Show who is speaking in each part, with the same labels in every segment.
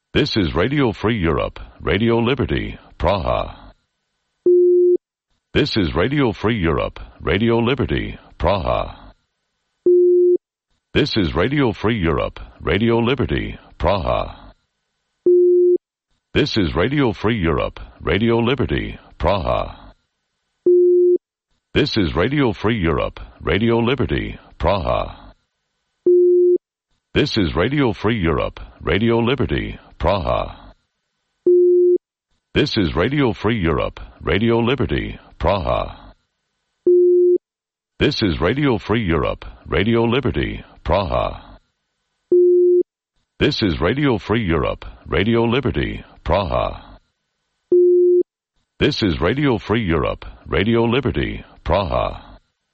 Speaker 1: This is Radio Free Europe, Radio Liberty, Praha. This is Radio Free Europe, Radio Liberty, Praha. This is Radio Free Europe, Radio Liberty, Praha. This is Radio Free Europe, Radio Liberty, Praha. This is Radio Free Europe, Radio Liberty, Praha. This is Radio Free Europe, Radio Liberty, Praha. This is Radio Free Europe, Radio Liberty, Praha. This is Radio Free Europe, Radio Liberty, Praha. This is Radio Free Europe, Radio Liberty, Praha. This is Radio Free Europe, Radio Liberty, Praha.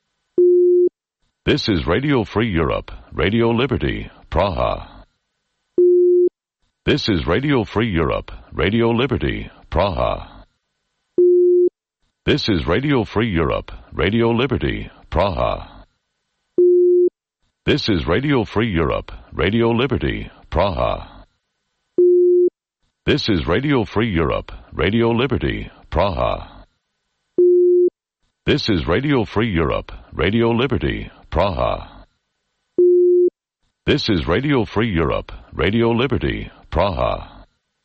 Speaker 1: This is Radio Free Europe, Radio Liberty, Praha. This is Radio Free Europe, Radio Liberty, Praha. This is Radio Free Europe, Radio Liberty, Praha. This is Radio Free Europe, Radio Liberty, Praha. This is Radio Free Europe, Radio Liberty, Praha. This is Radio Free Europe, Radio Liberty, Praha. This is Radio Free Europe, Radio Liberty, Praha.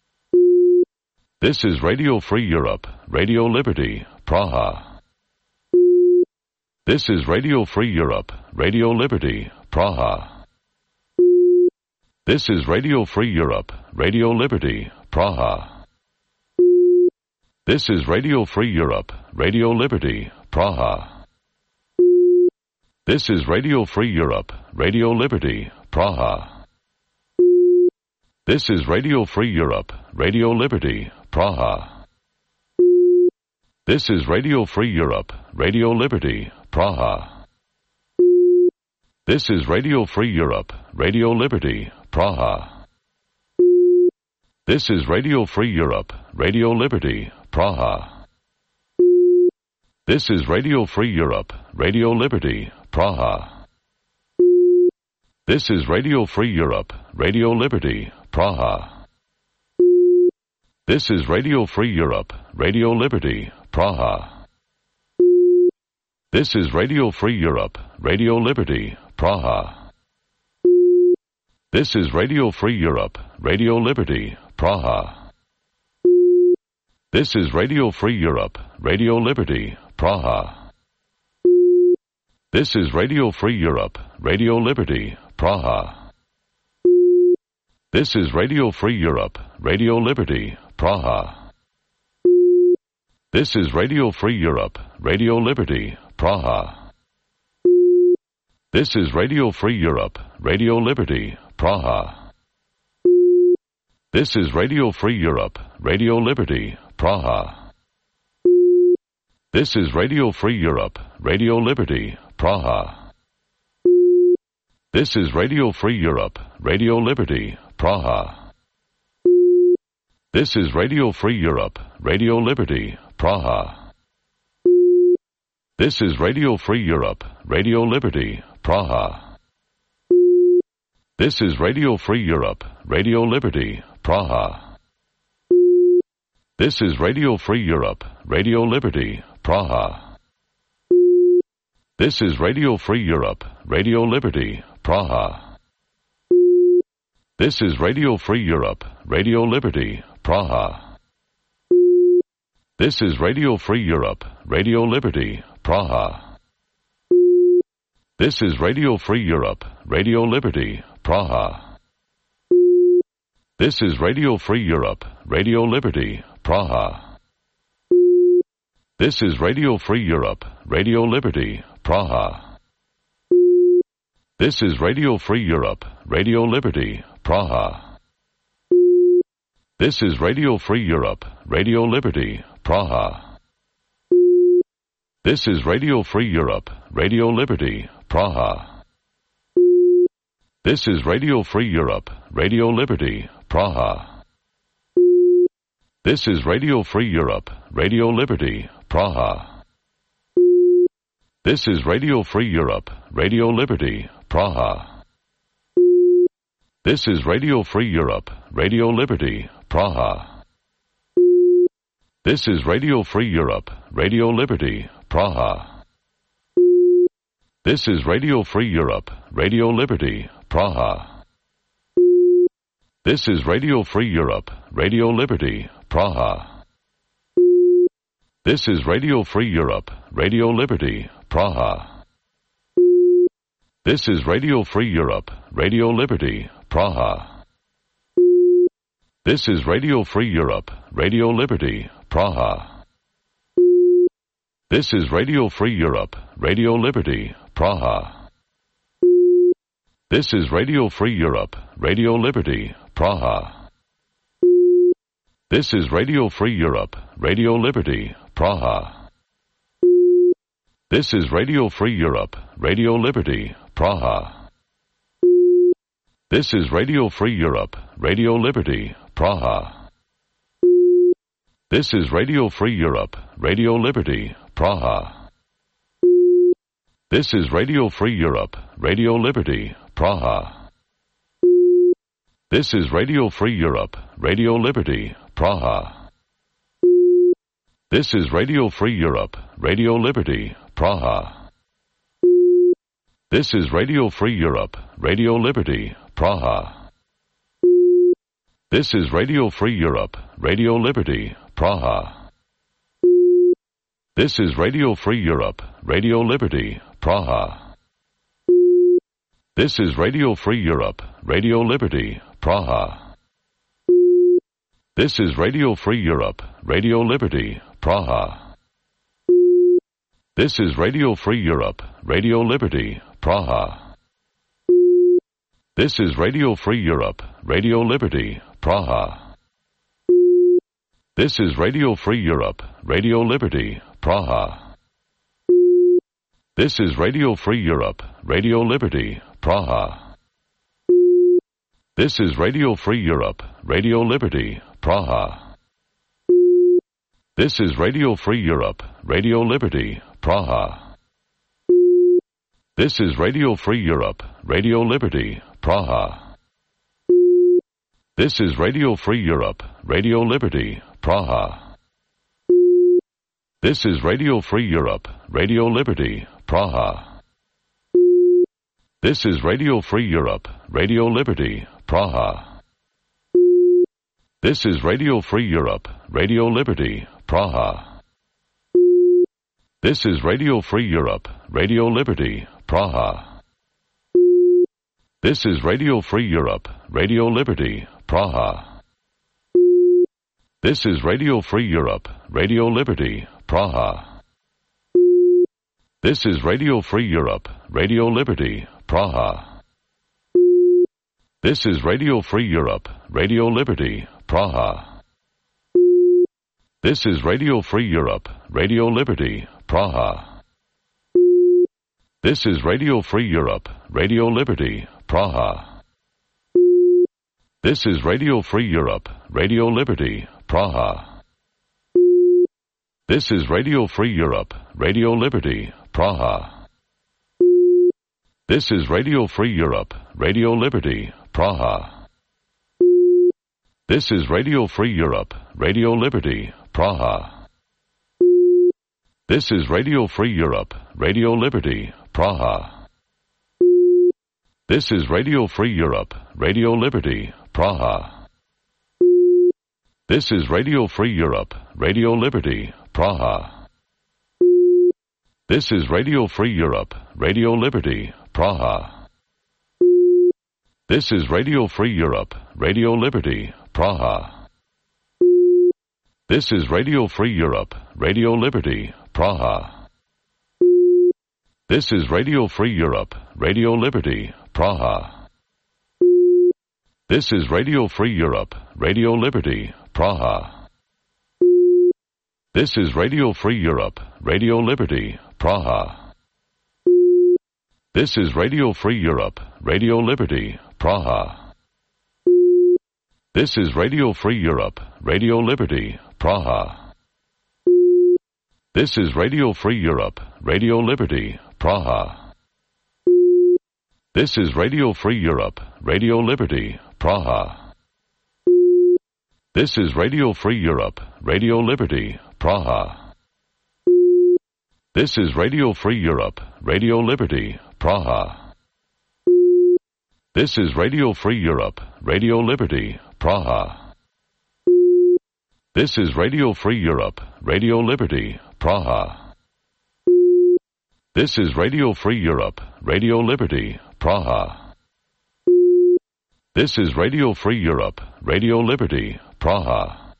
Speaker 1: This is Radio Free Europe, Radio Liberty, Praha. This is Radio Free Europe, Radio Liberty, Praha. This is Radio Free Europe, Radio Liberty, Praha. This is Radio Free Europe, Radio Liberty, Praha. This is Radio Free Europe, Radio Liberty, Praha. This is Radio Free Europe, Radio Liberty, Praha. This is Radio Free Europe, Radio Liberty, Praha. This is Radio Free Europe, Radio Liberty, Praha. This is Radio Free Europe, Radio Liberty, Praha. This is Radio Free Europe, Radio Liberty, Praha. This is Radio Free Europe, Radio Liberty, Praha. This is Radio Free Europe, Radio Liberty, Praha. This is Radio Free Europe, Radio Liberty, Praha. This is Radio Free Europe, Radio Liberty, Praha. This is Radio Free Europe, Radio Liberty, Praha. This is Radio Free Europe, Radio Liberty, Praha. This is Radio Free Europe, Radio Liberty, Praha. This is Radio Free Europe, Radio Liberty, Praha. This is Radio Free Europe, Radio Liberty, Praha. This is Radio Free Europe, Radio Liberty, Praha. This is Radio Free Europe, Radio Liberty, Praha. This is Radio Free Europe, Radio Liberty, Praha. This is Radio Free Europe, Radio Liberty, Praha. This is Radio Free Europe, Radio Liberty, Praha. This is Radio Free Europe, Radio Liberty, Praha. This is Radio Free Europe, Radio Liberty, Praha. This is Radio Free Europe, Radio Liberty, Praha. This is Radio Free Europe, Radio Liberty, Praha. This is Radio Free Europe, Radio Liberty, Praha. This is Radio Free Europe, Radio Liberty, Praha. This is Radio Free Europe, Radio Liberty, Praha. This is Radio Free Europe, Radio Liberty, Praha. This is Radio Free Europe, Radio Liberty, Praha. This is Radio Free Europe, Radio Liberty, Praha. This is Radio Free Europe, Radio Liberty, Praha. This is Radio Free Europe, Radio Liberty, Praha. This is Radio Free Europe, Radio Liberty, Praha. This is Radio Free Europe, Radio Liberty, Praha. This is Radio Free Europe, Radio Liberty, Praha. This is Radio Free Europe, Radio Liberty, Praha. This is Radio Free Europe, Radio Liberty, Praha. This is Radio Free Europe, Radio Liberty, Praha. This is Radio Free Europe, Radio Liberty, Praha. This is Radio Free Europe, Radio Liberty, Praha. This is Radio Free Europe, Radio Liberty, Praha. This is Radio Free Europe, Radio Liberty, Praha. This is Radio Free Europe, Radio Liberty, Praha. This is Radio Free Europe, Radio Liberty, Praha. This is Radio Free Europe, Radio Liberty, Praha. This is Radio Free Europe, Radio Liberty, Praha. This is Radio Free Europe, Radio Liberty, Praha. This is Radio Free Europe, Radio Liberty, Praha. This is Radio Free Europe, Radio Liberty, Praha. This is Radio Free Europe, Radio Liberty, Praha. This is Radio Free Europe, Radio Liberty, Praha. This is Radio Free Europe, Radio Liberty, Praha. This is Radio Free Europe, Radio Liberty, Praha. This is Radio Free Europe, Radio Liberty, Praha. This is Radio Free Europe, Radio Liberty, Praha. This is Radio Free Europe, Radio Liberty, Praha. This is Radio Free Europe, Radio Liberty, Praha. This is Radio Free Europe, Radio Liberty, Praha. This is Radio Free Europe, Radio Liberty, Praha. This is Radio Free Europe, Radio Liberty, Praha. This is Radio Free Europe, Radio Liberty, Praha. This is Radio Free Europe, Radio Liberty, Praha. This is Radio Free Europe, Radio Liberty, Praha. This is Radio Free Europe, Radio Liberty, Praha. This is Radio Free Europe, Radio Liberty, Praha. This is Radio Free Europe, Radio Liberty, Praha. This is Radio Free Europe, Radio Liberty, Praha. This is Radio Free Europe, Radio Liberty, Praha. This is Radio Free Europe, Radio Liberty, Praha. This is Radio Free Europe, Radio Liberty, Praha. This is Radio Free Europe, Radio Liberty, Praha. This is Radio Free Europe, Radio Liberty, Praha. This is Radio Free Europe, Radio Liberty, Praha. This is Radio Free Europe, Radio Liberty, Praha. This is Radio Free Europe, Radio Liberty, Praha. This is Radio Free Europe, Radio Liberty, Praha. This is Radio Free Europe, Radio Liberty, Praha. This is Radio Free Europe, Radio Liberty, Praha. This is Radio Free Europe, Radio Liberty, Praha. This is Radio Free Europe, Radio Liberty, Praha. This is Radio Free Europe, Radio Liberty, Praha. This is Radio Free Europe, Radio Liberty, Praha. This is Radio Free Europe, Radio Liberty, Praha. This is Radio Free Europe, Radio Liberty, Praha. This is Radio Free Europe, Radio Liberty, Praha. This is Radio Free Europe, Radio Liberty, Praha. This is Radio Free Europe, Radio Liberty, Praha. This is Radio Free Europe, Radio Liberty, Praha. This is Radio Free Europe, Radio Liberty, Praha. This is Radio Free Europe, Radio Liberty, Praha. This is Radio Free Europe, Radio Liberty, Praha. This is Radio Free Europe, Radio Liberty, Praha. This is Radio Free Europe, Radio Liberty, Praha. This is Radio Free Europe, Radio Liberty, Praha. This is Radio Free Europe, Radio Liberty, Praha. This is Radio Free Europe, Radio Liberty, Praha.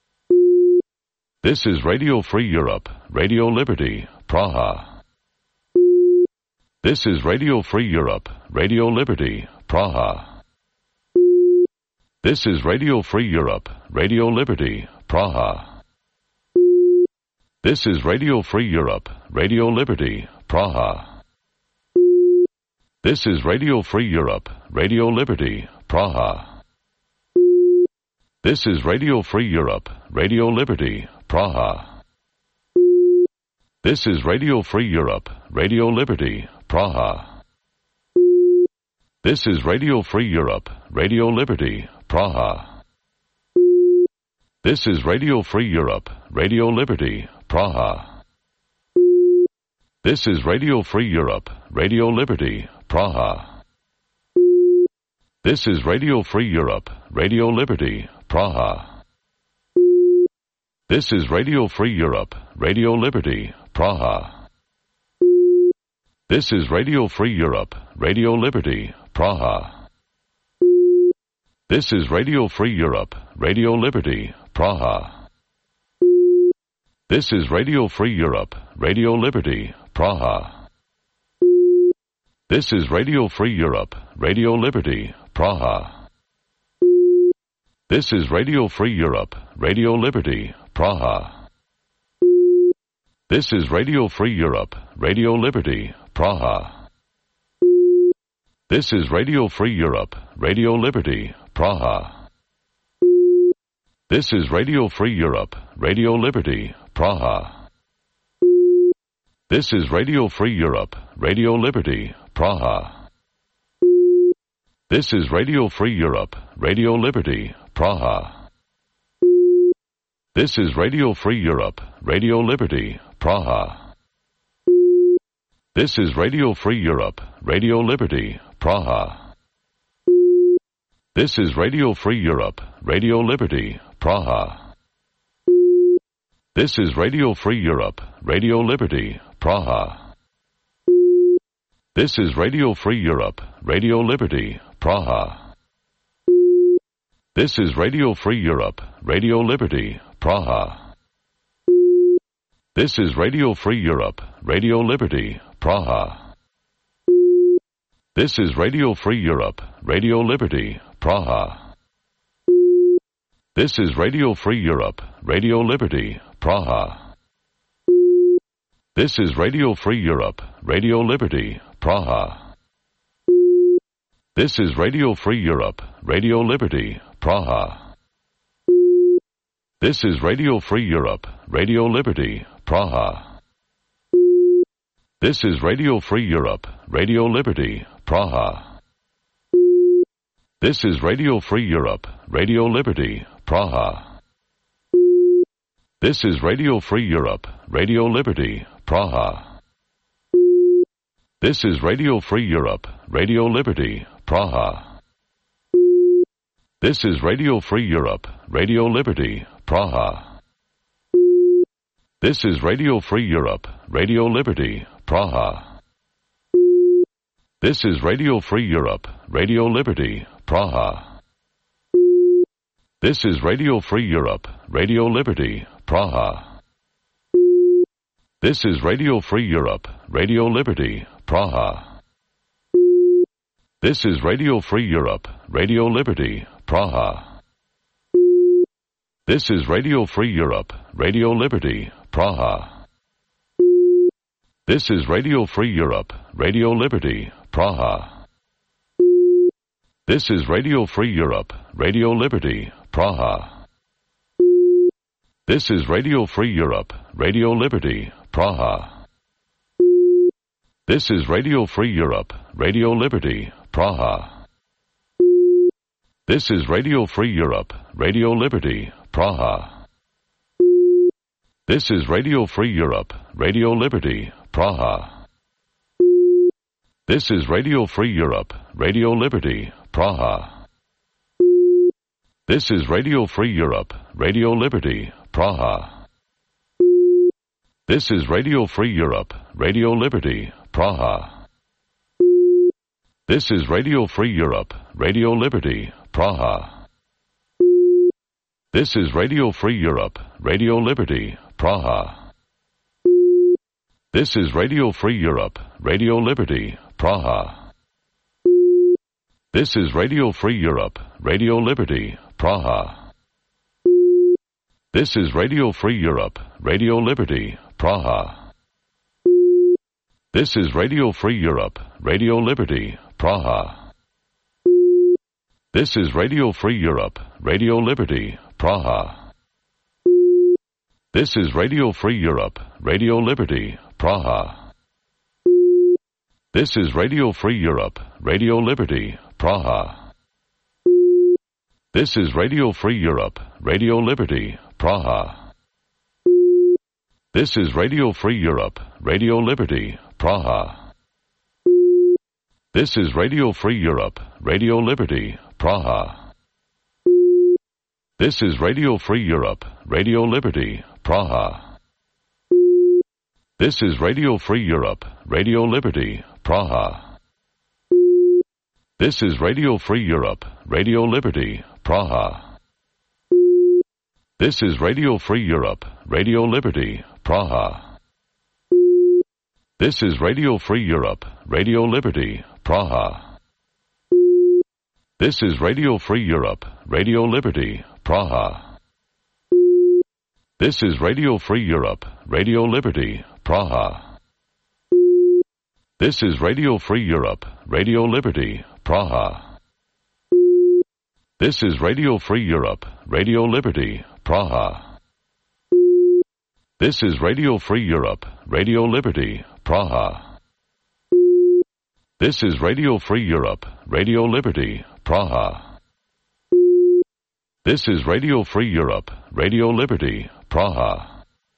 Speaker 1: This is Radio Free Europe, Radio Liberty, Praha. This is Radio Free Europe, Radio Liberty, Praha. This is Radio Free Europe, Radio Liberty, Praha. This is Radio Free Europe, Radio Liberty, Praha. This is Radio Free Europe, Radio Liberty, Praha. This is Radio Free Europe, Radio Liberty, Praha. This is Radio Free Europe, Radio Liberty, Praha. This is Radio Free Europe, Radio Liberty, Praha. This is Radio Free Europe, Radio Liberty, Praha. This is Radio Free Europe, Radio Liberty, Praha. This is Radio Free Europe, Radio Liberty, Praha. This is Radio Free Europe, Radio Liberty, Praha. This is Radio Free Europe, Radio Liberty, Praha. This is Radio Free Europe, Radio Liberty, Praha. This is Radio Free Europe, Radio Liberty, Praha. This is Radio Free Europe, Radio Liberty, Praha. This is Radio Free Europe, Radio Liberty, Praha. This is Radio Free Europe, Radio Liberty, Praha. This is Radio Free Europe, Radio Liberty, Praha. This is Radio Free Europe, Radio Liberty, Praha. This is Radio Free Europe, Radio Liberty, Praha. This is Radio Free Europe, Radio Liberty, Praha. This is Radio Free Europe, Radio Liberty, Praha. This is Radio Free Europe, Radio Liberty, Praha. This is Radio Free Europe, Radio Liberty, Praha. This is Radio Free Europe, Radio Liberty, Praha. This is Radio Free Europe, Radio Liberty, Praha. This is Radio Free Europe, Radio Liberty, Praha. This is Radio Free Europe, Radio Liberty, Praha. This is Radio Free Europe, Radio Liberty, Praha. This is Radio Free Europe, Radio Liberty, Praha. This is Radio Free Europe, Radio Liberty, Praha. This is Radio Free Europe, Radio Liberty, Praha. This is Radio Free Europe, Radio Liberty, Praha. This is Radio Free Europe, Radio Liberty, Praha. This is Radio Free Europe, Radio Liberty, Praha. This is Radio Free Europe, Radio Liberty, Praha. This is Radio Free Europe, Radio Liberty, Praha. This is Radio Free Europe, Radio Liberty, Praha. This is Radio Free Europe, Radio Liberty, Praha. This is Radio Free Europe, Radio Liberty, Praha. This is Radio Free Europe, Radio Liberty, Praha. This is Radio Free Europe, Radio Liberty, Praha. This is Radio Free Europe, Radio Liberty, Praha. This is Radio Free Europe, Radio Liberty, Praha. This is Radio Free Europe, Radio Liberty, Praha. This is Radio Free Europe, Radio Liberty, Praha. This is Radio Free Europe, Radio Liberty, Praha. This is Radio Free Europe, Radio Liberty, Praha. This is Radio Free Europe, Radio Liberty, Praha. This is Radio Free Europe, Radio Liberty, Praha. This is Radio Free Europe, Radio Liberty, Praha. This is Radio Free Europe, Radio Liberty, Praha. This is Radio Free Europe, Radio Liberty, Praha. This is Radio Free Europe, Radio Liberty, Praha. This is Radio Free Europe, Radio Liberty, Praha. This is Radio Free Europe, Radio Liberty, Praha. This is Radio Free Europe, Radio Liberty, Praha. This is Radio Free Europe, Radio Liberty, Praha. This is Radio Free Europe, Radio Liberty, Praha. This is Radio Free Europe, Radio Liberty, Praha. This is Radio Free Europe, Radio Liberty, Praha. This is Radio Free Europe, Radio Liberty, Praha. This is Radio Free Europe, Radio Liberty, Praha. This is Radio Free Europe, Radio Liberty, Praha. This is Radio Free Europe, Radio Liberty, Praha. This is Radio Free Europe, Radio Liberty, Praha. This is Radio Free Europe, Radio Liberty, Praha. This is Radio Free Europe, Radio Liberty, Praha. This is Radio Free Europe, Radio Liberty, Praha. This is Radio Free Europe, Radio Liberty, Praha. This is Radio Free Europe, Radio Liberty, Praha. This is Radio Free Europe, Radio Liberty, Praha. This is Radio Free Europe, Radio Liberty, Praha. This is Radio Free Europe, Radio Liberty, Praha. This is Radio Free Europe, Radio Liberty, Praha. This is Radio Free Europe, Radio Liberty, Praha. This is Radio Free Europe, Radio Liberty, Praha.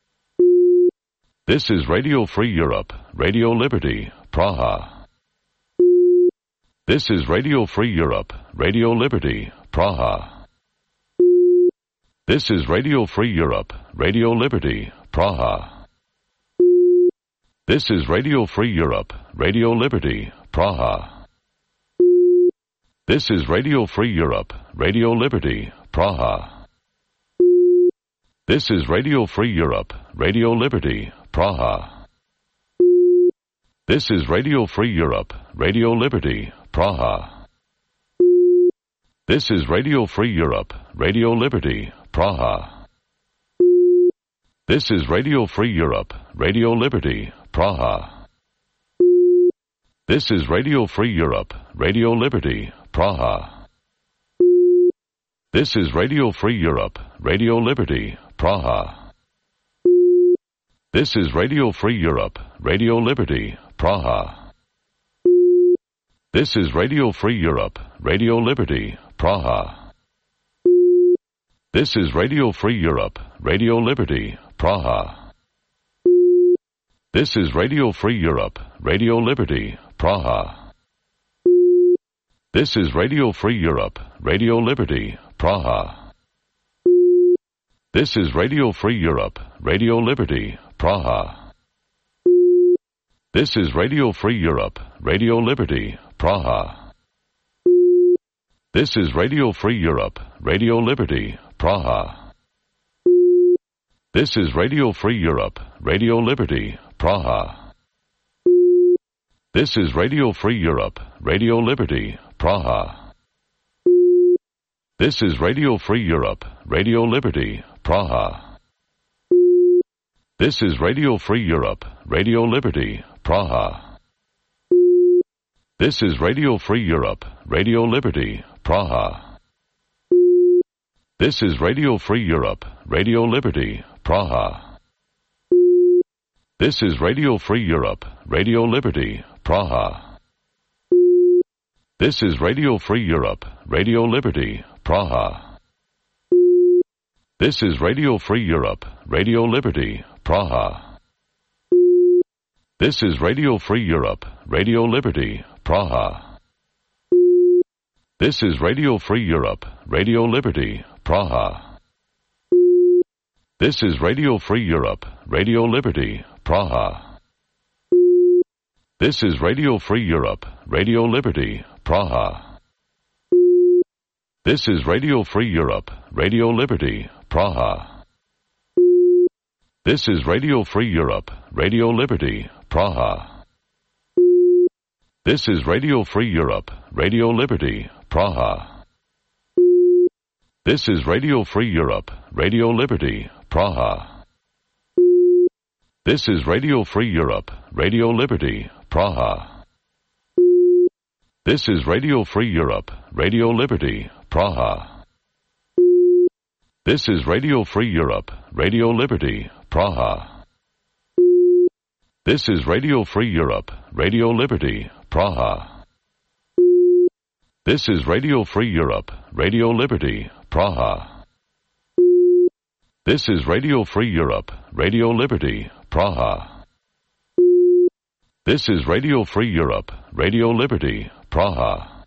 Speaker 1: This is Radio Free Europe, Radio Liberty, Praha. This is Radio Free Europe, Radio Liberty, Praha. This is Radio Free Europe, Radio Liberty, Praha. This is Radio Free Europe, Radio Liberty, Praha. This is Radio Free Europe, Radio Liberty, Praha. This is Radio Free Europe, Radio Liberty, Praha. This is Radio Free Europe, Radio Liberty, Praha. This is Radio Free Europe, Radio Liberty, Praha. This is Radio Free Europe, Radio Liberty, Praha. This is Radio Free Europe, Radio Liberty, Praha. This is Radio Free Europe, Radio Liberty, Praha. This is Radio Free Europe, Radio Liberty, Praha. This is Radio Free Europe, Radio Liberty, Praha. This is Radio Free Europe, Radio Liberty, Praha. This is Radio Free Europe, Radio Liberty, Praha. This is Radio Free Europe, Radio Liberty, Praha. This is Radio Free Europe, Radio Liberty, Praha. This is Radio Free Europe, Radio Liberty, Praha. This is Radio Free Europe, Radio Liberty, Praha. This is Radio Free Europe, Radio Liberty, Praha. This is Radio Free Europe, Radio Liberty, Praha. This is Radio Free Europe, Radio Liberty, Praha. This is Radio Free Europe, Radio Liberty, Praha. This is Radio Free Europe, Radio Liberty, Praha. This is Radio Free Europe, Radio Liberty, Praha. This is Radio Free Europe, Radio Liberty, Praha. This is Radio Free Europe, Radio Liberty, Praha. This is Radio Free Europe, Radio Liberty, Praha. This is Radio Free Europe, Radio Liberty, Praha. This is Radio Free Europe, Radio Liberty, Praha. This is Radio Free Europe, Radio Liberty, Praha. This is Radio Free Europe, Radio Liberty, Praha. This is Radio Free Europe, Radio Liberty, Praha. This is Radio Free Europe, Radio Liberty, Praha. This is Radio Free Europe, Radio Liberty, Praha. This is Radio Free Europe, Radio Liberty, Praha. This is Radio Free Europe, Radio Liberty, Praha. This is Radio Free Europe, Radio Liberty, Praha. This is Radio Free Europe, Radio Liberty, Praha. This is Radio Free Europe, Radio Liberty, Praha. This is Radio Free Europe, Radio Liberty, Praha. This is Radio Free Europe, Radio Liberty, Praha. This is Radio Free Europe, Radio Liberty, Praha.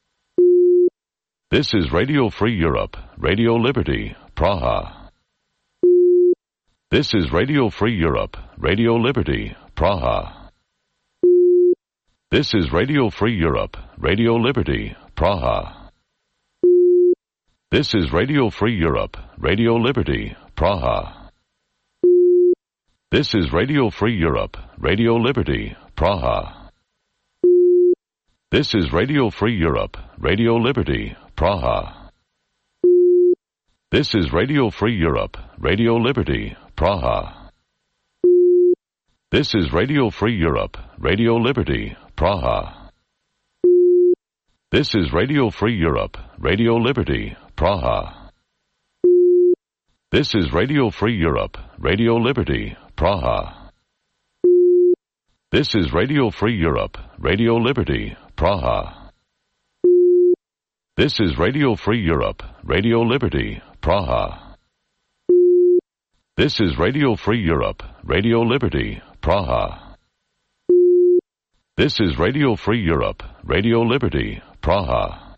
Speaker 1: This is Radio Free Europe, Radio Liberty, Praha. This is Radio Free Europe, Radio Liberty, Praha. This is Radio Free Europe, Radio Liberty, Praha. This is Radio Free Europe, Radio Liberty, Praha. This is Radio Free Europe, Radio Liberty, Praha. This is Radio Free Europe, Radio Liberty, Praha. This is Radio Free Europe, Radio Liberty, Praha. This is Radio Free Europe, Radio Liberty, Praha. This is Radio Free Europe, Radio Liberty, Praha. This is Radio Free Europe, Radio Liberty, Praha. This is Radio Free Europe, Radio Liberty, Praha. This is Radio Free Europe, Radio Liberty, Praha. This is Radio Free Europe, Radio Liberty, Praha. This is Radio Free Europe, Radio Liberty, Praha.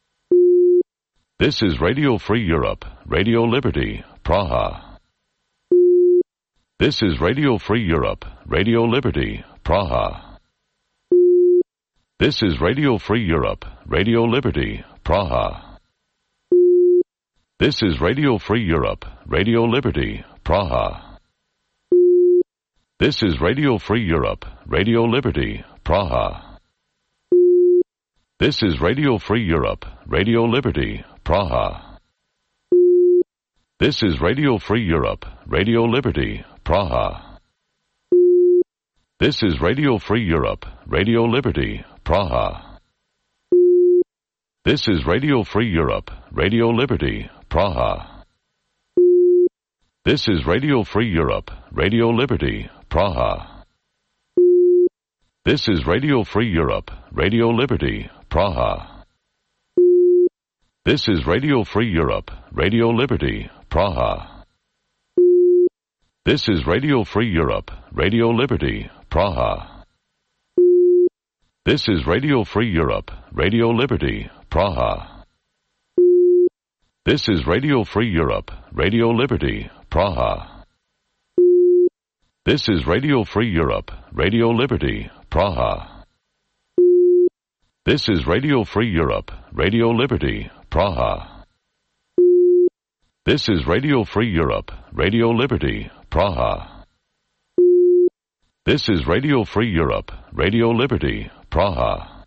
Speaker 1: This is Radio Free Europe, Radio Liberty, Praha. This is Radio Free Europe, Radio Liberty, Praha. This is Radio Free Europe, Radio Liberty, Praha. This is Radio Free Europe, Radio Liberty, Praha. This is Radio Free Europe, Radio Liberty, Praha. This is Radio Free Europe, Radio Liberty, Praha. This is Radio Free Europe, Radio Liberty, Praha. This is Radio Free Europe, Radio Liberty, Praha. This is Radio Free Europe, Radio Liberty, Praha. This is Radio Free Europe, Radio Liberty, Praha. This is Radio Free Europe, Radio Liberty, Praha. This is Radio Free Europe, Radio Liberty, Praha. This is Radio Free Europe, Radio Liberty, Praha. This is Radio Free Europe, Radio Liberty, Praha. This is Radio Free Europe, Radio Liberty, Praha. This is Radio Free Europe, Radio Liberty, Praha. This is Radio Free Europe, Radio Liberty, Praha. This is Radio Free Europe, Radio Liberty, Praha. This is Radio Free Europe, Radio Liberty, Praha.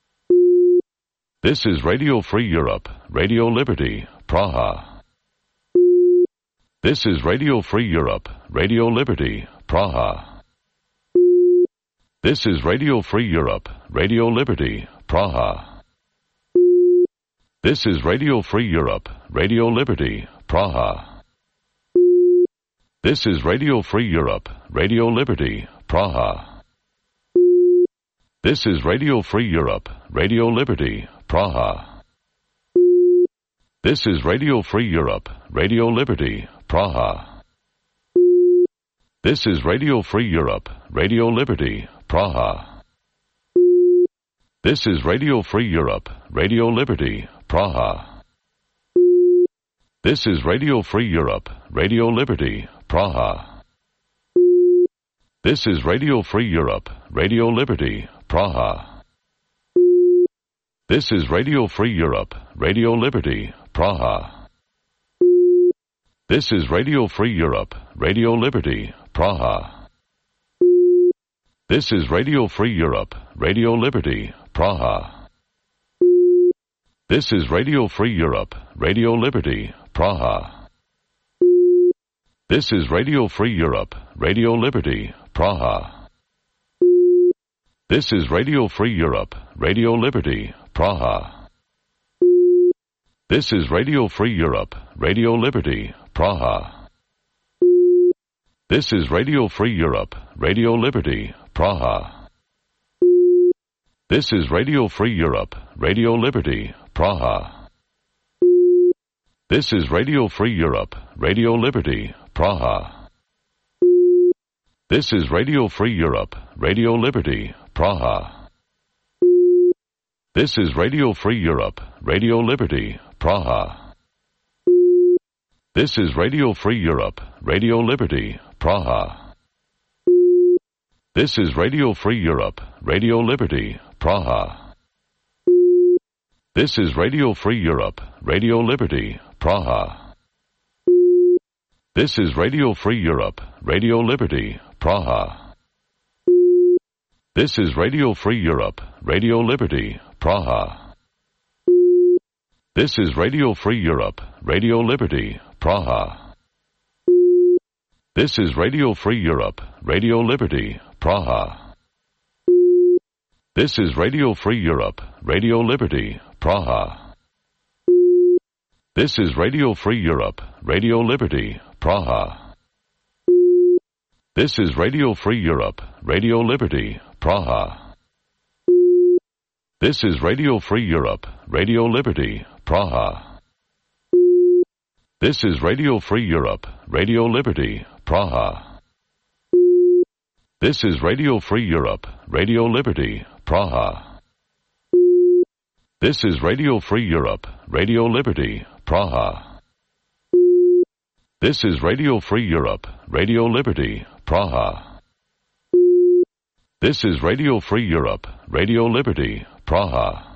Speaker 1: This is Radio Free Europe, Radio Liberty, Praha. This is Radio Free Europe, Radio Liberty, Praha. This is Radio Free Europe, Radio Liberty, Praha. This is Radio Free Europe, Radio Liberty, Praha. This is Radio Free Europe, Radio Liberty, Praha. This is Radio Free Europe, Radio Liberty, Praha. This is Radio Free Europe, Radio Liberty, Praha. This is Radio Free Europe, Radio Liberty, Praha. This is Radio Free Europe, Radio Liberty, Praha. This is Radio Free Europe, Radio Liberty, Praha. This is Radio Free Europe, Radio Liberty, Praha. This is Radio Free Europe, Radio Liberty, Praha. This is Radio Free Europe, Radio Liberty, Praha. This is Radio Free Europe, Radio Liberty, Praha. This is Radio Free Europe, Radio Liberty, Praha. This is Radio Free Europe, Radio Liberty, Praha. This is Radio Free Europe, Radio Liberty, Praha. This is Radio Free Europe, Radio Liberty, Praha. This is Radio Free Europe, Radio Liberty, Praha. This is Radio Free Europe, Radio Liberty, Praha. This is Radio Free Europe, Radio Liberty, Praha. This is Radio Free Europe, Radio Liberty, Praha. This is Radio Free Europe, Radio Liberty, Praha. This is Radio Free Europe, Radio Liberty, Praha. This is Radio Free Europe, Radio Liberty, Praha. This is Radio Free Europe, Radio Liberty, Praha. This is Radio Free Europe, Radio Liberty, Praha. This is Radio Free Europe, Radio Liberty, Praha. This is Radio Free Europe, Radio Liberty, Praha. This is Radio Free Europe, Radio Liberty, Praha. This is Radio Free Europe, Radio Liberty, Praha. This is Radio Free Europe, Radio Liberty, Praha. This is Radio Free Europe, Radio Liberty, Praha. This is Radio Free Europe, Radio Liberty, Praha. This is Radio Free Europe, Radio Liberty, Praha. This is Radio Free Europe, Radio Liberty, Praha. This is Radio Free Europe, Radio Liberty, Praha. This is Radio Free Europe, Radio Liberty, Praha. This is Radio Free Europe, Radio Liberty, Praha.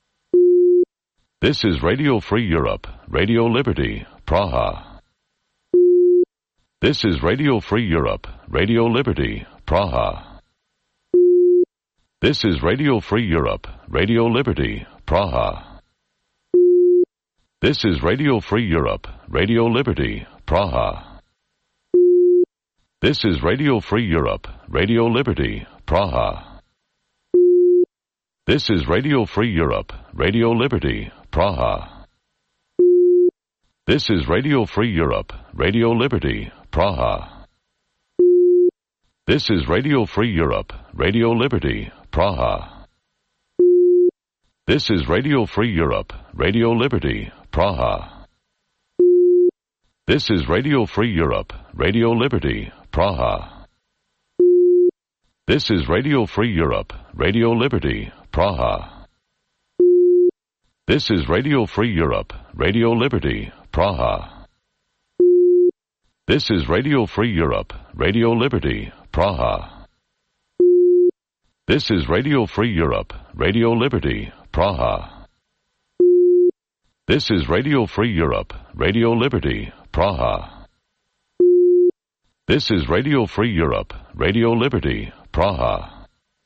Speaker 1: This is Radio Free Europe, Radio Liberty, Praha. This is Radio Free Europe, Radio Liberty, Praha. This is Radio Free Europe, Radio Liberty, Praha. This is Radio Free Europe, Radio Liberty, Praha. This is Radio Free Europe, Radio Liberty, Praha. This is Radio Free Europe, Radio Liberty, Praha. This is Radio Free Europe, Radio Liberty, Praha. This is Radio Free Europe, Radio Liberty, Praha. This is Radio Free Europe, Radio Liberty, Praha. This is Radio Free Europe, Radio Liberty, Praha. This is Radio Free Europe, Radio Liberty, Praha. This is Radio Free Europe, Radio Liberty, Praha. This is Radio Free Europe, Radio Liberty, Praha. This is Radio Free Europe, Radio Liberty, Praha. This is Radio Free Europe, Radio Liberty, Praha. This is Radio Free Europe, Radio Liberty, Praha.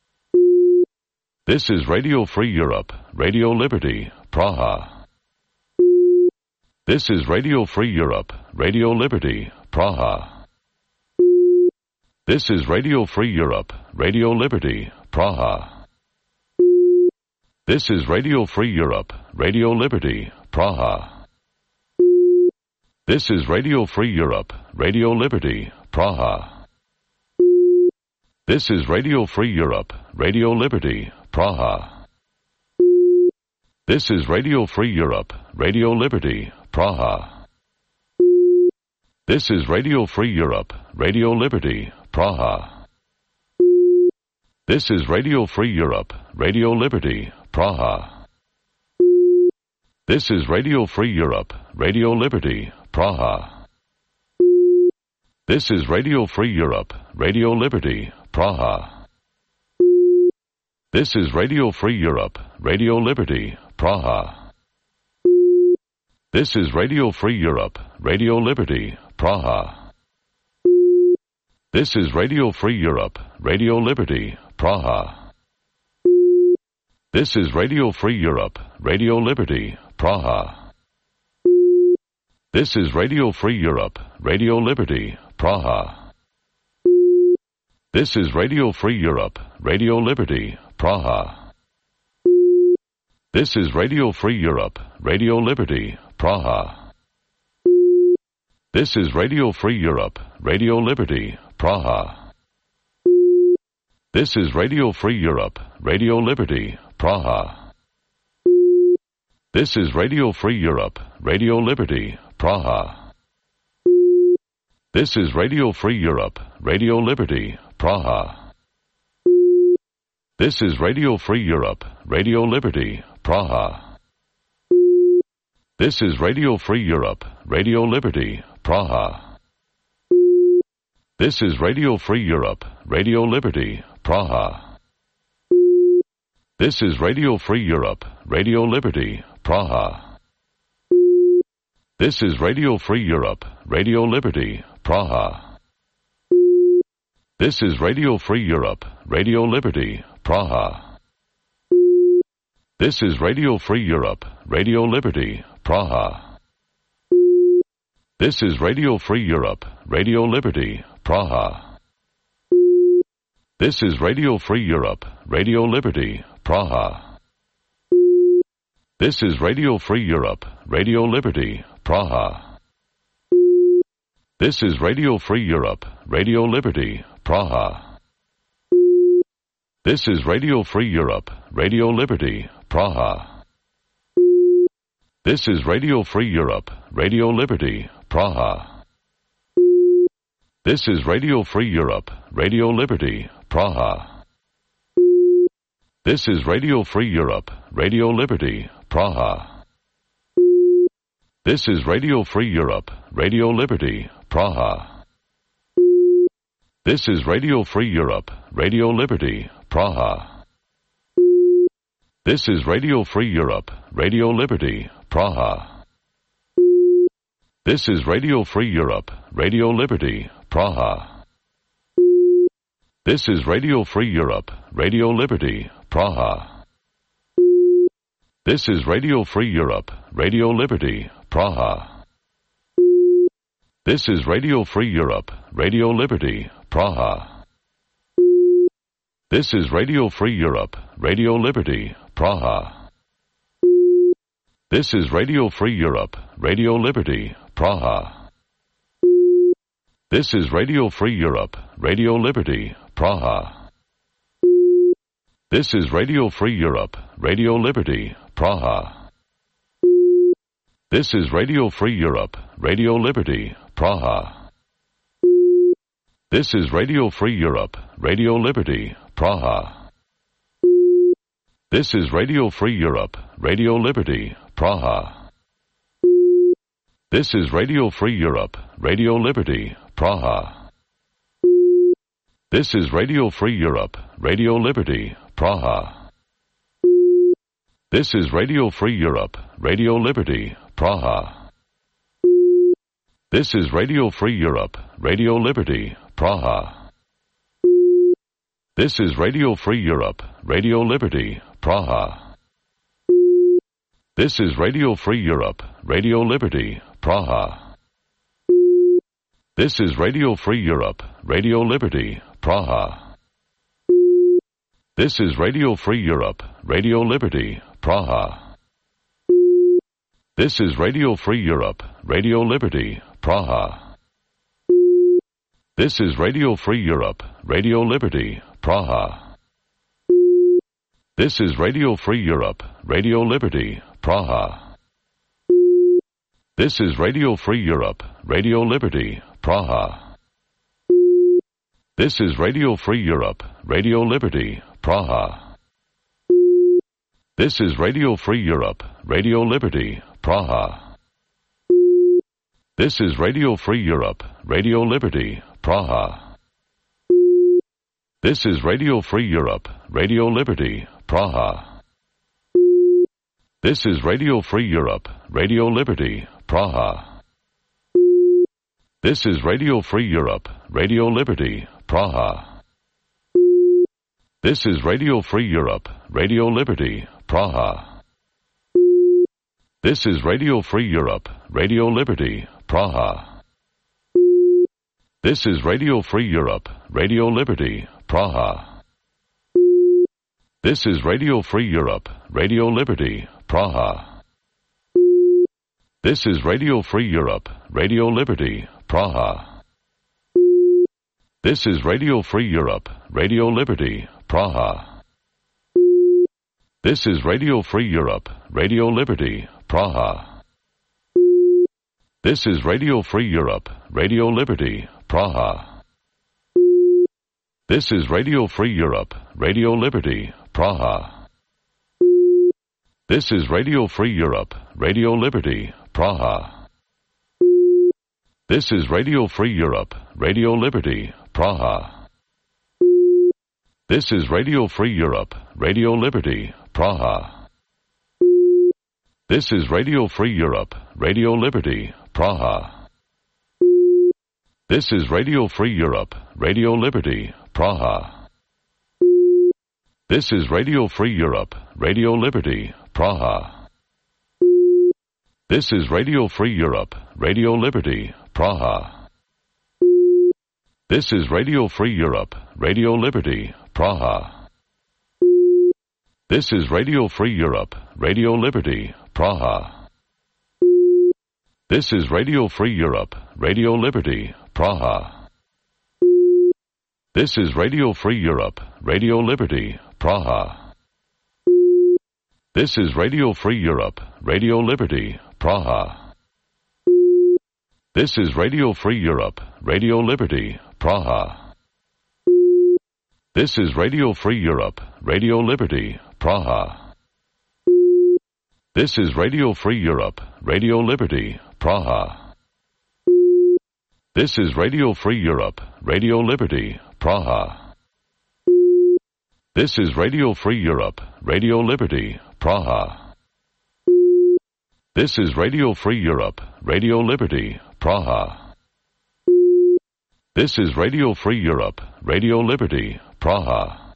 Speaker 1: This is Radio Free Europe, Radio Liberty, Praha. This is Radio Free Europe, Radio Liberty, Praha. This is Radio Free Europe, Radio Liberty, Praha. This is Radio Free Europe, Radio Liberty, Praha. This is Radio Free Europe, Radio Liberty, Praha. This is Radio Free Europe, Radio Liberty, Praha. This is Radio Free Europe, Radio Liberty, Praha. This is Radio Free Europe, Radio Liberty, Praha. This is Radio Free Europe, Radio Liberty, Praha. This is Radio Free Europe, Radio Liberty, Praha. This is Radio Free Europe, Radio Liberty, Praha. This is Radio Free Europe, Radio Liberty, Praha. This is Radio Free Europe, Radio Liberty, Praha. This is Radio Free Europe, Radio Liberty, Praha. This is Radio Free Europe, Radio Liberty, Praha. This is Radio Free Europe, Radio Liberty, Praha. This is Radio Free Europe, Radio Liberty, Praha. This is Radio Free Europe, Radio Liberty, Praha. This is Radio Free Europe, Radio Liberty, Praha. This is Radio Free Europe, Radio Liberty, Praha. This is Radio Free Europe, Radio Liberty, Praha. This is Radio Free Europe, Radio Liberty, Praha. This is Radio Free Europe, Radio Liberty, Praha. This is Radio Free Europe, Radio Liberty, Praha. This is Radio Free Europe, Radio Liberty, Praha. This is Radio Free Europe, Radio Liberty, Praha. This is Radio Free Europe, Radio Liberty, Praha. This is Radio Free Europe, Radio Liberty, Praha. This is Radio Free Europe, Radio Liberty, Praha. This is Radio Free Europe, Radio Liberty, Praha. This is Radio Free Europe, Radio Liberty, Praha. This is Radio Free Europe, Radio Liberty, Praha. This is Radio Free Europe, Radio Liberty, Praha. This is Radio Free Europe, Radio Liberty, Praha. This is Radio Free Europe, Radio Liberty, Praha. This is Radio Free Europe, Radio Liberty, Praha. This is Radio Free Europe, Radio Liberty, Praha. This is Radio Free Europe, Radio Liberty, Praha. This is Radio Free Europe, Radio Liberty, Praha. This is Radio Free Europe, Radio Liberty, Praha. This is Radio Free Europe, Radio Liberty, Praha. This is Radio Free Europe, Radio Liberty, Praha. This is Radio Free Europe, Radio Liberty, Praha. This is Radio Free Europe, Radio Liberty, Praha. This is Radio Free Europe, Radio Liberty, Praha. This is Radio Free Europe, Radio Liberty, Praha. This is Radio Free Europe, Radio Liberty, Praha. This is Radio Free Europe, Radio Liberty, Praha. This is Radio Free Europe, Radio Liberty, Praha. This is Radio Free Europe, Radio Liberty, Praha. This is Radio Free Europe, Radio Liberty, Praha. This is Radio Free Europe, Radio Liberty, Praha. This is Radio Free Europe, Radio Liberty, Praha. This is Radio Free Europe, Radio Liberty, Praha. This is Radio Free Europe, Radio Liberty, Praha. This is Radio Free Europe, Radio Liberty, Praha. This is Radio Free Europe, Radio Liberty, Praha. This is Radio Free Europe, Radio Liberty, Praha. This is Radio Free Europe, Radio Liberty, Praha. This is Radio Free Europe, Radio Liberty, Praha. This is Radio Free Europe, Radio Liberty, Praha. This is Radio Free Europe, Radio Liberty, Praha. This is Radio Free Europe, Radio Liberty, Praha. This is Radio Free Europe, Radio Liberty, Praha. This is Radio Free Europe, Radio Liberty, Praha. This is Radio Free Europe, Radio Liberty, Praha. This is Radio Free Europe, Radio Liberty, Praha. This is Radio Free Europe, Radio Liberty, Praha. This is Radio Free Europe, Radio Liberty, Praha. This is Radio Free Europe, Radio Liberty, Praha. This is Radio Free Europe, Radio Liberty, Praha. This is Radio Free Europe, Radio Liberty, Praha. This is Radio Free Europe, Radio Liberty, Praha. This is Radio Free Europe, Radio Liberty, Praha. This is Radio Free Europe, Radio Liberty, Praha. This is Radio Free Europe, Radio Liberty, Praha. This is Radio Free Europe, Radio Liberty, Praha. This is Radio Free Europe, Radio Liberty, Praha. This is Radio Free Europe, Radio Liberty, Praha. This is Radio Free Europe, Radio Liberty, Praha. This is Radio Free Europe, Radio Liberty, Praha. This is Radio Free Europe, Radio Liberty, Praha. This is Radio Free Europe, Radio Liberty, Praha. This is Radio Free Europe, Radio Liberty, Praha. This is Radio Free Europe, Radio Liberty, Praha. This is Radio Free Europe, Radio Liberty, Praha. This is Radio Free Europe, Radio Liberty, Praha. This is Radio Free Europe, Radio Liberty, Praha. This is Radio Free Europe, Radio Liberty, Praha. This is Radio Free Europe, Radio Liberty, Praha. This is Radio Free Europe, Radio Liberty, Praha. This is Radio Free Europe, Radio Liberty, Praha. This is Radio Free Europe, Radio Liberty, Praha. This is Radio Free Europe, Radio Liberty, Praha. This is Radio Free Europe, Radio Liberty, Praha. This is Radio Free Europe, Radio Liberty, Praha. This is Radio Free Europe, Radio Liberty, Praha.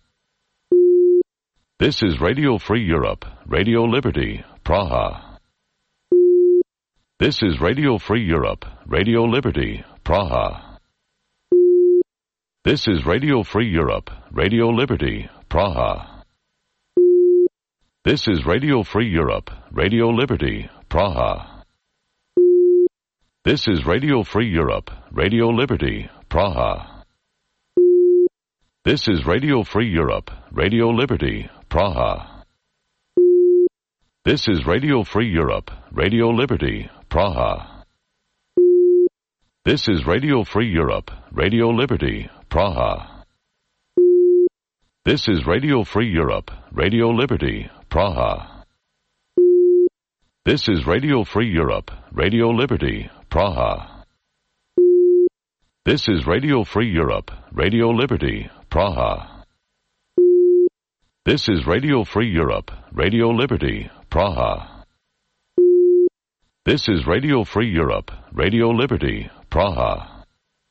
Speaker 1: This is Radio Free Europe, Radio Liberty, Praha. This is Radio Free Europe, Radio Liberty, Praha. This is Radio Free Europe, Radio Liberty, Praha. This is Radio Free Europe, Radio Liberty, Praha. This is Radio Free Europe, Radio Liberty, Praha. This is Radio Free Europe, Radio Liberty, Praha. This is Radio Free Europe, Radio Liberty, Praha. This is Radio Free Europe, Radio Liberty, Praha. This is Radio Free Europe, Radio Liberty, Praha. This is Radio Free Europe, Radio Liberty, Praha. This is Radio Free Europe, Radio Liberty, Praha. This is Radio Free Europe, Radio Liberty, Praha. This is Radio Free Europe, Radio Liberty, Praha.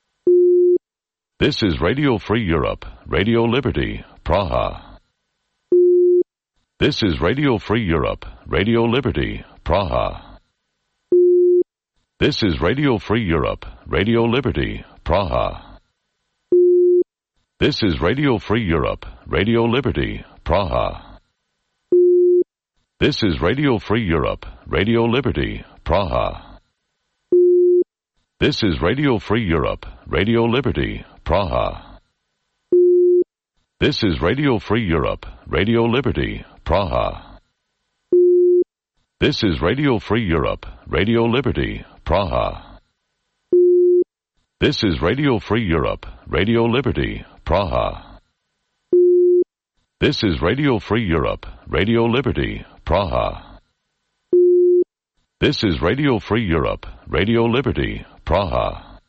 Speaker 1: This is Radio Free Europe, Radio Liberty, Praha. This is Radio Free Europe, Radio Liberty, Praha. This is Radio Free Europe, Radio Liberty, Praha. This is Radio Free Europe, Radio Liberty, Praha. This is Radio Free Europe, Radio Liberty, Praha. This is Radio Free Europe, Radio Liberty, Praha. This is Radio Free Europe, Radio Liberty, Praha. This is Radio Free Europe, Radio Liberty, Praha. This is Radio Free Europe, Radio Liberty, Praha. This is Radio Free Europe, Radio Liberty, Praha. This is Radio Free Europe, Radio Liberty, Praha.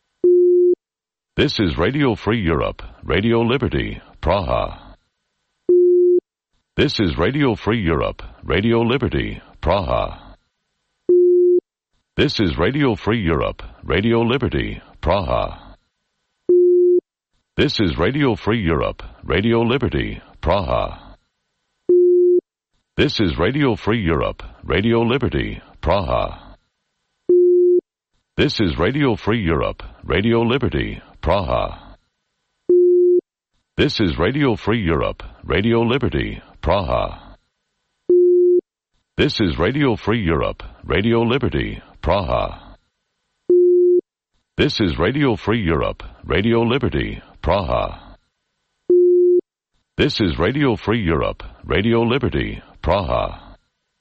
Speaker 1: This is Radio Free Europe, Radio Liberty, Praha. This is Radio Free Europe, Radio Liberty, Praha. This is Radio Free Europe, Radio Liberty, Praha. This is Radio Free Europe, Radio Liberty, Praha. This is Radio Free Europe, Radio Liberty, Praha. This is Radio Free Europe, Radio Liberty, Praha. This is Radio Free Europe, Radio Liberty, Praha. This is Radio Free Europe, Radio Liberty, Praha. This is Radio Free Europe, Radio Liberty, Praha. This is Radio Free Europe, Radio Liberty, Praha.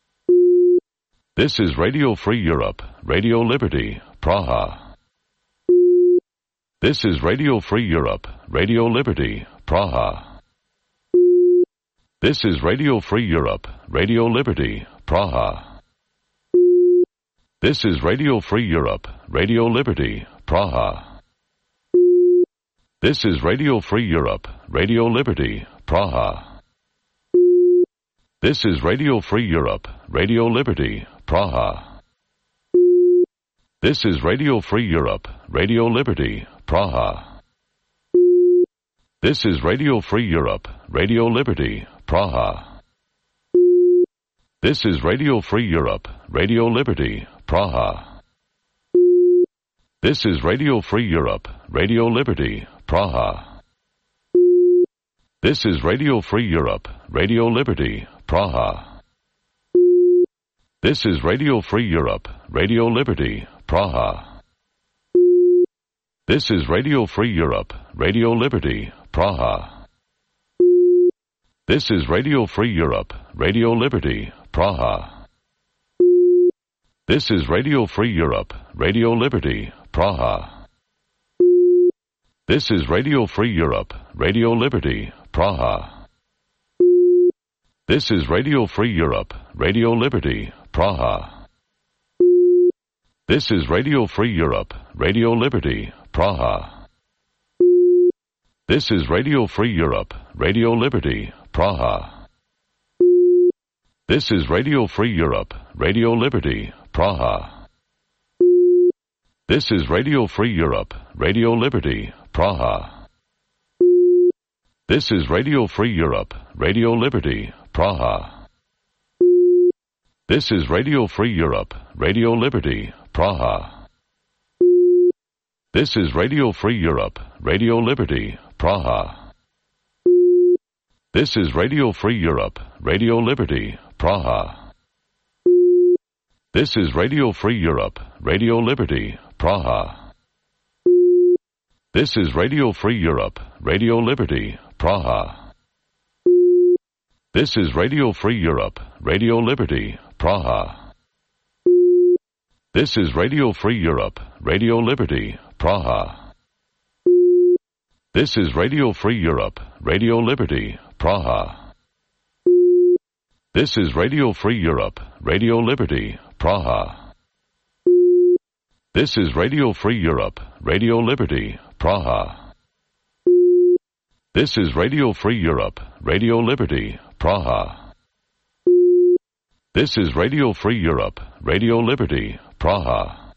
Speaker 1: This is Radio Free Europe, Radio Liberty, Praha. This is Radio Free Europe, Radio Liberty, Praha. This is Radio Free Europe, Radio Liberty, Praha. This is Radio Free Europe, Radio Liberty, Praha. This is Radio Free Europe, Radio Liberty, Praha. This is Radio Free Europe, Radio Liberty, Praha. This is Radio Free Europe, Radio Liberty, Praha. This is Radio Free Europe, Radio Liberty, Praha. This is Radio Free Europe, Radio Liberty, Praha. This is Radio Free Europe, Radio Liberty, Praha. This is Radio Free Europe, Radio Liberty, Praha. This is Radio Free Europe, Radio Liberty, Praha. This is Radio Free Europe, Radio Liberty, Praha. This is Radio Free Europe, Radio Liberty, Praha. This is Radio Free Europe, Radio Liberty, Praha. This is Radio Free Europe, Radio Liberty, Praha. This is Radio Free Europe, Radio Liberty, Praha. This is Radio Free Europe, Radio Liberty, Praha. This is Radio Free Europe, Radio Liberty, Praha. This is Radio Free Europe, Radio Liberty, Praha. This is Radio Free Europe, Radio Liberty, Praha. This is Radio Free Europe, Radio Liberty, Praha. This is Radio Free Europe, Radio Liberty, Praha. This is Radio Free Europe, Radio Liberty, Praha. This is Radio Free Europe, Radio Liberty, Praha. This is Radio Free Europe, Radio Liberty, Praha. This is Radio Free Europe, Radio Liberty, Praha. This is Radio Free Europe, Radio Liberty, Praha. This is Radio Free Europe, Radio Liberty, Praha. This is Radio Free Europe, Radio Liberty, Praha. This is Radio Free Europe, Radio Liberty, Praha. This is Radio Free Europe, Radio Liberty, Praha. This is Radio Free Europe, Radio Liberty, Praha. This is Radio Free Europe, Radio Liberty, Praha.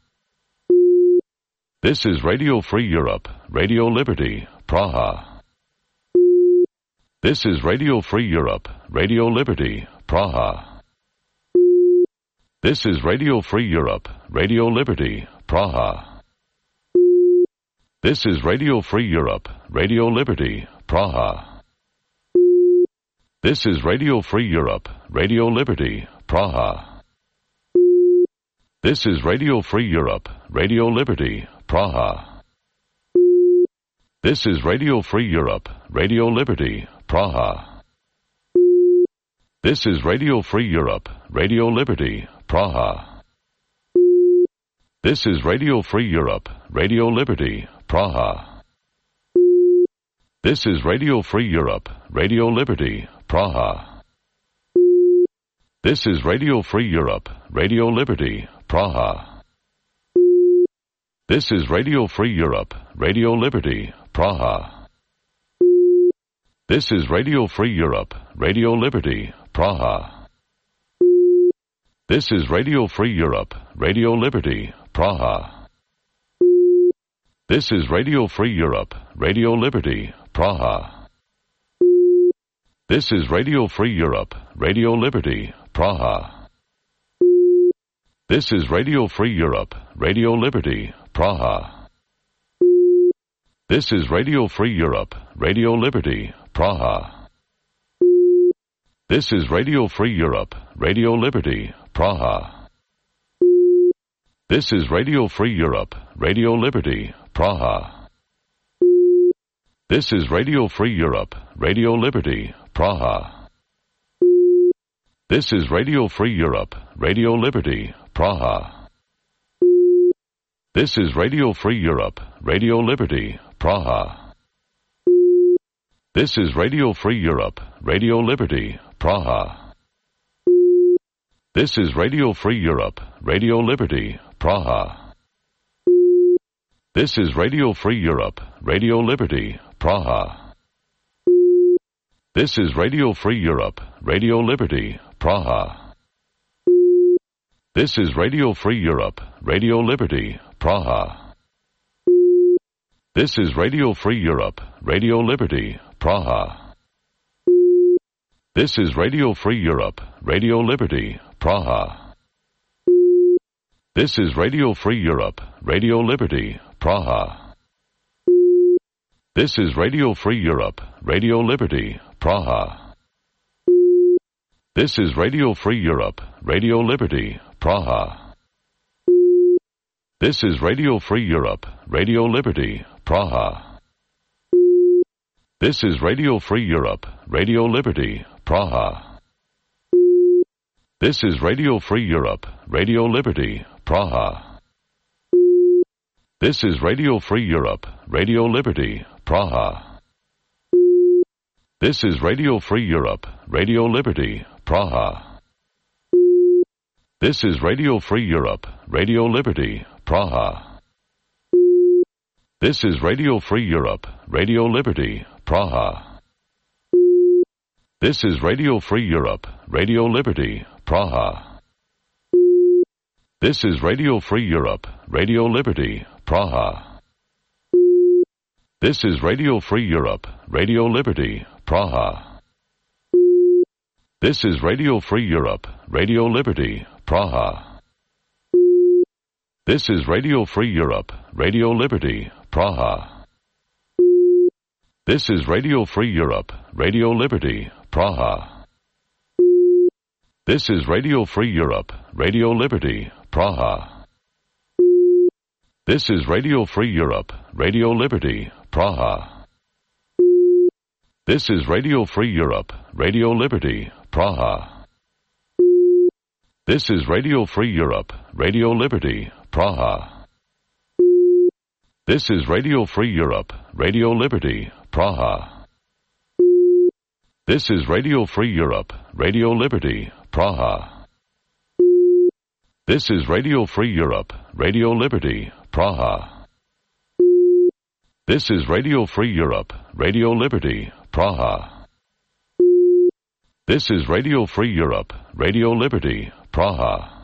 Speaker 1: This is Radio Free Europe, Radio Liberty, Praha. This is Radio Free Europe, Radio Liberty, Praha. This is Radio Free Europe, Radio Liberty, Praha. This is Radio Free Europe, Radio Liberty, Praha. This is Radio Free Europe, Radio Liberty, Praha. This is Radio Free Europe, Radio Liberty, Praha. This is Radio Free Europe, Radio Liberty, Praha. This is Radio Free Europe, Radio Liberty, Praha. This is Radio Free Europe, Radio Liberty, Praha. This is Radio Free Europe, Radio Liberty, Praha. This is Radio Free Europe, Radio Liberty, Praha. This is Radio Free Europe, Radio Liberty, Praha. This is Radio Free Europe, Radio Liberty, Praha. This is Radio Free Europe, Radio Liberty, Praha. This is Radio Free Europe, Radio Liberty, Praha. This is Radio Free Europe, Radio Liberty, Praha. This is Radio Free Europe, Radio Liberty, Praha. This is Radio Free Europe, Radio Liberty, Praha. This is Radio Free Europe, Radio Liberty, Praha. This is Radio Free Europe, Radio Liberty, Praha. This is Radio Free Europe, Radio Liberty, Praha. This is Radio Free Europe, Radio Liberty, Praha. This is Radio Free Europe, Radio Liberty, Praha. This is Radio Free Europe, Radio Liberty, Praha. This is Radio Free Europe, Radio Liberty, Praha. This is Radio Free Europe, Radio Liberty, Praha. This is Radio Free Europe, Radio Liberty, Praha. This is Radio Free Europe, Radio Liberty, Praha. This is Radio Free Europe, Radio Liberty, Praha. This is Radio Free Europe, Radio Liberty, Praha. This is Radio Free Europe, Radio Liberty, Praha. This is Radio Free Europe, Radio Liberty, Praha. This is Radio Free Europe, Radio Liberty, Praha. This is Radio Free Europe, Radio Liberty, Praha. This is Radio Free Europe, Radio Liberty, Praha. This is Radio Free Europe, Radio Liberty, Praha. This is Radio Free Europe, Radio Liberty, Praha. This is Radio Free Europe, Radio Liberty, Praha. This is Radio Free Europe, Radio Liberty, Praha. This is Radio Free Europe, Radio Liberty, Praha. This is Radio Free Europe, Radio Liberty, Praha. This is Radio Free Europe, Radio Liberty, Praha. This is Radio Free Europe, Radio Liberty, Praha. This is Radio Free Europe, Radio Liberty, Praha. This is Radio Free Europe, Radio Liberty, Praha. This is Radio Free Europe, Radio Liberty, Praha. This is Radio Free Europe, Radio Liberty, Praha. This is Radio Free Europe, Radio Liberty, Praha. This is Radio Free Europe, Radio Liberty, Praha. This is Radio Free Europe, Radio Liberty, Praha. This is Radio Free Europe, Radio Liberty, Praha. This is Radio Free Europe, Radio Liberty, Praha. This is Radio Free Europe, Radio Liberty, Praha. This is Radio Free Europe, Radio Liberty, Praha. This is Radio Free Europe, Radio Liberty, Praha.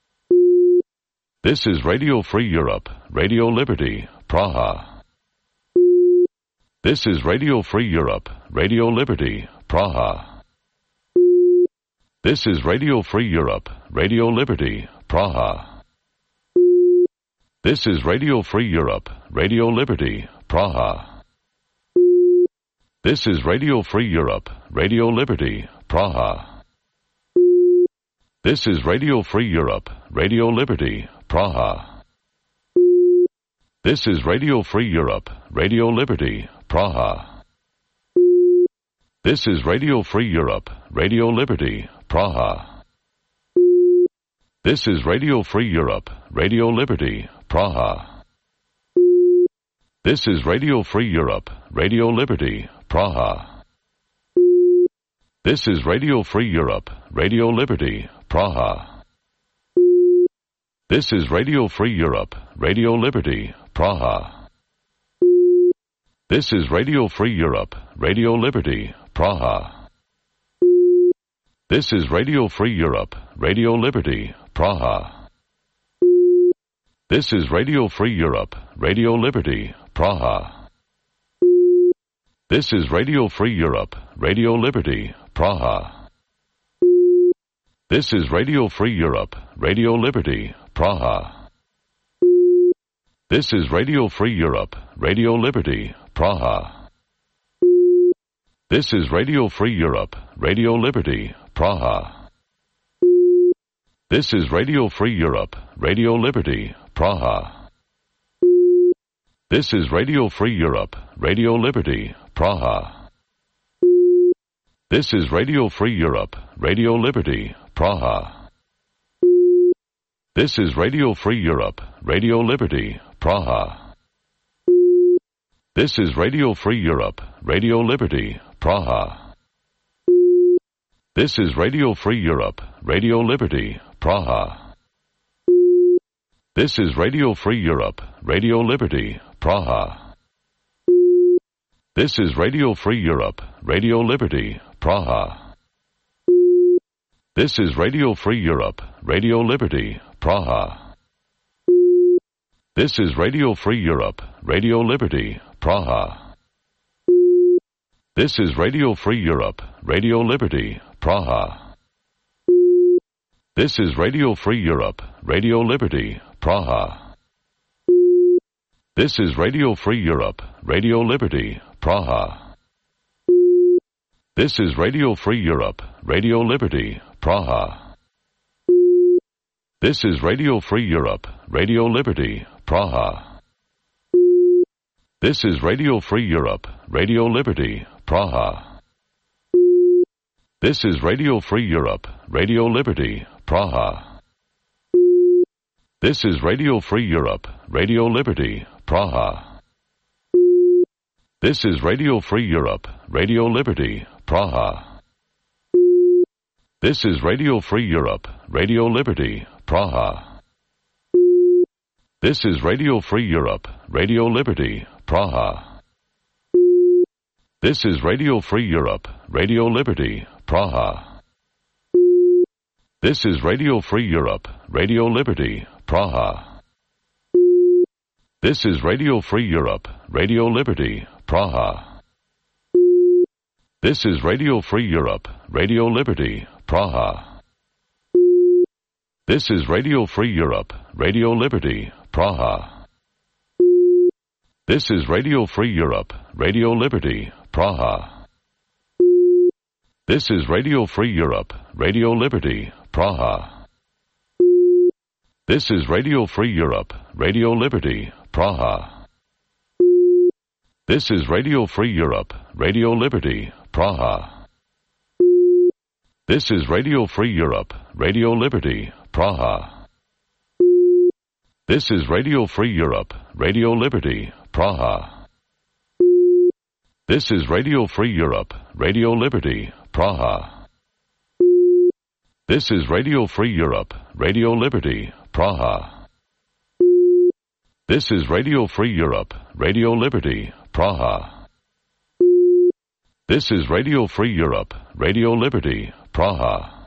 Speaker 1: This is Radio Free Europe, Radio Liberty, Praha. This is Radio Free Europe, Radio Liberty, Praha. This is Radio Free Europe, Radio Liberty, Praha. This is Radio Free Europe, Radio Liberty, Praha. This is Radio Free Europe, Radio Liberty, Praha. This is Radio Free Europe, Radio Liberty, Praha. This is Radio Free Europe, Radio Liberty, Praha. This is Radio Free Europe, Radio Liberty, Praha. This is Radio Free Europe, Radio Liberty, Praha. This is Radio Free Europe, Radio Liberty, Praha. This is Radio Free Europe, Radio Liberty, Praha. This is Radio Free Europe, Radio Liberty, Praha. This is Radio Free Europe, Radio Liberty, Praha. This is Radio Free Europe, Radio Liberty, Praha. This is Radio Free Europe, Radio Liberty, Praha. This is Radio Free Europe, Radio Liberty, Praha. This is Radio Free Europe, Radio Liberty, Praha. This is Radio Free Europe, Radio Liberty, Praha. This is Radio Free Europe, Radio Liberty, Praha. This is Radio Free Europe, Radio Liberty, Praha. This is Radio Free Europe, Radio Liberty, Praha. This is Radio Free Europe, Radio Liberty, Praha. This is Radio Free Europe, Radio Liberty, Praha. This is Radio Free Europe, Radio Liberty, Praha. This is Radio Free Europe, Radio Liberty, Praha. This is Radio Free Europe, Radio Liberty, Praha. This is Radio Free Europe, Radio Liberty, Praha. This is Radio Free Europe, Radio Liberty, Praha. This is Radio Free Europe, Radio Liberty, Praha. This is Radio Free Europe, Radio Liberty, Praha. This is Radio Free Europe, Radio Liberty, Praha. This is Radio Free Europe, Radio Liberty, Praha. This is Radio Free Europe, Radio Liberty, Praha. This is Radio Free Europe, Radio Liberty, Praha. This is Radio Free Europe, Radio Liberty, Praha. This is Radio Free Europe, Radio Liberty, Praha. This is Radio Free Europe, Radio Liberty, Praha. This is Radio Free Europe, Radio Liberty, Praha. This is Radio Free Europe, Radio Liberty, Praha. This is Radio Free Europe, Radio Liberty, Praha. This is Radio Free Europe, Radio Liberty, Praha. This is Radio Free Europe, Radio Liberty, Praha. This is Radio Free Europe, Radio Liberty, Praha. This is Radio Free Europe, Radio Liberty, Praha. This is Radio Free Europe, Radio Liberty, Praha. This is Radio Free Europe, Radio Liberty, Praha. This is Radio Free Europe, Radio Liberty, Praha. This is Radio Free Europe, Radio Liberty, Praha. This is Radio Free Europe, Radio Liberty, Praha. This is Radio Free Europe, Radio Liberty, Praha. This is Radio Free Europe, Radio Liberty, Praha. This is Radio Free Europe, Radio Liberty, Praha. This is Radio Free Europe, Radio Liberty, Praha. This is Radio Free Europe, Radio Liberty, Praha. This is Radio Free Europe, Radio Liberty, Praha.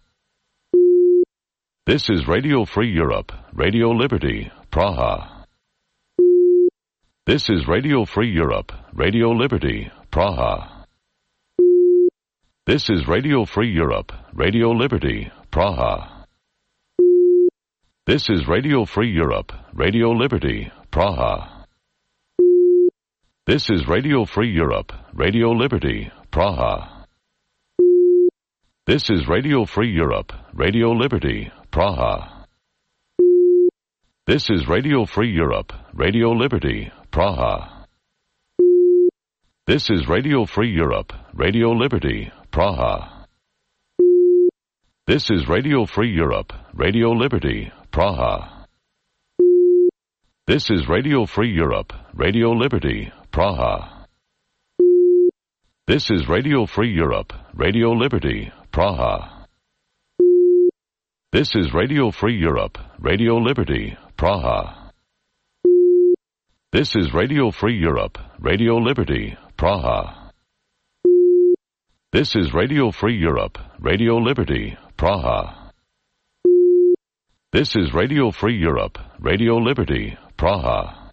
Speaker 1: This is Radio Free Europe, Radio Liberty, Praha. This is Radio Free Europe, Radio Liberty, Praha. This is Radio Free Europe, Radio Liberty, Praha. This is Radio Free Europe, Radio Liberty, Praha. This is Radio Free Europe, Radio Liberty, Praha. This is Radio Free Europe, Radio Liberty, Praha. This is Radio Free Europe, Radio Liberty, Praha. This is Radio Free Europe, Radio Liberty, Praha. This is Radio Free Europe, Radio Liberty, Praha. This is Radio Free Europe, Radio Liberty, Praha. This is Radio Free Europe, Radio Liberty, Praha. This is Radio Free Europe, Radio Liberty, Praha. This is Radio Free Europe, Radio Liberty, Praha. This is Radio Free Europe, Radio Liberty, Praha. This is Radio Free Europe, Radio Liberty, Praha.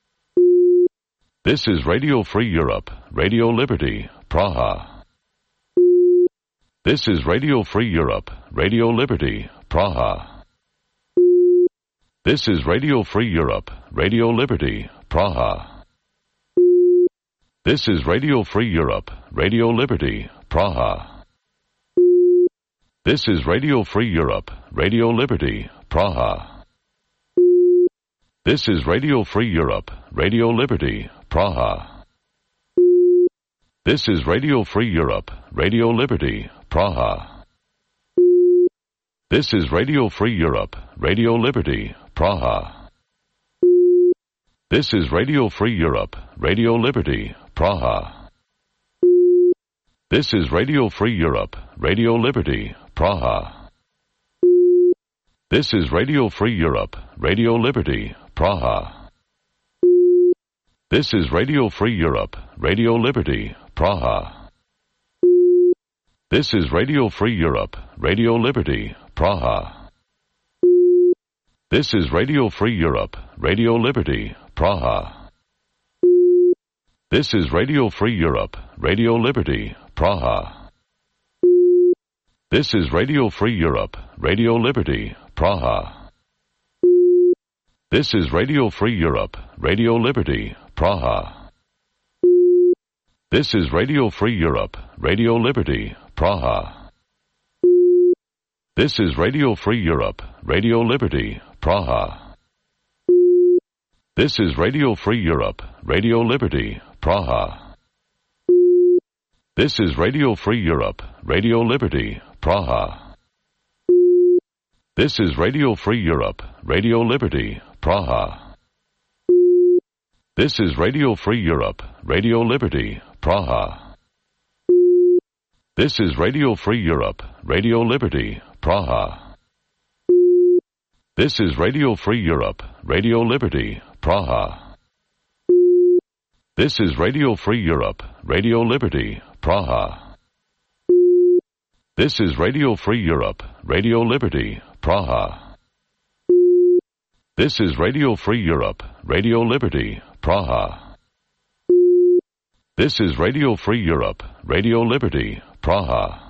Speaker 1: This is Radio Free Europe, Radio Liberty, Praha. This is Radio Free Europe, Radio Liberty, Praha. This is Radio Free Europe, Radio Liberty, Praha. This is Radio Free Europe, Radio Liberty, Praha. This is Radio Free Europe, Radio Liberty, Praha. This is Radio Free Europe, Radio Liberty, Praha. This is Radio Free Europe, Radio Liberty, Praha. This is Radio Free Europe, Radio Liberty, Praha. This is Radio Free Europe, Radio Liberty, Praha. This is Radio Free Europe, Radio Liberty, Praha. This is Radio Free Europe, Radio Liberty, Praha. This is Radio Free Europe, Radio Liberty, Praha. This is Radio Free Europe, Radio Liberty, Praha. This is Radio Free Europe, Radio Liberty, Praha. This is Radio Free Europe, Radio Liberty, Praha. This is Radio Free Europe, Radio Liberty, Praha. This is Radio Free Europe, Radio Liberty, Praha. This is Radio Free Europe, Radio Liberty, Praha. This is Radio Free Europe, Radio Liberty, Praha. This is Radio Free Europe, Radio Liberty, Praha. This is Radio Free Europe, Radio Liberty, Praha. This is Radio Free Europe, Radio Liberty, Praha. This is Radio Free Europe, Radio Liberty, Praha. This is Radio Free Europe, Radio Liberty, Praha. This is Radio Free Europe, Radio Liberty, Praha. This is Radio Free Europe, Radio Liberty, Praha. This is Radio Free Europe, Radio Liberty, Praha. This is Radio Free Europe, Radio Liberty, Praha. This is Radio Free Europe, Radio Liberty, Praha.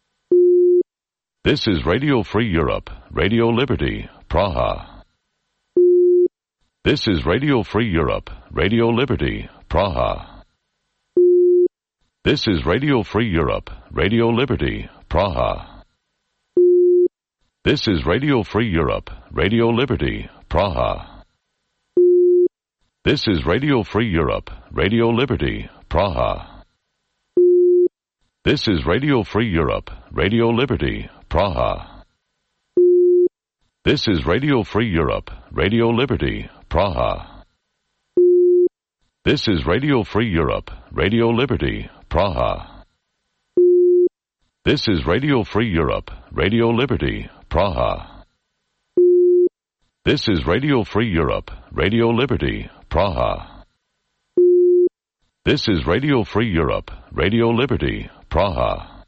Speaker 1: This is Radio Free Europe, Radio Liberty, Praha. This is Radio Free Europe, Radio Liberty, Praha. This is Radio Free Europe, Radio Liberty, Praha. This is Radio Free Europe, Radio Liberty, Praha. This is Radio Free Europe, Radio Liberty, Praha. This is Radio Free Europe, Radio Liberty, Praha. This is Radio Free Europe, Radio Liberty, Praha. This is Radio Free Europe, Radio Liberty, Praha. This is Radio Free Europe, Radio Liberty, Praha. This is Radio Free Europe, Radio Liberty, Praha. This is Radio Free Europe, Radio Liberty, Praha.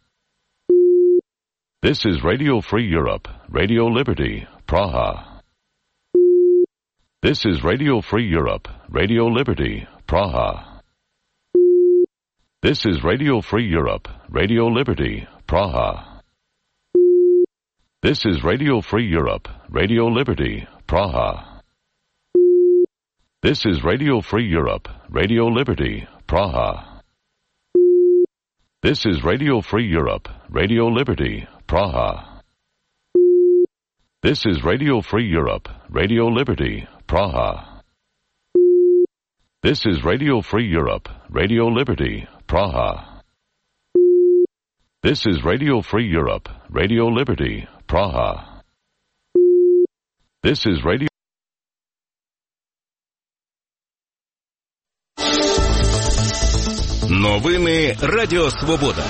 Speaker 1: This is Radio Free Europe, Radio Liberty, Praha. This is Radio Free Europe, Radio Liberty, Praha. This is Radio Free Europe, Radio Liberty, Praha. This is Radio Free Europe, Radio Liberty, Praha. This is Radio Free Europe, Radio Liberty, Praha. This is Radio Free Europe, Radio Liberty, Praha. This is Radio Free Europe, Radio Liberty, Praha. This is Radio Free Europe, Radio Liberty, Praha. This is Radio Free Europe, Radio Liberty, Praha. This is Radio
Speaker 2: Новини Радіо Свобода.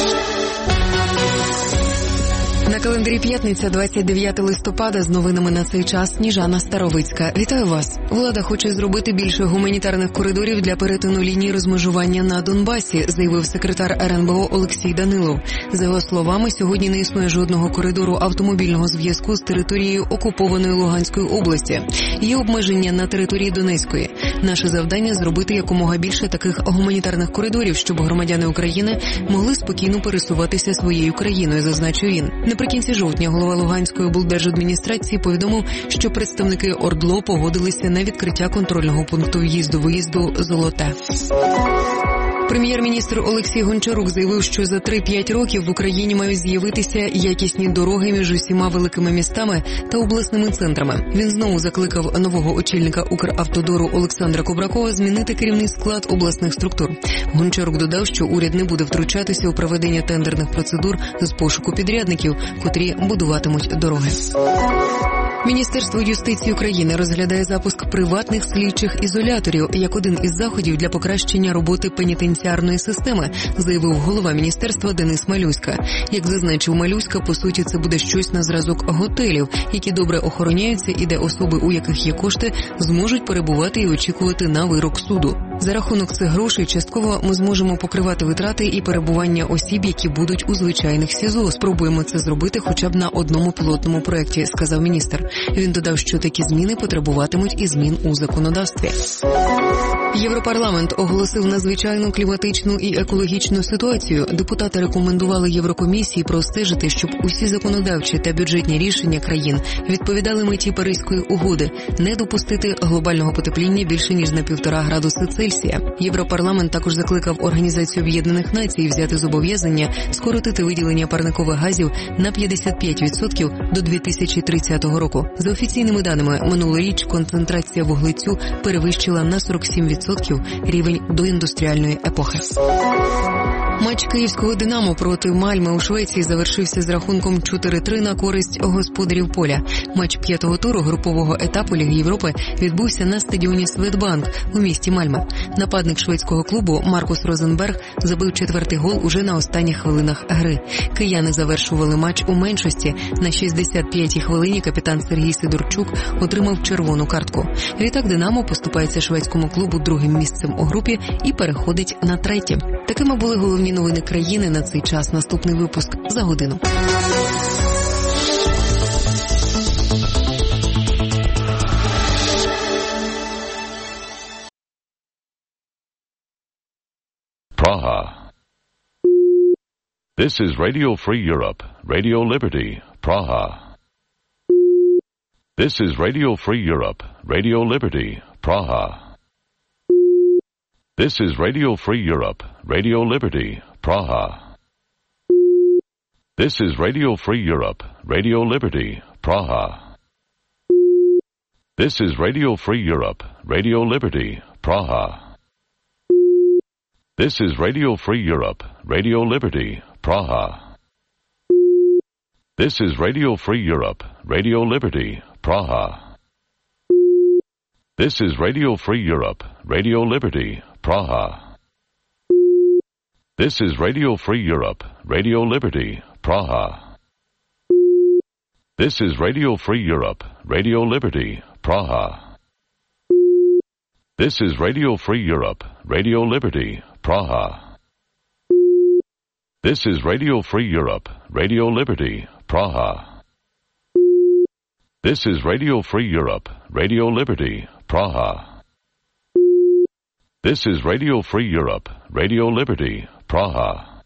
Speaker 3: На календарі п'ятниця, 29 листопада, з новинами на цей час Сніжана Старовицька. Вітаю вас. Влада хоче зробити більше гуманітарних коридорів для перетину лінії розмежування на Донбасі, заявив секретар РНБО Олексій Данилов. За його словами, сьогодні не існує жодного коридору автомобільного зв'язку з територією окупованої Луганської області. Є обмеження на території Донецької. Наше завдання – зробити якомога більше таких гуманітарних коридорів, щоб громадяни України могли спокійно пересуватися своєю країною, зазначив він. Наприкінці жовтня голова Луганської облдержадміністрації повідомив, що представники ОРДЛО погодилися на відкриття контрольного пункту в'їзду-виїзду «Золоте». Прем'єр-міністр Олексій Гончарук заявив, що за 3-5 років в Україні мають з'явитися якісні дороги між усіма великими містами та обласними центрами. Він знову закликав нового очільника Укравтодору Олександра Кубракова змінити керівний склад обласних структур. Гончарук додав, що уряд не буде втручатися у проведення тендерних процедур з пошуку підрядників, котрі будуватимуть дороги. Міністерство юстиції України розглядає запуск приватних слідчих ізоляторів як один із заходів для покращення роботи пенітенціарної системи, заявив голова міністерства Денис Малюська. Як зазначив Малюська, по суті, це буде щось на зразок готелів, які добре охороняються і де особи, у яких є кошти, зможуть перебувати і очікувати на вирок суду. За рахунок цих грошей частково ми зможемо покривати витрати і перебування осіб, які будуть у звичайних СІЗО. Спробуємо це зробити хоча б на одному пілотному проєкті, сказав міністр. Він додав, що такі зміни потребуватимуть і змін у законодавстві. Європарламент оголосив надзвичайну кліматичну і екологічну ситуацію. Депутати рекомендували Єврокомісії простежити, щоб усі законодавчі та бюджетні рішення країн відповідали меті Паризької угоди – не допустити глобального потепління більше ніж на 1,5 градуси Цельсія. Європарламент також закликав Організацію Об'єднаних Націй взяти зобов'язання скоротити виділення парникових газів на 55% до 2030 року. За офіційними даними, минулоріч концентрація вуглецю перевищила на 47% рівень доіндустріальної епохи. Матч київського «Динамо» проти Мальми у Швеції завершився з рахунком 4-3 на користь господарів поля. Матч 5-го туру групового етапу Ліги Європи відбувся на стадіоні Светбанк у місті Мальме. Нападник шведського клубу Маркус Розенберг забив 4-й гол уже на останніх хвилинах гри. Кияни завершували матч у меншості. На 65-й хвилині капітан Сергій Сидорчук отримав червону картку. Відтак «Динамо» поступається шведському клубу другим місцем у групі і переходить на третє. Такими були головні новини країни на цей час. Наступний випуск за годину.
Speaker 1: Praha. This is Radio Free Europe, Radio Liberty, Praha. This is Radio Free Europe, Radio Liberty, Praha. This is Radio Free Europe, Radio Liberty, Praha. This is Radio Free Europe, Radio Liberty, Praha. This is Radio Free Europe, Radio Liberty, Praha. This is Radio Free Europe, Radio Liberty, Praha. This is Radio Free Europe, Radio Liberty, Praha. This is Radio Free Europe, Radio Liberty, Praha. This is Radio Free Europe, Radio Liberty, Praha. This is Radio Free Europe, Radio Liberty, Praha. This is Radio Free Europe, Radio Liberty, Praha. This is Radio Free Europe, Radio Liberty, Praha. This is Radio Free Europe, Radio Liberty, Praha. This is Radio Free Europe, Radio Liberty, Praha.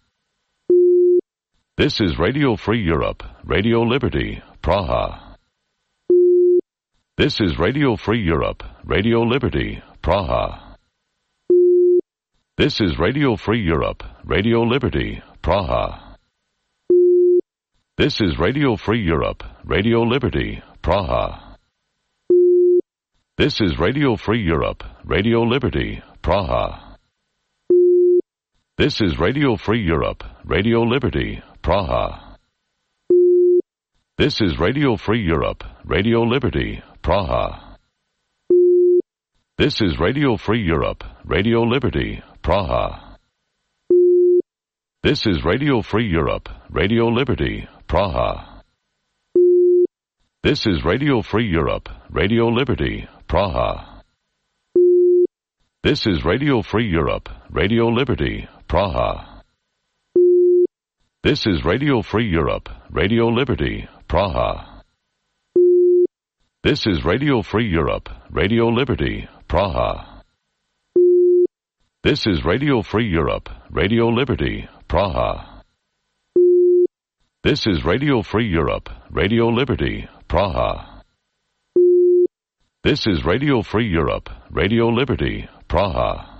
Speaker 1: This is Radio Free Europe, Radio Liberty, Praha. This is Radio Free Europe, Radio Liberty, Praha. This is Radio Free Europe, Radio Liberty, Praha. This is Radio Free Europe, Radio Liberty, Praha. This is Radio Free Europe, Radio Liberty, Praha. This is Radio Free Europe, Radio Liberty, Praha. This is Radio Free Europe, Radio Liberty, Praha. This is Radio Free Europe, Radio Liberty, Praha. This is Radio Free Europe, Radio Liberty, Praha. This is Radio Free Europe, Radio Liberty, Praha. This is Radio Free Europe, Radio Liberty, Praha. This is Radio Free Europe, Radio Liberty, Praha. This is Radio Free Europe, Radio Liberty, Praha. This is Radio Free Europe, Radio Liberty, Praha. This is Radio Free Europe, Radio Liberty, Praha. This is Radio Free Europe, Radio Liberty, Praha.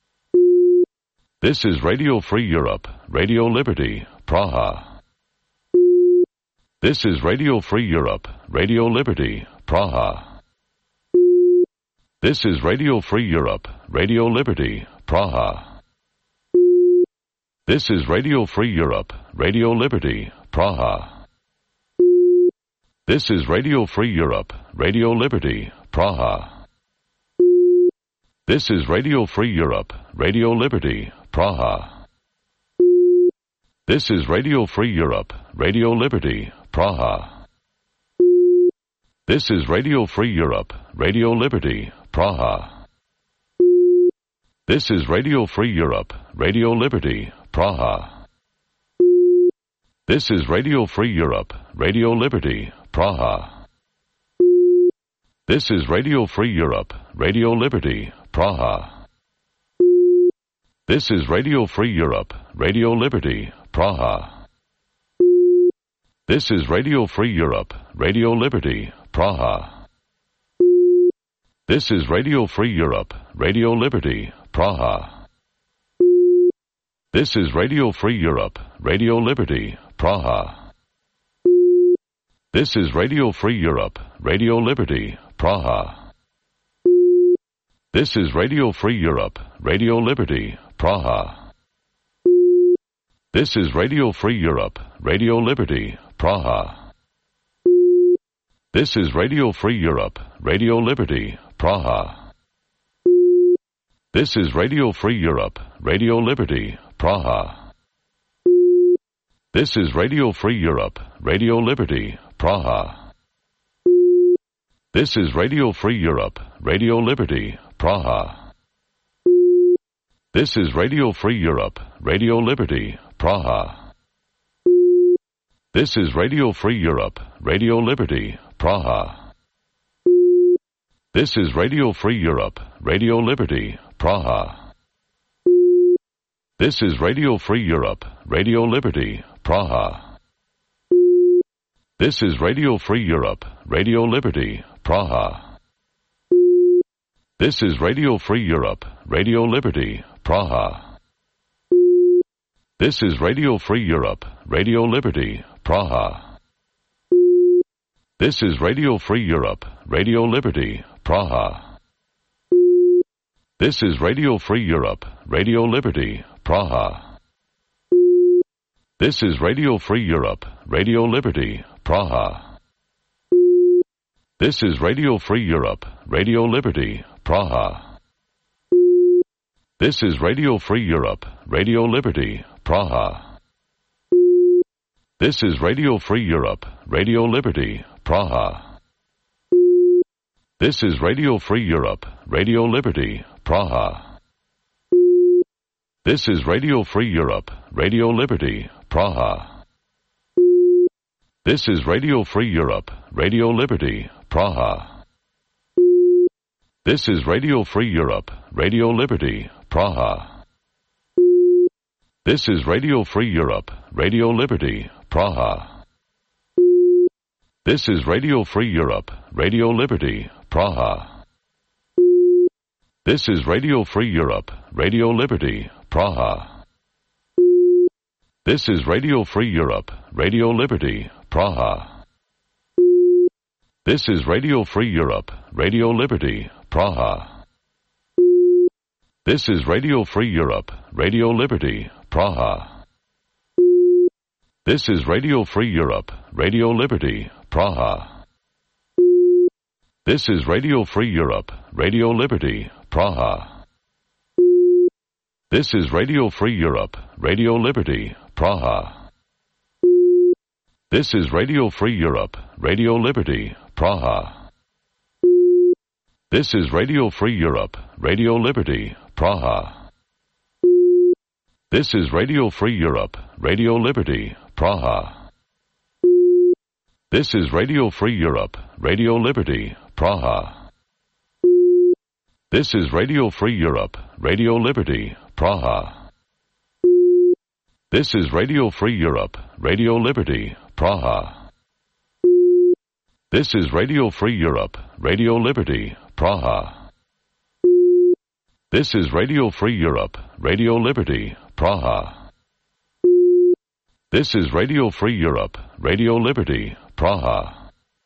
Speaker 1: This is Radio Free Europe, Radio Liberty, Praha. This is Radio Free Europe, Radio Liberty, Praha. This is Radio Free Europe, Radio Liberty, Praha. This is Radio Free Europe, Radio Liberty, Praha. This is Radio Free Europe, Radio Liberty, Praha. This is Radio Free Europe, Radio Liberty, Praha. This is Radio Free Europe, Radio Liberty, Praha. This is Radio Free Europe, Radio Liberty, Praha. This is Radio Free Europe, Radio Liberty, Praha. This is Radio Free Europe, Radio Liberty, Praha. This is Radio Free Europe, Radio Liberty, Praha. This is Radio Free Europe, Radio Liberty, Praha. This is Radio Free Europe, Radio Liberty, Praha. This is Radio Free Europe, Radio Liberty, Praha. This is Radio Free Europe, Radio Liberty, Praha. This is Radio Free Europe, Radio Liberty, Praha. This is Radio Free Europe, Radio Liberty, Praha. This is Radio Free Europe, Radio Liberty, Praha. This is Radio Free Europe, Radio Liberty, Praha. This is Radio Free Europe, Radio Liberty, Praha. This is Radio Free Europe, Radio Liberty, Praha. This is Radio Free Europe, Radio Liberty, Praha. This is Radio Free Europe, Radio Liberty, Praha. This is Radio Free Europe, Radio Liberty, Praha. This is Radio Free Europe, Radio Liberty, Praha. This is Radio Free Europe, Radio Liberty, Praha. This is Radio Free Europe, Radio Liberty, Praha. This is Radio Free Europe, Radio Liberty, Praha. This is Radio Free Europe, Radio Liberty, Praha. This is Radio Free Europe, Radio Liberty, Praha. This is Radio Free Europe, Radio Liberty, Praha. This is Radio Free Europe, Radio Liberty, Praha. This is Radio Free Europe, Radio Liberty, Praha. This is Radio Free Europe, Radio Liberty, Praha. This is Radio Free Europe, Radio Liberty, Praha. This is Radio Free Europe, Radio Liberty, Praha. This is Radio Free Europe, Radio Liberty, Praha. This is Radio Free Europe, Radio Liberty, Praha. This is Radio Free Europe, Radio Liberty, Praha. This is Radio Free Europe, Radio Liberty, Praha. This is Radio Free Europe, Radio Liberty, Praha. This is Radio Free Europe, Radio Liberty, Praha. This is Radio Free Europe, Radio Liberty, Praha. This is Radio Free Europe, Radio Liberty, Praha. This is Radio Free Europe, Radio Liberty, Praha. This is Radio Free Europe, Radio Liberty, Praha. This is Radio Free Europe, Radio Liberty, Praha. This is Radio Free Europe, Radio Liberty, Praha. This is Radio Free Europe, Radio Liberty, Praha. This is Radio Free Europe, Radio Liberty, Praha. This is Radio Free Europe, Radio Liberty, Praha. This is Radio Free Europe, Radio Liberty, Praha. This is Radio Free Europe, Radio Liberty, Praha. This is Radio Free Europe, Radio Liberty, Praha. This is Radio Free Europe, Radio Liberty, Praha. This is Radio Free Europe, Radio Liberty, Praha. This is Radio Free Europe, Radio Liberty, Praha.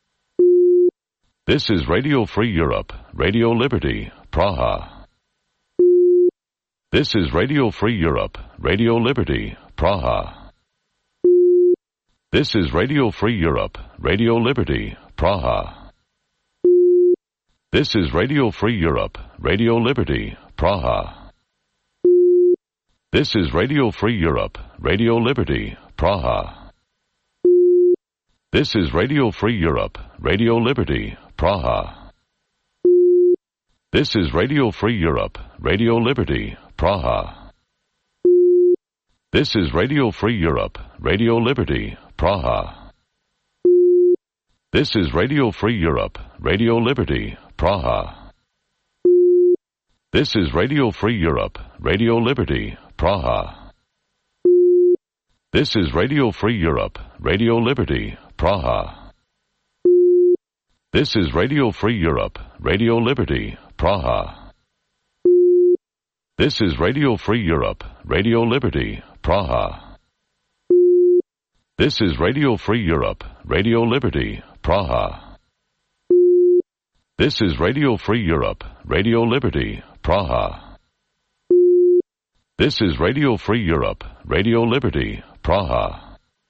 Speaker 1: This is Radio Free Europe, Radio Liberty, Praha. This is Radio Free Europe, Radio Liberty, Praha. This is Radio Free Europe, Radio Liberty, Praha. This is Radio Free Europe, Radio Liberty, Praha. This is Radio Free Europe, Radio Liberty, Praha. This is Radio Free Europe, Radio Liberty, Praha. This is Radio Free Europe, Radio Liberty, Praha. This is Radio Free Europe, Radio Liberty, Praha. This is Radio Free Europe, Radio Liberty, Praha. This is Radio Free Europe, Radio Liberty, Praha. This is Radio Free Europe, Radio Liberty, Praha. This is Radio Free Europe, Radio Liberty, Praha. This is Radio Free Europe, Radio Liberty, Praha. This is Radio Free Europe, Radio Liberty, Praha. This is Radio Free Europe, Radio Liberty, Praha. This is Radio Free Europe, Radio Liberty, Praha.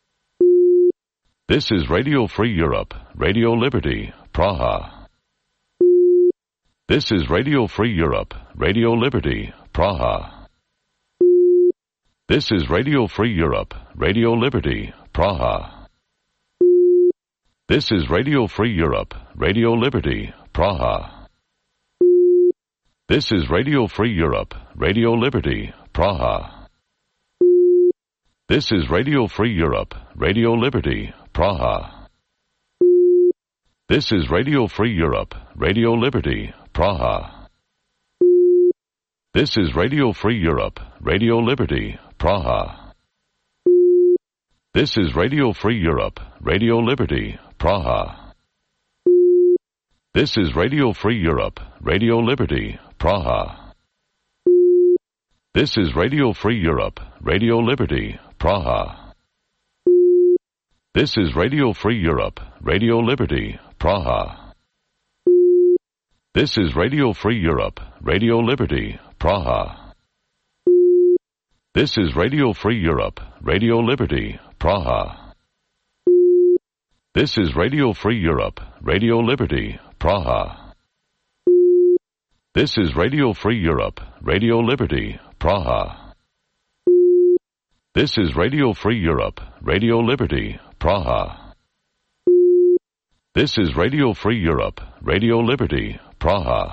Speaker 1: This is Radio Free Europe, Radio Liberty, Praha. This is Radio Free Europe, Radio Liberty, Praha. This is Radio Free Europe, Radio Liberty, Praha. This is Radio Free Europe, Radio Liberty, Praha. This is Radio Free Europe, Radio Liberty, Praha. This is Radio Free Europe, Radio Liberty, Praha. This is Radio Free Europe, Radio Liberty, Praha. This is Radio Free Europe, Radio Liberty, Praha. This is Radio Free Europe, Radio Liberty, Praha. This is Radio Free Europe, Radio Liberty, Praha. This is Radio Free Europe, Radio Liberty, Praha. This is Radio Free Europe, Radio Liberty, Praha. This is Radio Free Europe, Radio Liberty, Praha. This is Radio Free Europe, Radio Liberty, Praha. This is Radio Free Europe, Radio Liberty, Praha. This is Radio Free Europe, Radio Liberty, Praha. This is Radio Free Europe, Radio Liberty, Praha. This is Radio Free Europe, Radio Liberty, Praha.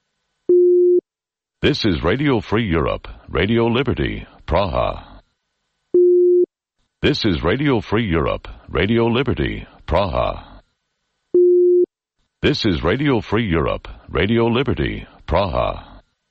Speaker 1: This is Radio Free Europe, Radio Liberty, Praha. This is Radio Free Europe, Radio Liberty, Praha. This is Radio Free Europe, Radio Liberty, Praha.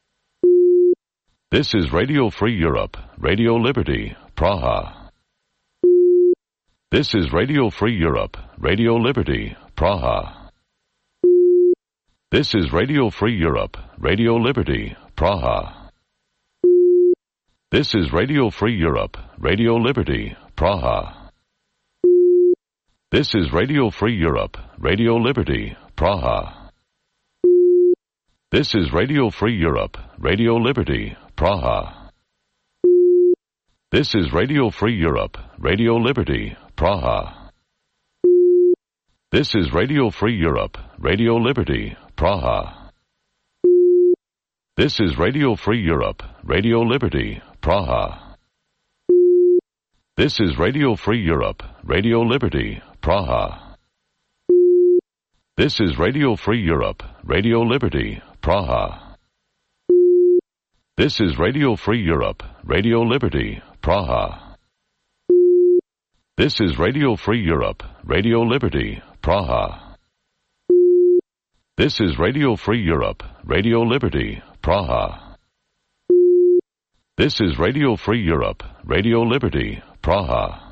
Speaker 1: This is Radio Free Europe, Radio Liberty, Praha. This is Radio Free Europe, Radio Liberty, Praha. This is Radio Free Europe, Radio Liberty, Praha. This is Radio Free Europe, Radio Liberty, Praha. This is Radio Free Europe, Radio Liberty, Praha. This is Radio Free Europe, Radio Liberty, Praha. This is Radio Free Europe, Radio Liberty, Praha. This is Radio Free Europe, Radio Liberty, Praha. This is Radio Free Europe, Radio Liberty, Praha. This is Radio Free Europe, Radio Liberty, Praha. This is Radio Free Europe, Radio Liberty, Praha. This is Radio Free Europe, Radio Liberty, Praha. This is Radio Free Europe, Radio Liberty, Praha. This is Radio Free Europe, Radio Liberty, Praha. This is Radio Free Europe, Radio Liberty, Praha.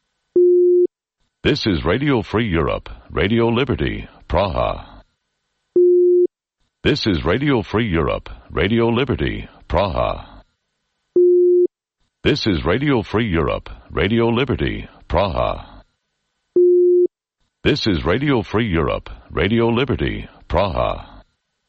Speaker 1: This is Radio Free Europe, Radio Liberty, Praha. This is Radio Free Europe, Radio Liberty, Praha. This is Radio Free Europe, Radio Liberty, Praha. This is Radio Free Europe, Radio Liberty, Praha.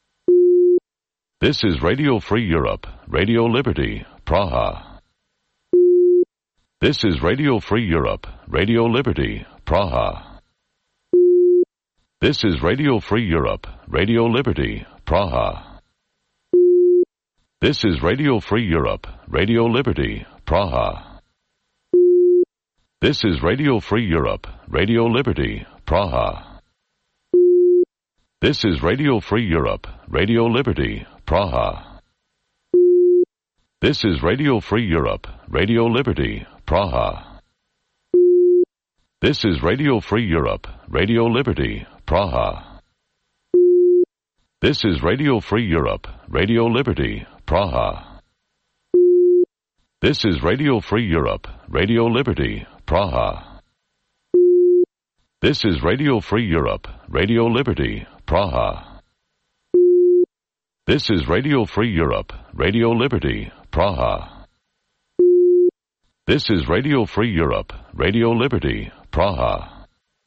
Speaker 1: This is Radio Free Europe, Radio Liberty, Praha. This is Radio Free Europe, Radio Liberty, Praha. This is Radio Free Europe, Radio Liberty, Praha. This is Radio Free Europe, Radio Liberty, Praha. This is Radio Free Europe, Radio Liberty, Praha. This is Radio Free Europe, Radio Liberty, Praha. This is Radio Free Europe, Radio Liberty, Praha. This is Radio Free Europe, Radio Liberty, Praha. This is Radio Free Europe, Radio Liberty, Praha. This is Radio Free Europe, Radio Liberty, Praha. This is Radio Free Europe, Radio Liberty, Praha. This is Radio Free Europe, Radio Liberty, Praha. This is Radio Free Europe, Radio Liberty, Praha.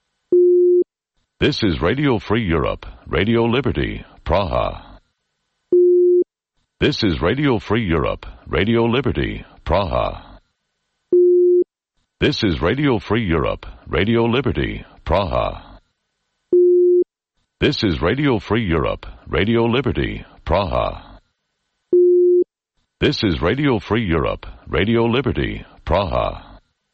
Speaker 1: This is Radio Free Europe, Radio Liberty, Praha. This is Radio Free Europe, Radio Liberty, Praha. This is Radio Free Europe, Radio Liberty, Praha. This is Radio Free Europe, Radio Liberty, Praha. This is Radio Free Europe, Radio Liberty, Praha.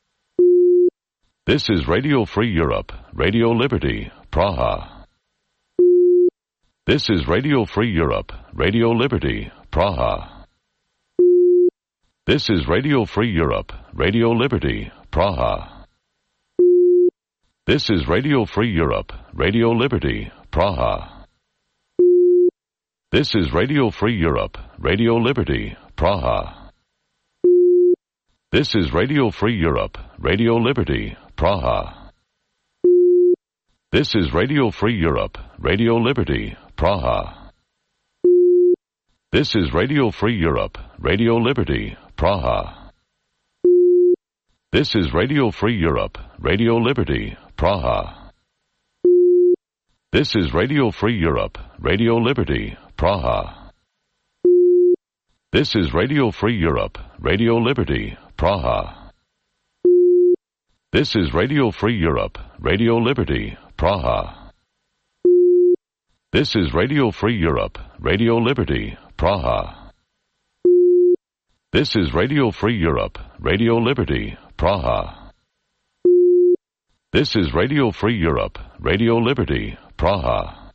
Speaker 1: This is Radio Free Europe, Radio Liberty, Praha. This is Radio Free Europe, Radio Liberty, Praha. This is Radio Free Europe, Radio Liberty, Praha. This is Radio Free Europe, Radio Liberty, Praha. This is Radio Free Europe, Radio Liberty, Praha. This is Radio Free Europe, Radio Liberty, Praha. This is Radio Free Europe, Radio Liberty, Praha. This is Radio Free Europe, Radio Liberty, Praha. This is Radio Free Europe, Radio Liberty, Praha. This is Radio Free Europe, Radio Liberty, Praha. This is Radio Free Europe, Radio Liberty, Praha. This is Radio Free Europe, Radio Liberty, Praha. This is Radio Free Europe, Radio Liberty, Praha. This is Radio Free Europe, Radio Liberty, Praha. This is Radio Free Europe, Radio Liberty, Praha.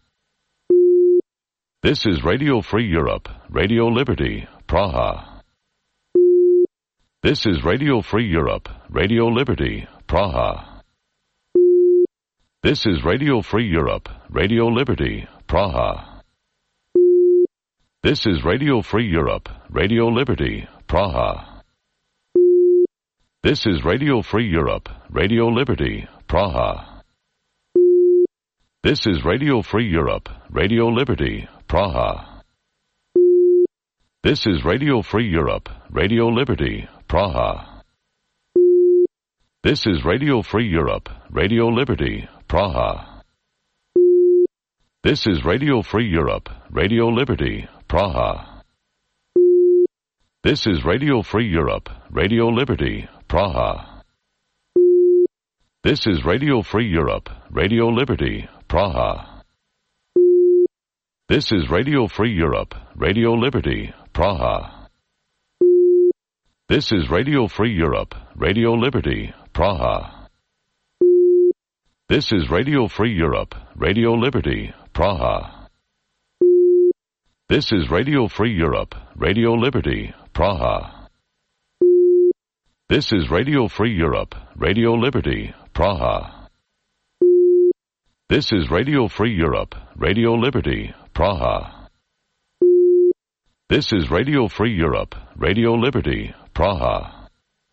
Speaker 1: This is Radio Free Europe, Radio Liberty, Praha. This is Radio Free Europe, Radio Liberty, Praha. This is Radio Free Europe, Radio Liberty, Praha. This is Radio Free Europe, Radio Liberty, Praha. This is Radio Free Europe, Radio Liberty, Praha. This is Radio Free Europe, Radio Liberty, Praha. This is Radio Free Europe, Radio Liberty, Praha. This is Radio Free Europe, Radio Liberty, Praha. This is Radio Free Europe, Radio Liberty, Praha. This is Radio Free Europe, Radio Liberty, Praha. This is Radio Free Europe, Radio Liberty, Praha. This is Radio Free Europe, Radio Liberty, Praha. This is Radio Free Europe, Radio Liberty, Praha. This is Radio Free Europe, Radio Liberty, Praha. This is Radio Free Europe, Radio Liberty, Praha. This is Radio Free Europe, Radio Liberty, Praha. This is Radio Free Europe, Radio Liberty, Praha. This is Radio Free Europe, Radio Liberty, Praha.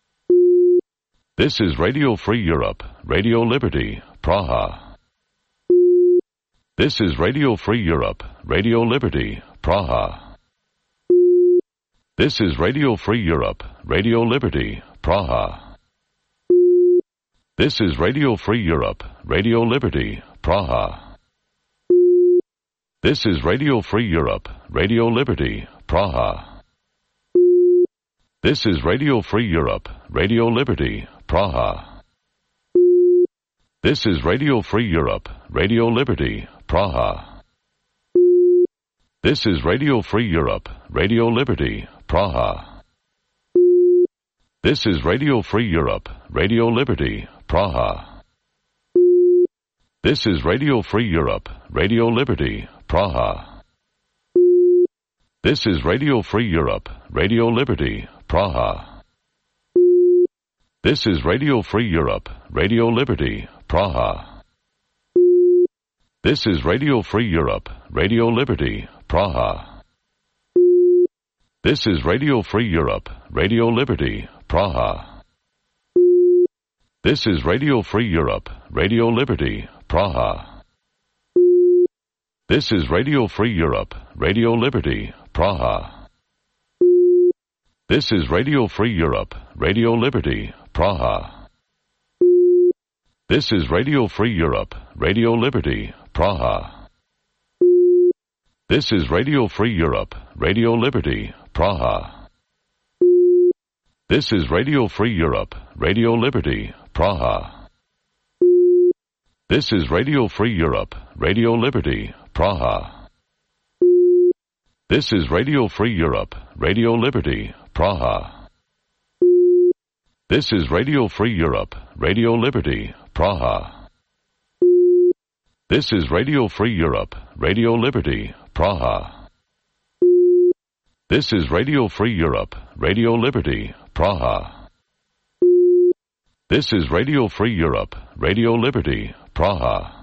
Speaker 1: This is Radio Free Europe, Radio Liberty, Praha. This is Radio Free Europe, Radio Liberty, Praha. This is Radio Free Europe, Radio Liberty, Praha. This is Radio Free Europe, Radio Liberty, Praha. This is Radio Free Europe, Radio Liberty, Praha. This is Radio Free Europe, Radio Liberty, Praha. This is Radio Free Europe, Radio Liberty, Praha. This is Radio Free Europe, Radio Liberty, Praha. This is Radio Free Europe, Radio Liberty, Praha. This is Radio Free Europe, Radio Liberty, Praha. This is Radio Free Europe, Radio Liberty, Praha. This is Radio Free Europe, Radio Liberty, Praha. This is Radio Free Europe, Radio Liberty, Praha. This is Radio Free Europe, Radio Liberty, Praha. This is Radio Free Europe, Radio Liberty, Praha. This is Radio Free Europe, Radio Liberty, Praha. This is Radio Free Europe, Radio Liberty, Praha. This is Radio Free Europe, Radio Liberty, Praha. This is Radio Free Europe, Radio Liberty, Praha. This is Radio Free Europe, Radio Liberty, Praha. This is Radio Free Europe, Radio Liberty, Praha. This is Radio Free Europe, Radio Liberty, Praha. This is Radio Free Europe, Radio Liberty, Praha. This is Radio Free Europe, Radio Liberty, Praha. This is Radio Free Europe, Radio Liberty, Praha. This is Radio Free Europe, Radio Liberty, Praha.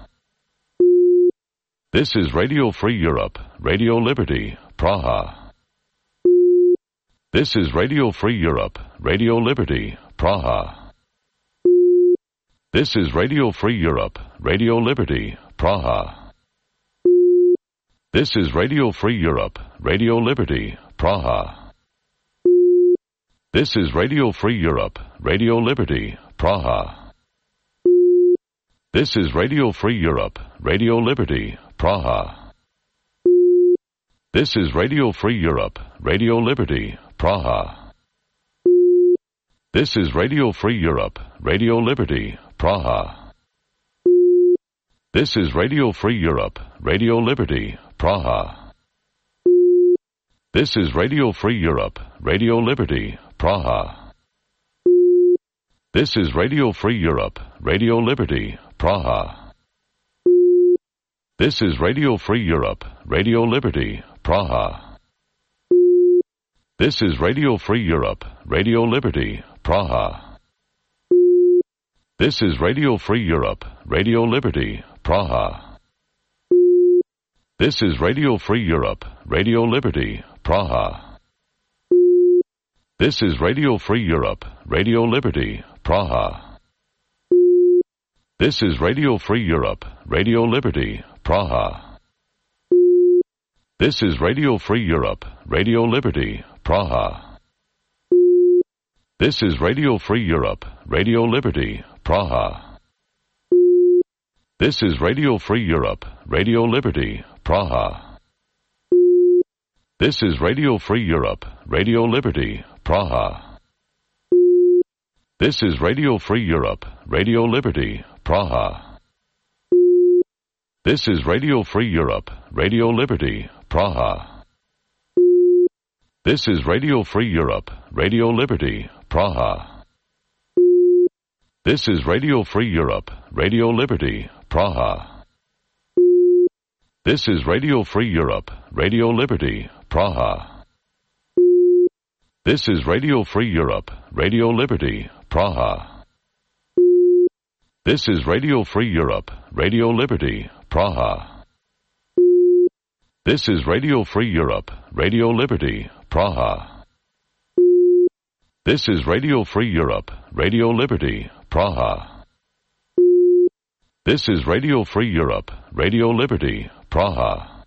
Speaker 1: This is Radio Free Europe, Radio Liberty, Praha. This is Radio Free Europe, Radio Liberty, Praha. This is Radio Free Europe, Radio Liberty, Praha. This is Radio Free Europe, Radio Liberty, Praha. This is Radio Free Europe, Radio Liberty, Praha. This is Radio Free Europe, Radio Liberty, Praha. This is Radio Free Europe, Radio Liberty, Praha. This is Radio Free Europe, Radio Liberty, Praha. This is Radio Free Europe, Radio Liberty, Praha. This is Radio Free Europe, Radio Liberty, Praha. This is Radio Free Europe, Radio Liberty, Praha. This is Radio Free Europe, Radio Liberty, Praha. This is Radio Free Europe, Radio Liberty, Praha. This is Radio Free Europe, Radio Liberty, Praha. This is Radio Free Europe, Radio Liberty, Praha. This is Radio Free Europe, Radio Liberty, Praha. This is Radio Free Europe, Radio Liberty, Praha. This is Radio Free Europe, Radio Liberty, Praha. This is Radio Free Europe, Radio Liberty, Praha. This is Radio Free Europe, Radio Liberty, Praha. This is Radio Free Europe, Radio Liberty, Praha. This is Radio Free Europe, Radio Liberty, Praha. This is Radio Free Europe, Radio Liberty, Praha. This is Radio Free Europe, Radio Liberty, Praha. This is Radio Free Europe, Radio Liberty, Praha. This is Radio Free Europe, Radio Liberty, Praha. This is Radio Free Europe, Radio Liberty, Praha. This is Radio Free Europe, Radio Liberty, Praha. This is Radio Free Europe, Radio Liberty, Praha. This is Radio Free Europe, Radio Liberty, Praha. This is Radio Free Europe, Radio Liberty, Praha.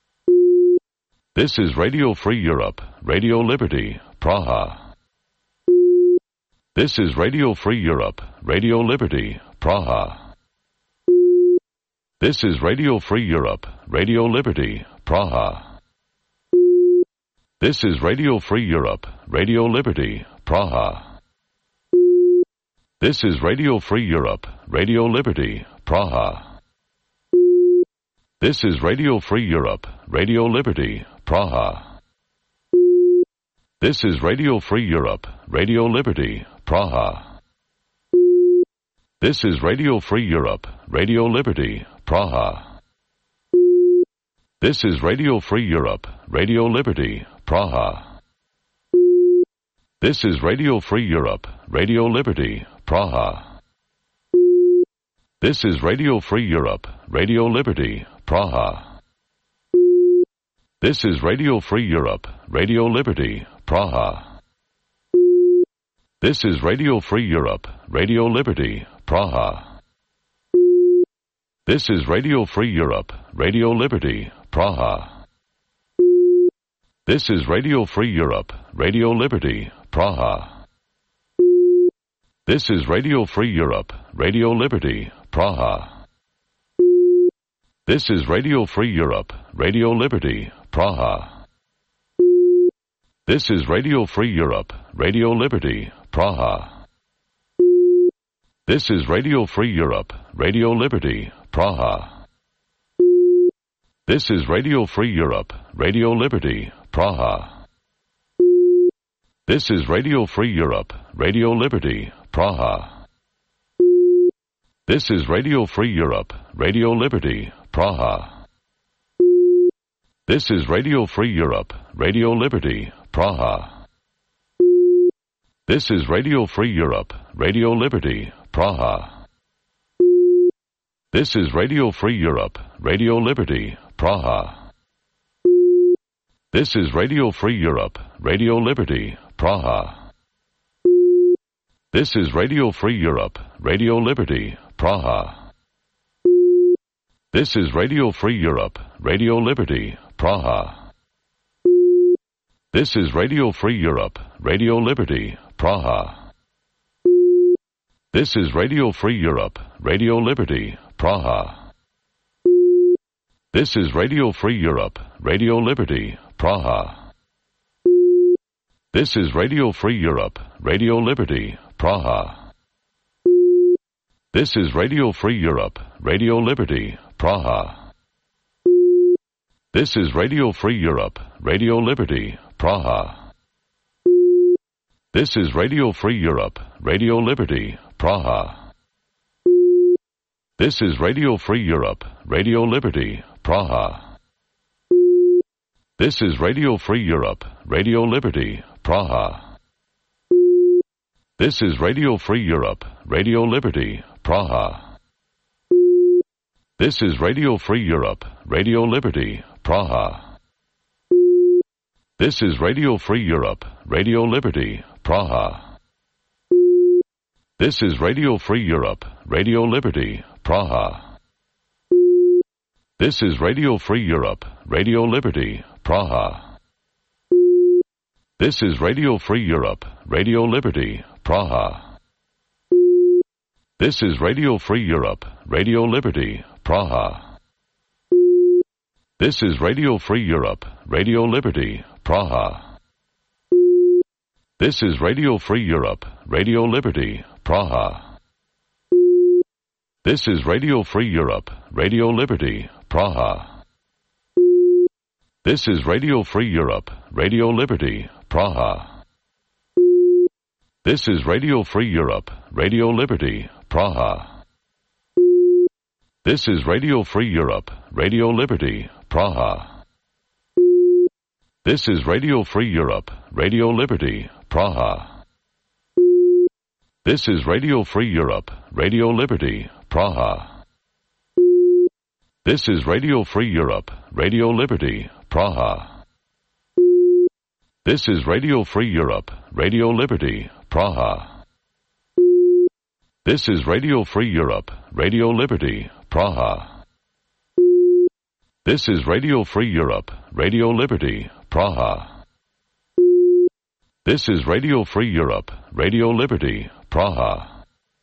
Speaker 1: This is Radio Free Europe, Radio Liberty, Praha. This is Radio Free Europe, Radio Liberty, Praha. This is Radio Free Europe, Radio Liberty, Praha. This is Radio Free Europe, Radio Liberty, Praha. This is Radio Free Europe, Radio Liberty, Praha. This is Radio Free Europe, Radio Liberty, Praha. This is Radio Free Europe, Radio Liberty, Praha. This is Radio Free Europe, Radio Liberty, Praha. This is Radio Free Europe, Radio Liberty, Praha. This is Radio Free Europe, Radio Liberty, Praha. This is Radio Free Europe, Radio Liberty, Praha. This is Radio Free Europe, Radio Liberty, Praha. This is Radio Free Europe, Radio Liberty, Praha. This is Radio Free Europe, Radio Liberty, Praha. This is Radio Free Europe, Radio Liberty, Praha. This is Radio Free Europe, Radio Liberty, Praha. This is Radio Free Europe, Radio Liberty, Praha. This is Radio Free Europe, Radio Liberty, Praha. This is Radio Free Europe, Radio Liberty, Praha. This is Radio Free Europe, Radio Liberty, Praha. This is Radio Free Europe, Radio Liberty, Praha. This is Radio Free Europe, Radio Liberty, Praha. This is Radio Free Europe, Radio Liberty, Praha. This is Radio Free Europe, Radio Liberty, Praha. This is Radio Free Europe, Radio Liberty, Praha. This is Radio Free Europe, Radio Liberty, Praha. This is Radio Free Europe, Radio Liberty, Praha. This is Radio Free Europe, Radio Liberty, Praha. This is Radio Free Europe, Radio Liberty, Praha. This is Radio Free Europe, Radio Liberty, Praha. This is Radio Free Europe, Radio Liberty, Praha. This is Radio Free Europe, Radio Liberty, Praha. This is Radio Free Europe, Radio Liberty, Praha. This is Radio Free Europe, Radio Liberty, Praha. This is Radio Free Europe, Radio Liberty, Praha. This is Radio Free Europe, Radio Liberty, Praha. This is Radio Free Europe, Radio Liberty, Praha. This is Radio Free Europe, Radio Liberty, Praha. This is Radio Free Europe, Radio Liberty, Praha. This is Radio Free Europe, Radio Liberty, Praha. This is Radio Free Europe, Radio Liberty, Praha. This is Radio Free Europe, Radio Liberty, Praha. This is Radio Free Europe, Radio Liberty, Praha. This is Radio Free Europe, Radio Liberty, Praha. This is Radio Free Europe, Radio Liberty, Praha. This is Radio Free Europe, Radio Liberty, Praha. This is Radio Free Europe, Radio Liberty, Praha. This is Radio Free Europe, Radio Liberty, Praha. This is Radio Free Europe, Radio Liberty, Praha. This is Radio Free Europe, Radio Liberty, Praha. This is Radio Free Europe, Radio Liberty, Praha. This is Radio Free Europe, Radio Liberty, Praha. This is Radio Free Europe, Radio Liberty, Praha. This is Radio Free Europe, Radio Liberty, Praha. This is Radio Free Europe, Radio Liberty, Praha. This is Radio Free Europe, Radio Liberty, Praha. This is Radio Free Europe, Radio Liberty, Praha.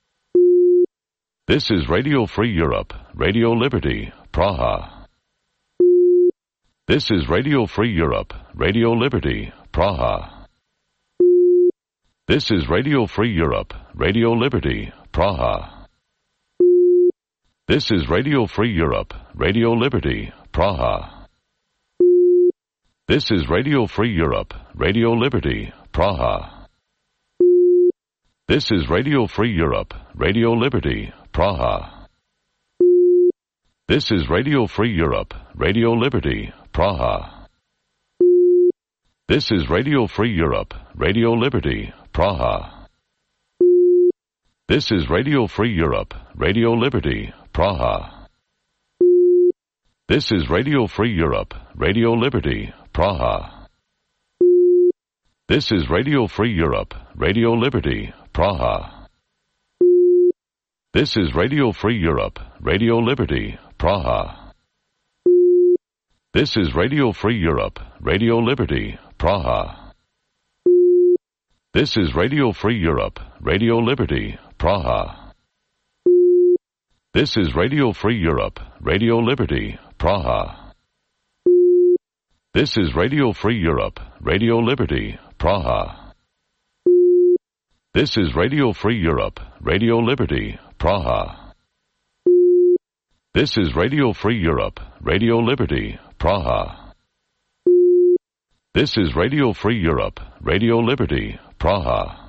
Speaker 1: This is Radio Free Europe, Radio Liberty, Praha. This is Radio Free Europe, Radio Liberty, Praha. This is Radio Free Europe, Radio Liberty, Praha. This is Radio Free Europe, Radio Liberty, Praha. This is Radio Free Europe, Radio Liberty, Praha. This is Radio Free Europe, Radio Liberty, Praha. This is Radio Free Europe, Radio Liberty, Praha. This is Radio Free Europe, Radio Liberty, Praha. This is Radio Free Europe, Radio Liberty, Praha. This is Radio Free Europe, Radio Liberty, Praha. This is Radio Free Europe, Radio Liberty, Praha. This is Radio Free Europe, Radio Liberty, Praha. This is Radio Free Europe, Radio Liberty, Praha. This is Radio Free Europe, Radio Liberty, Praha. This is Radio Free Europe, Radio Liberty, Praha. This is Radio Free Europe, Radio Liberty, Praha. This is Radio Free Europe, Radio Liberty, Praha. This is Radio Free Europe, Radio Liberty, Praha. This is Radio Free Europe, Radio Liberty, Praha.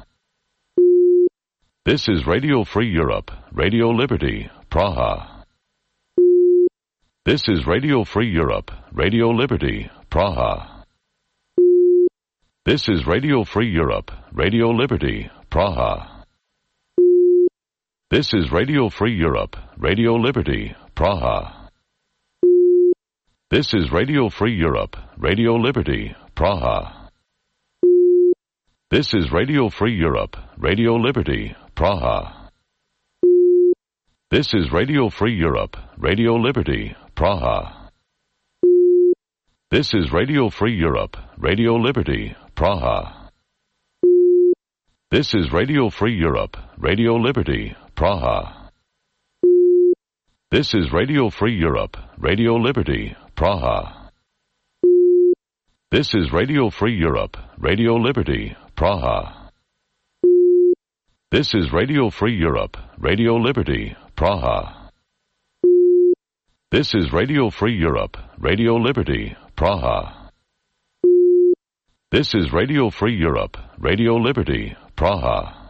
Speaker 1: This is Radio Free Europe, Radio Liberty, Praha. This is Radio Free Europe, Radio Liberty, Praha. This is Radio Free Europe, Radio Liberty, Praha. This is Radio Free Europe, Radio Liberty, Praha. This is Radio Free Europe, Radio Liberty, Praha. This is Radio Free Europe, Radio Liberty, Praha. This is Radio Free Europe, Radio Liberty, Praha. This is Radio Free Europe, Radio Liberty, Praha. This is Radio Free Europe, Radio Liberty, Praha. This is Radio Free Europe, Radio Liberty, Praha. This is Radio Free Europe, Radio Liberty, Praha. This is Radio Free Europe, Radio Liberty, Praha. This is Radio Free Europe, Radio Liberty, Praha. This is Radio Free Europe, Radio Liberty, Praha.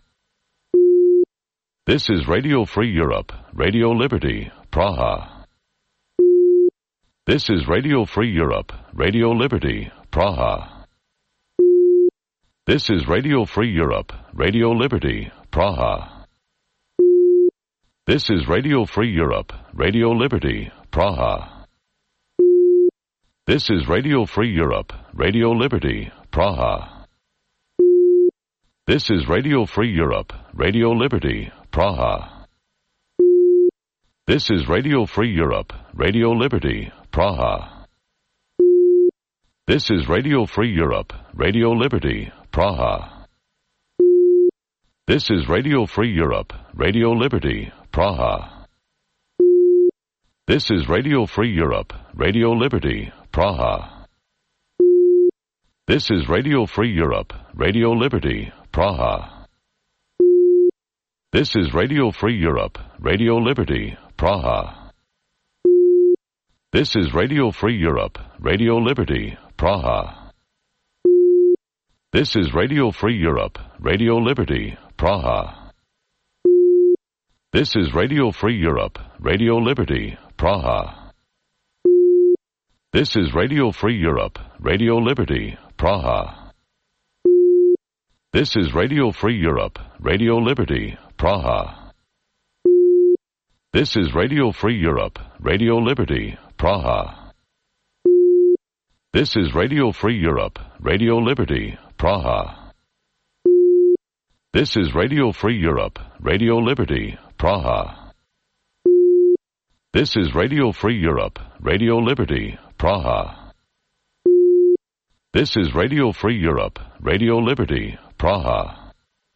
Speaker 1: This is Radio Free Europe, Radio Liberty, Praha. This is Radio Free Europe, Radio Liberty, Praha. This is Radio Free Europe, Radio Liberty, Praha. This is Radio Free Europe, Radio Liberty, Praha. This is Radio Free Europe, Radio Liberty, Praha. This is Radio Free Europe, Radio Liberty, Praha. This is Radio Free Europe, Radio Liberty, Praha. This is Radio Free Europe, Radio Liberty, Praha. This is Radio Free Europe, Radio Liberty, Praha. This is Radio Free Europe, Radio Liberty, Praha. This is Radio Free Europe, Radio Liberty, Praha. This is Radio Free Europe, Radio Liberty, Praha. This is Radio Free Europe, Radio Liberty, Praha. This is Radio Free Europe, Radio Liberty, Praha. This is Radio Free Europe, Radio Liberty, Praha. This is Radio Free Europe, Radio Liberty, Praha. This is Radio Free Europe, Radio Liberty, Praha. This is Radio Free Europe, Radio Liberty, Praha. This is Radio Free Europe, Radio Liberty, Praha. This is Radio Free Europe, Radio Liberty, Praha. This is Radio Free Europe, Radio Liberty, Praha. This is Radio Free Europe, Radio Liberty, Praha.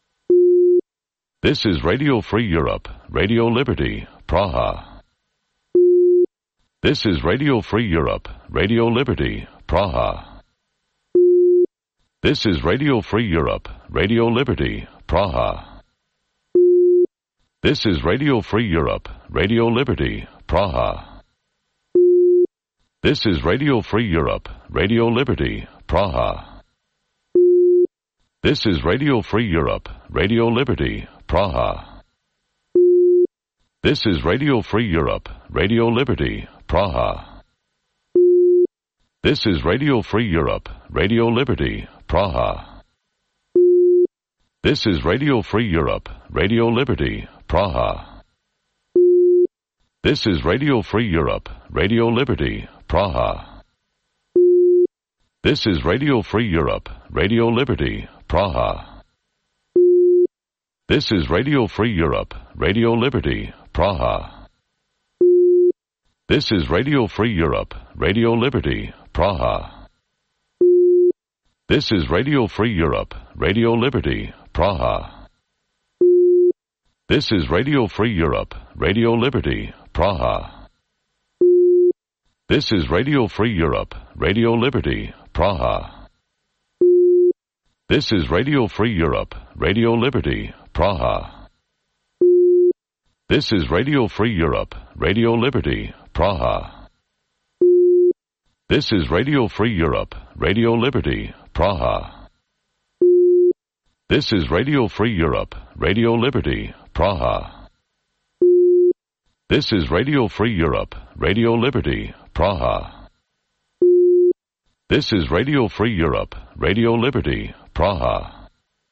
Speaker 1: This is Radio Free Europe, Radio Liberty, Praha. This is Radio Free Europe, Radio Liberty, Praha. This is Radio Free Europe, Radio Liberty, Praha. This is Radio Free Europe, Radio Liberty, Praha. This is Radio Free Europe, Radio Liberty, Praha. This is Radio Free Europe, Radio Liberty, Praha. This is Radio Free Europe, Radio Liberty, Praha. This is Radio Free Europe, Radio Liberty, Praha. This is Radio Free Europe, Radio Liberty, Praha. This is Radio Free Europe, Radio Liberty, Praha. This is Radio Free Europe, Radio Liberty, Praha. This is Radio Free Europe, Radio Liberty, Praha. This is Radio Free Europe, Radio Liberty, Praha. This is Radio Free Europe, Radio Liberty, Praha. This is Radio Free Europe, Radio Liberty, Praha. This is Radio Free Europe, Radio Liberty, Praha. This is Radio Free Europe, Radio Liberty, Praha. This is Radio Free Europe, Radio Liberty, Praha. This is Radio Free Europe, Radio Liberty, Praha. This is Radio Free Europe, Radio Liberty, Praha. This is Radio Free Europe, Radio Liberty, Praha. This is Radio Free Europe, Radio Liberty, Praha.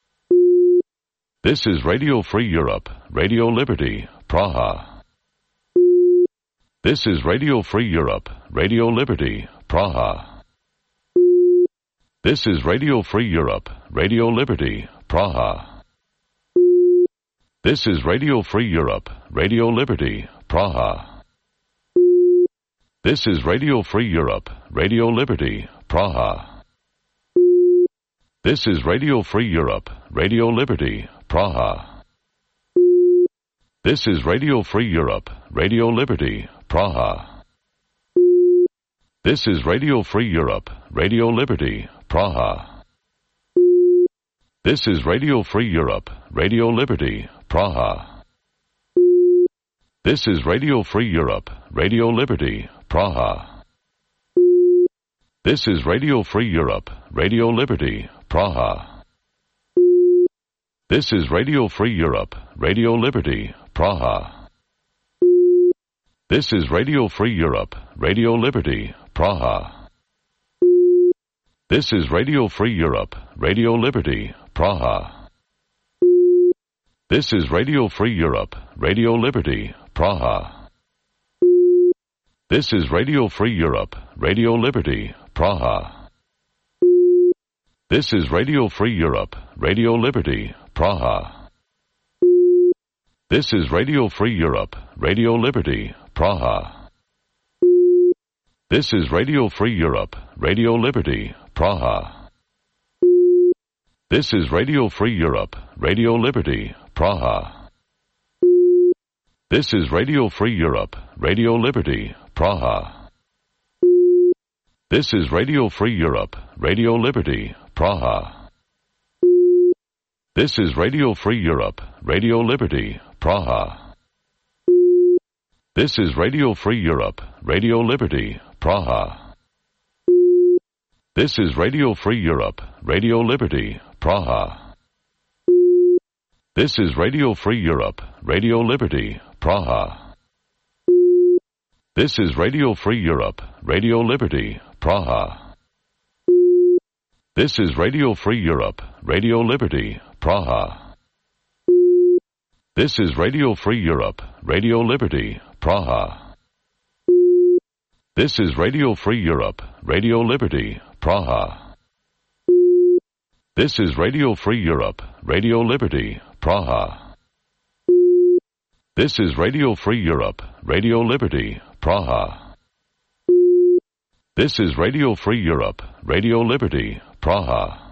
Speaker 1: This is Radio Free Europe, Radio Liberty, Praha. This is Radio Free Europe, Radio Liberty, Praha. This is Radio Free Europe, Radio Liberty, Praha. This is Radio Free Europe, Radio Liberty, Praha. This is Radio Free Europe, Radio Liberty, Praha. This is Radio Free Europe, Radio Liberty, Praha. This is Radio Free Europe, Radio Liberty, Praha. This is Radio Free Europe, Radio Liberty, Praha. This is Radio Free Europe, Radio Liberty, Praha. This is Radio Free Europe, Radio Liberty, Praha. This is Radio Free Europe, Radio Liberty, Praha. This is Radio Free Europe, Radio Liberty, Praha. This is Radio Free Europe, Radio Liberty, Praha. This is Radio Free Europe, Radio Liberty, Praha. This is Radio Free Europe, Radio Liberty, Praha. This is Radio Free Europe, Radio Liberty, Praha. This is Radio Free Europe, Radio Liberty, Praha. This is Radio Free Europe, Radio Liberty, Praha. This is Radio Free Europe, Radio Liberty, Praha. This is Radio Free Europe, Radio Liberty, Praha. This is Radio Free Europe, Radio Liberty, Praha. This is Radio Free Europe, Radio Liberty, Praha. This is Radio Free Europe, Radio Liberty, Praha. This is Radio Free Europe, Radio Liberty, Praha. This is Radio Free Europe, Radio Liberty, Praha. This is Radio Free Europe, Radio Liberty, Praha. This is Radio Free Europe, Radio Liberty, Praha. This is Radio Free Europe, Radio Liberty, Praha. This is Radio Free Europe, Radio Liberty, Praha. This is Radio Free Europe, Radio Liberty, Praha. This is Radio Free Europe, Radio Liberty, Praha. This is Radio Free Europe, Radio Liberty, Praha. This is Radio Free Europe, Radio Liberty, Praha.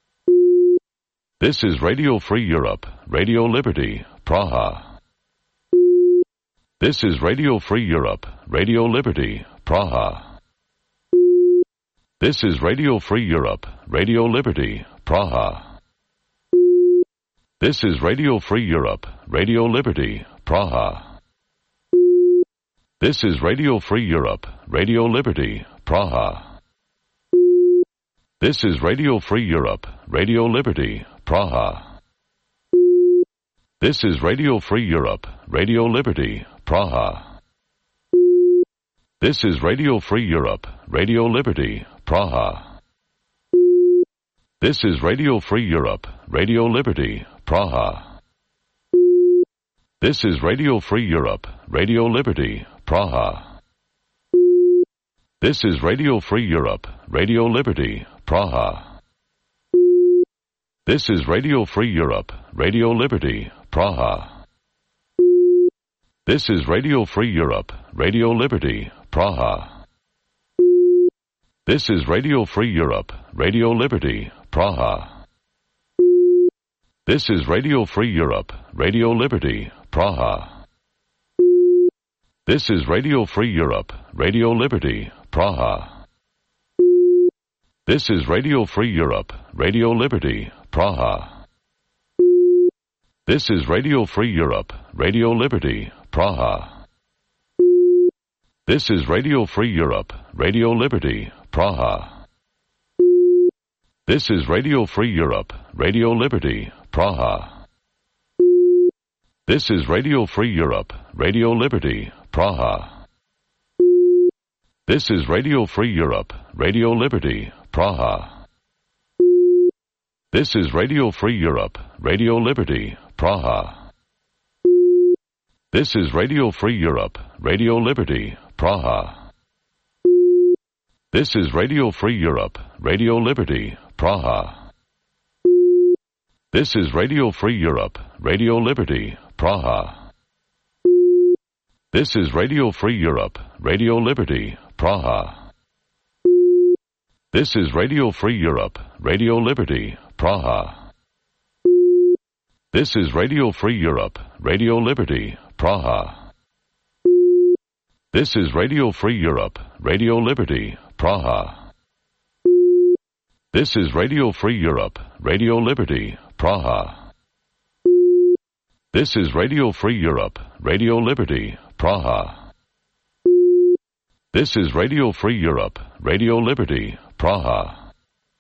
Speaker 1: This is Radio Free Europe, Radio Liberty, Praha. This is Radio Free Europe, Radio Liberty, Praha. This is Radio Free Europe, Radio Liberty, Praha. This is Radio Free Europe, Radio Liberty, Praha. This is Radio Free Europe, Radio Liberty, Praha. This is Radio Free Europe, Radio Liberty, Praha. This is Radio Free Europe, Radio Liberty, Praha. This is Radio Free Europe, Radio Liberty, Praha. This is Radio Free Europe, Radio Liberty, Praha. This is Radio Free Europe, Radio Liberty, Praha. This is Radio Free Europe, Radio Liberty, Praha. This is Radio Free Europe, Radio Liberty, Praha. This is Radio Free Europe, Radio Liberty, Praha. This is Radio Free Europe, Radio Liberty, Praha. This is Radio Free Europe, Radio Liberty, Praha. This is Radio Free Europe, Radio Liberty, Praha. This is Radio Free Europe, Radio Liberty, Praha. This is Radio Free Europe, Radio Liberty, Praha. This is Radio Free Europe, Radio Liberty, Praha. This is Radio Free Europe, Radio Liberty, Praha. This is Radio Free Europe, Radio Liberty, Praha. This is Radio Free Europe, Radio Liberty, Praha. This is Radio Free Europe, Radio Liberty, Praha. This is Radio Free Europe, Radio Liberty, Praha. This is Radio Free Europe, Radio Liberty, Praha. This is Radio Free Europe, Radio Liberty, Praha. This is Radio Free Europe, Radio Liberty, Praha. This is Radio Free Europe, Radio Liberty, Praha. This is Radio Free Europe, Radio Liberty, Praha. This is Radio Free Europe, Radio Liberty, Praha. This is Radio Free Europe, Radio Liberty, Praha. This is Radio Free Europe, Radio Liberty, Praha. This is Radio Free Europe, Radio Liberty, Praha.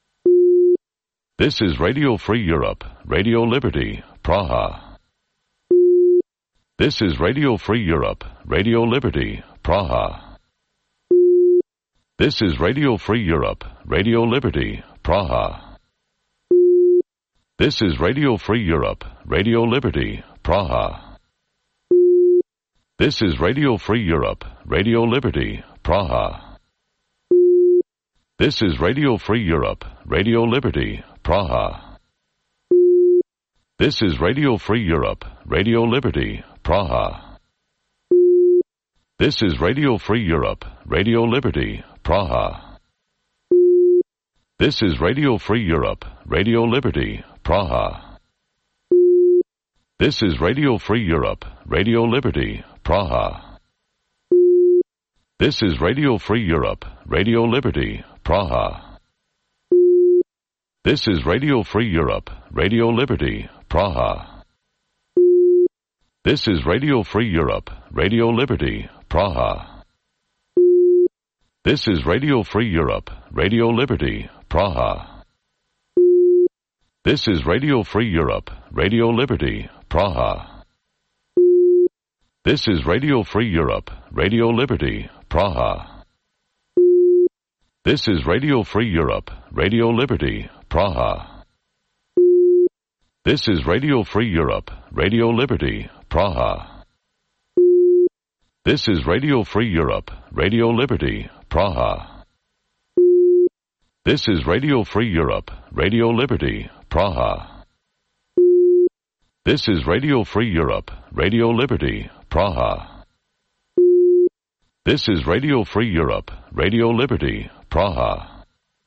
Speaker 1: This is Radio Free Europe, Radio Liberty, Praha. This is Radio Free Europe, Radio Liberty, Praha. This is Radio Free Europe, Radio Liberty, Praha. This is Radio Free Europe, Radio Liberty, Praha. This is Radio Free Europe, Radio Liberty, Praha. This is Radio Free Europe, Radio Liberty, Praha. This is Radio Free Europe, Radio Liberty, Praha. This is Radio Free Europe, Radio Liberty, Praha. This is Radio Free Europe, Radio Liberty, Praha. This is Radio Free Europe, Radio Liberty, Praha. This is Radio Free Europe, Radio Liberty, Praha. This is Radio Free Europe, Radio Liberty, Praha. This is Radio Free Europe, Radio Liberty, Praha. This is Radio Free Europe, Radio Liberty, Praha. This is Radio Free Europe, Radio Liberty, Praha. This is Radio Free Europe, Radio Liberty, Praha. This is Radio Free Europe, Radio Liberty, Praha. This is Radio Free Europe, Radio Liberty, Praha. This is Radio Free Europe, Radio Liberty, Praha. This is Radio Free Europe, Radio Liberty, Praha. This is Radio Free Europe, Radio Liberty, Praha. This is Radio Free Europe, Radio Liberty, Praha.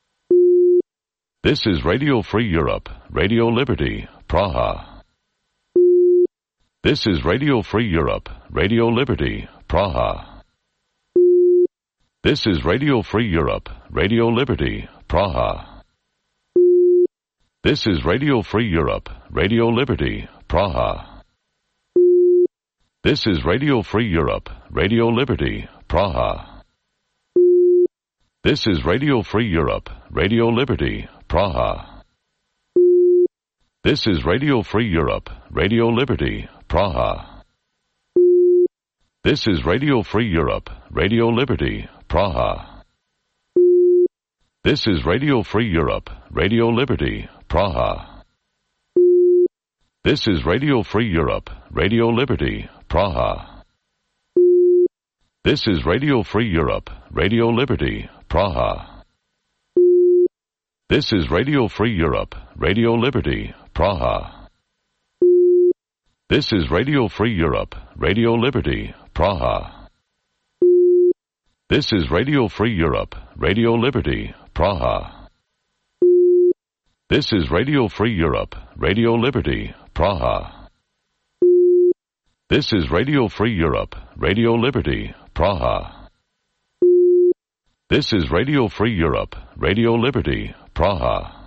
Speaker 1: This is Radio Free Europe, Radio Liberty, Praha. This is Radio Free Europe, Radio Liberty, Praha. This is Radio Free Europe, Radio Liberty, Praha. This is Radio Free Europe, Radio Liberty, Praha. This is Radio Free Europe, Radio Liberty, Praha. This is Radio Free Europe, Radio Liberty, Praha. This is Radio Free Europe, Radio Liberty, Praha. This is Radio Free Europe, Radio Liberty, Praha. This is Radio Free Europe, Radio Liberty, Praha. This is Radio Free Europe, Radio Liberty, Praha. This is Radio Free Europe, Radio Liberty, Praha. This is Radio Free Europe, Radio Liberty, Praha. This is Radio Free Europe, Radio Liberty, Praha. This is Radio Free Europe, Radio Liberty, Praha. This is Radio Free Europe, Radio Liberty, Praha. This is Radio Free Europe, Radio Liberty, Praha. This is Radio Free Europe, Radio Liberty, Praha.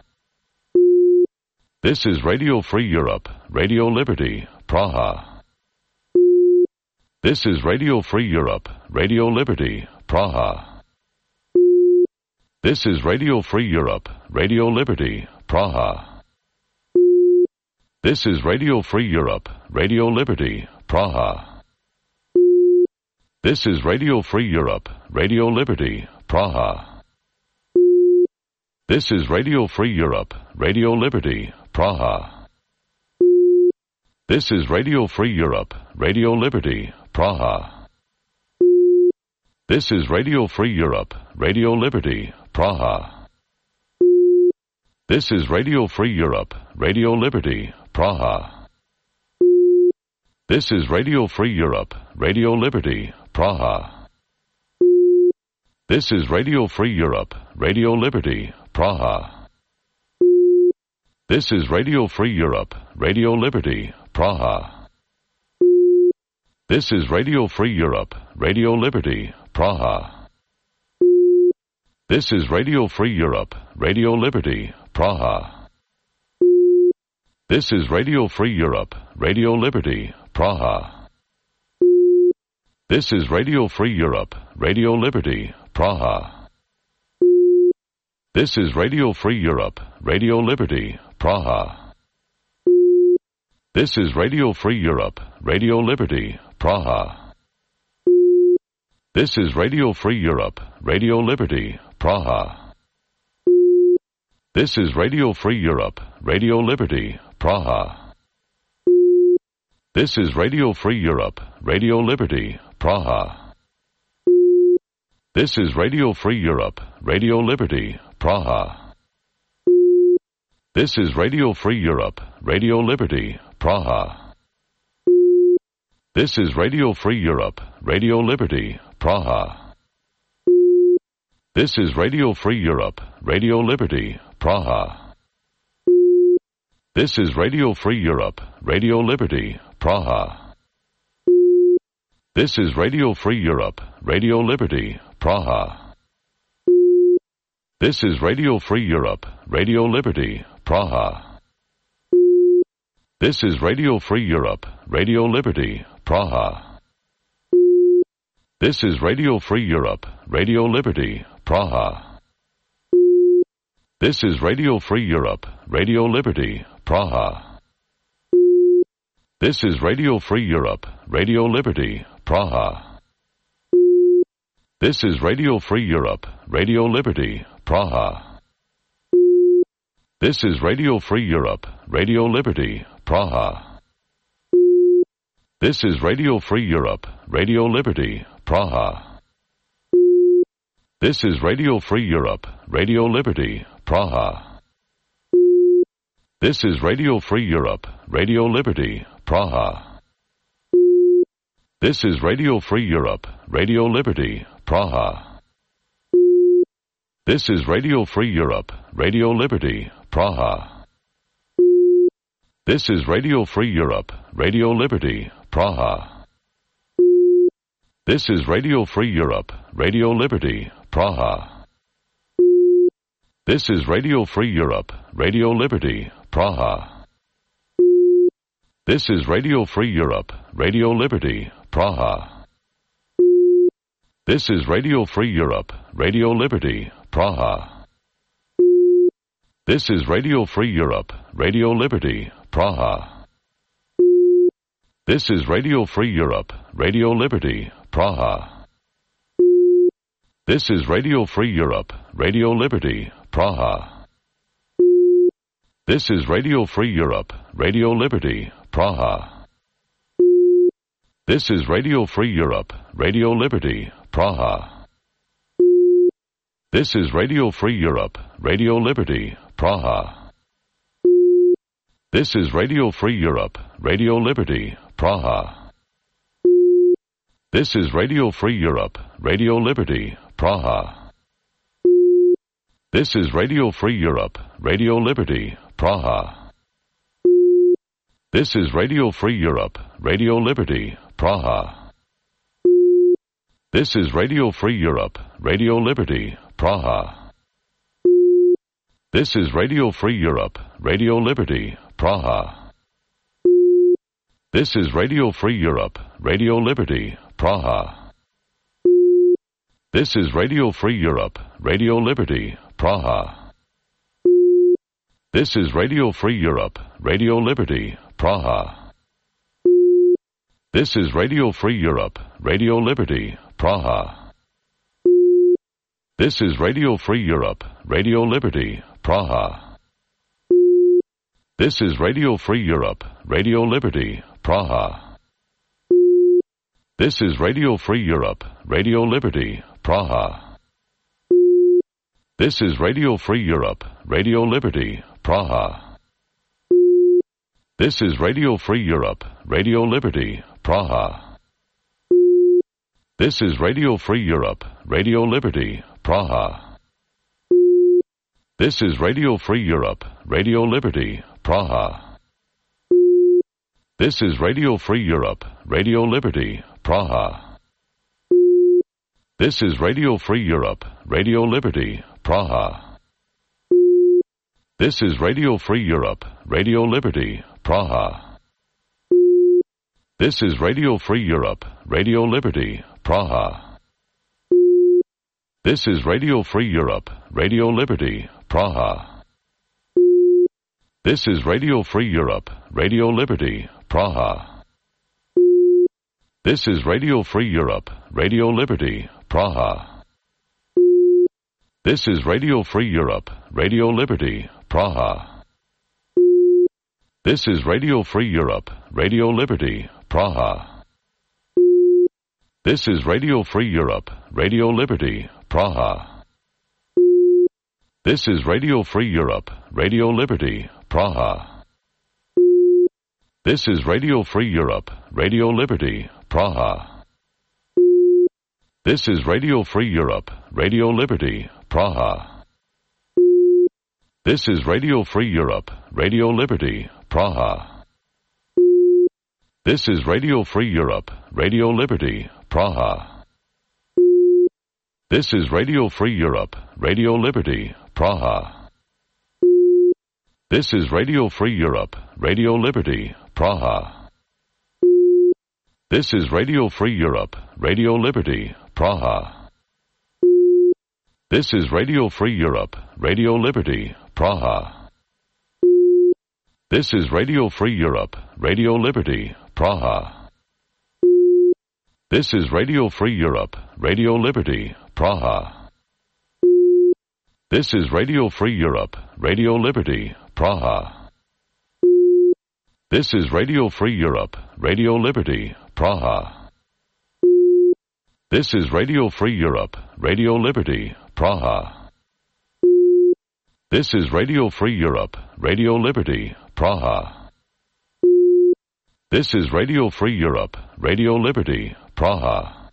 Speaker 1: This is Radio Free Europe, Radio Liberty, Praha. This is Radio Free Europe, Radio Liberty, Praha. This is Radio Free Europe, Radio Liberty, Praha. This is Radio Free Europe, Radio Liberty, Praha. This is Radio Free Europe, Radio Liberty, Praha. This is Radio Free Europe, Radio Liberty, Praha. This is Radio Free Europe, Radio Liberty, Praha. This is Radio Free Europe, Radio Liberty, Praha. This is Radio Free Europe, Radio Liberty, Praha. This is Radio Free Europe, Radio Liberty, Praha. This is Radio Free Europe, Radio Liberty, Praha. This is Radio Free Europe, Radio Liberty, Praha. This is Radio Free Europe, Radio Liberty, Praha. This is Radio Free Europe, Radio Liberty, Praha. This is Radio Free Europe, Radio Liberty, Praha. This is Radio Free Europe, Radio Liberty, Praha. This is Radio Free Europe, Radio Liberty, Praha. This is Radio Free Europe, Radio Liberty, Praha. This is Radio Free Europe, Radio Liberty, Praha. This is Radio Free Europe, Radio Liberty, Praha. This is Radio Free Europe, Radio Liberty, Praha. This is Radio Free Europe, Radio Liberty, Praha. This is Radio Free Europe, Radio Liberty, Praha. This is Radio Free Europe, Radio Liberty, Praha. This is Radio Free Europe, Radio Liberty, Praha. This is Radio Free Europe, Radio Liberty, Praha. This is Radio Free Europe, Radio Liberty, Praha. This is Radio Free Europe, Radio Liberty, Praha. This is Radio Free Europe, Radio Liberty, Praha. This is Radio Free Europe, Radio Liberty, Praha. This is Radio Free Europe, Radio Liberty, Praha. This is Radio Free Europe, Radio Liberty, Praha. This is Radio Free Europe, Radio Liberty, Praha. This is Radio Free Europe, Radio Liberty, Praha. This is Radio Free Europe, Radio Liberty, Praha. This is Radio Free Europe, Radio Liberty, Praha. This is Radio Free Europe, Radio Liberty, Praha. This is Radio Free Europe, Radio Liberty, Praha. This is Radio Free Europe, Radio Liberty, Praha. This is Radio Free Europe, Radio Liberty, Praha. This is Radio Free Europe, Radio Liberty, Praha. This is Radio Free Europe, Radio Liberty, Praha. This is Radio Free Europe, Radio Liberty, Praha. This is Radio Free Europe, Radio Liberty, Praha. This is Radio Free Europe, Radio Liberty, Praha. This is Radio Free Europe, Radio Liberty, Praha. This is Radio Free Europe, Radio Liberty, Praha. This is Radio Free Europe, Radio Liberty, Praha. This is Radio Free Europe, Radio Liberty, Praha. This is Radio Free Europe, Radio Liberty, Praha. This is Radio Free Europe, Radio Liberty, Praha. This is Radio Free Europe, Radio Liberty, Praha. This is Radio Free Europe, Radio Liberty, Praha. This is Radio Free Europe, Radio Liberty, Praha. This is Radio Free Europe, Radio Liberty, Praha. This is Radio Free Europe, Radio Liberty, Praha. This is Radio Free Europe, Radio Liberty, Praha. This is Radio Free Europe, Radio Liberty, Praha. This is Radio Free Europe, Radio Liberty, Praha. This is Radio Free Europe, Radio Liberty, Praha. This is Radio Free Europe, Radio Liberty, Praha. This is Radio Free Europe, Radio Liberty, Praha. This is Radio Free Europe, Radio Liberty, Praha. This is Radio Free Europe, Radio Liberty, Praha. This is Radio Free Europe, Radio Liberty, Praha. This is Radio Free Europe, Radio Liberty, Praha. This is Radio Free Europe, Radio Liberty, Praha. This is Radio Free Europe, Radio Liberty, Praha. This is Radio Free Europe, Radio Liberty, Praha. This is Radio Free Europe, Radio Liberty, Praha. This is Radio Free Europe, Radio Liberty, Praha. This is Radio Free Europe, Radio Liberty, Praha. This is Radio Free Europe, Radio Liberty, Praha. This is Radio Free Europe, Radio Liberty, Praha. This is Radio Free Europe, Radio Liberty, Praha. This is Radio Free Europe, Radio Liberty, Praha. This is Radio Free Europe, Radio Liberty, Praha. This is Radio Free Europe, Radio Liberty, Praha. This is Radio Free Europe, Radio Liberty, Praha. This is Radio Free Europe, Radio Liberty, Praha. This is Radio Free Europe, Radio Liberty, Praha. This is Radio Free Europe, Radio Liberty, Praha. This is Radio Free Europe, Radio Liberty, Praha. This is Radio Free Europe, Radio Liberty, Praha. This is Radio Free Europe, Radio Liberty, Praha. This is Radio Free Europe, Radio Liberty, Praha. This is Radio Free Europe, Radio Liberty, Praha. This is Radio Free Europe, Radio Liberty, Praha. This is Radio Free Europe, Radio Liberty, Praha. This is Radio Free Europe, Radio Liberty, Praha. This is Radio Free Europe, Radio Liberty, Praha. This is Radio Free Europe, Radio Liberty, Praha. This is Radio Free Europe, Radio Liberty, Praha.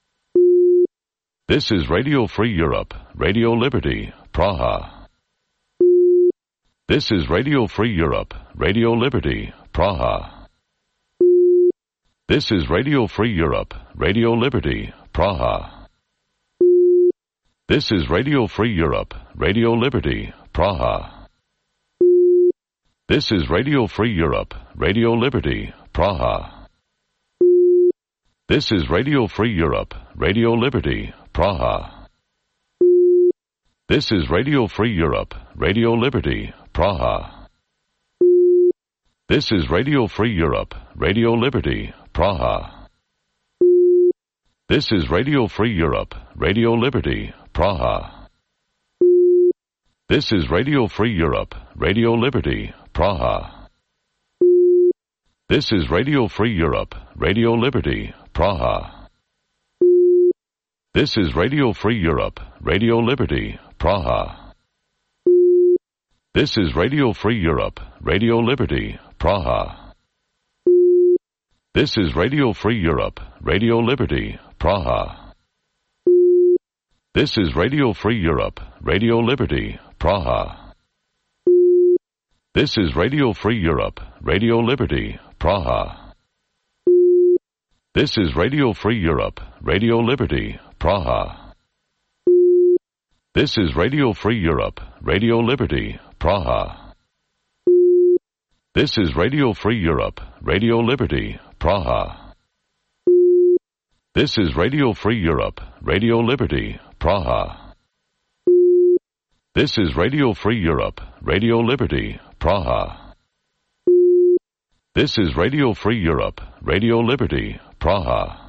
Speaker 1: This is Radio Free Europe, Radio Liberty, Praha. This is Radio Free Europe, Radio Liberty, Praha. This is Radio Free Europe, Radio Liberty, Praha. This is Radio Free Europe, Radio Liberty, Praha. This is Radio Free Europe, Radio Liberty, Praha. This is Radio Free Europe, Radio Liberty, Praha. This is Radio Free Europe, Radio Liberty, Praha. This is Radio Free Europe, Radio Liberty, Praha. This is Radio Free Europe, Radio Liberty, Praha. This is Radio Free Europe, Radio Liberty, Praha. This is Radio Free Europe, Radio Liberty, Praha. This is Radio Free Europe, Radio Liberty, Praha. This is Radio Free Europe, Radio Liberty, Praha. This is Radio Free Europe, Radio Liberty, Praha. This is Radio Free Europe, Radio Liberty, Praha. This is Radio Free Europe, Radio Liberty, Praha. This is Radio Free Europe, Radio Liberty, Praha. This is Radio Free Europe, Radio Liberty, Praha. This is Radio Free Europe, Radio Liberty, Praha. This is Radio Free Europe, Radio Liberty, Praha. This is Radio Free Europe, Radio Liberty, Praha. This is Radio Free Europe, Radio Liberty, Praha.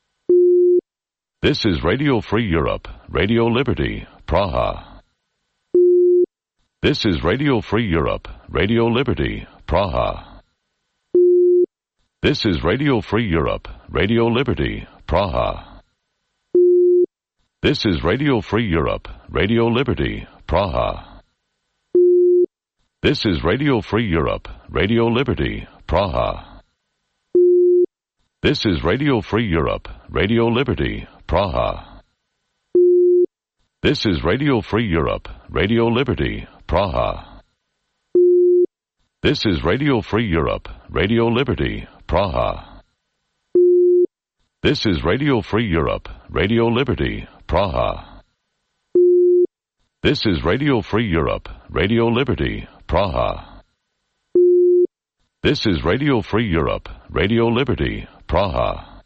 Speaker 1: This is Radio Free Europe, Radio Liberty, Praha. This is Radio Free Europe, Radio Liberty, Praha. This is Radio Free Europe, Radio Liberty, Praha. This is Radio Free Europe, Radio Liberty, Praha. This is Radio Free Europe, Radio Liberty, Praha. This is Radio Free Europe, Radio Liberty, Praha. This is Radio Free Europe, Radio Liberty, Praha. This is Radio Free Europe, Radio Liberty, Praha. This is Radio Free Europe, Radio Liberty, Praha. This is Radio Free Europe, Radio Liberty, Praha. This is Radio Free Europe, Radio Liberty, Praha.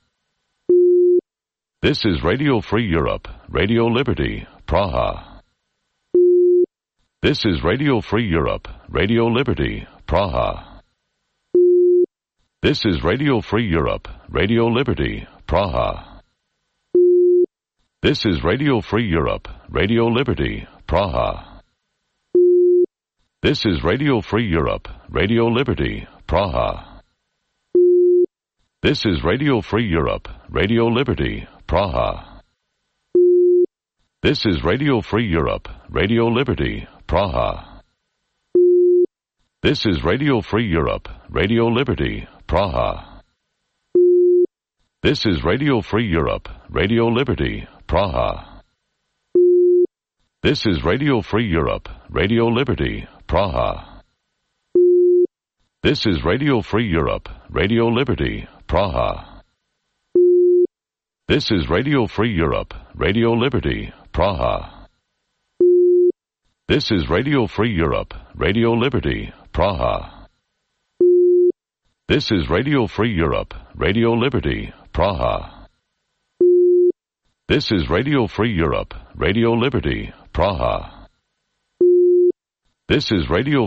Speaker 1: This is Radio Free Europe, Radio Liberty, Praha. This is Radio Free Europe, Radio Liberty, Praha. This is Radio Free Europe, Radio Liberty, Praha. This is Radio Free Europe, Radio Liberty, Praha. This is Radio Free Europe, Radio Liberty, Praha. This is Radio Free Europe, Radio Liberty, Praha. This is Radio Free Europe, Radio Liberty, Praha. This is Radio Free Europe, Radio Liberty, Praha. This is Radio Free Europe, Radio Liberty, Praha. This is Radio Free Europe, Radio Liberty, Praha. This is Radio Free Europe, Radio Liberty, Praha. This is Radio Free Europe, Radio Liberty, Praha. This is Radio Free Europe, Radio Liberty, Praha. This is Radio Free Europe, Radio Liberty, Praha. This is Radio Free Europe, Radio Liberty, Praha. This is Radio.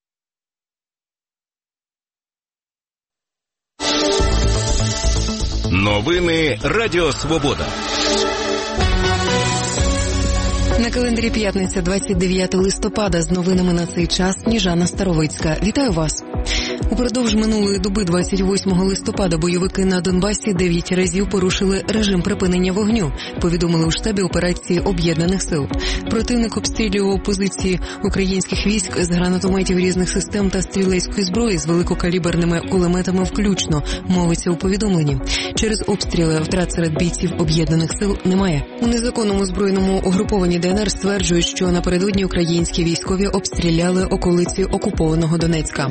Speaker 2: Новини Радіо Свобода.
Speaker 3: На календарі п'ятниця, 29 листопада. З новинами на цей час Сніжана Старовицька. Вітаю вас. Упродовж минулої доби, 28 листопада, бойовики на Донбасі 9 разів порушили режим припинення вогню, повідомили у штабі операції Об'єднаних сил. Противник обстрілював позиції українських військ з гранатометів різних систем та стрілецької зброї з великокаліберними кулеметами включно, мовиться у повідомленні. Через обстріли втрат серед бійців Об'єднаних сил немає. У незаконному збройному угрупованні ДНР стверджують, що напередодні українські військові обстріляли околиці окупованого Донецька.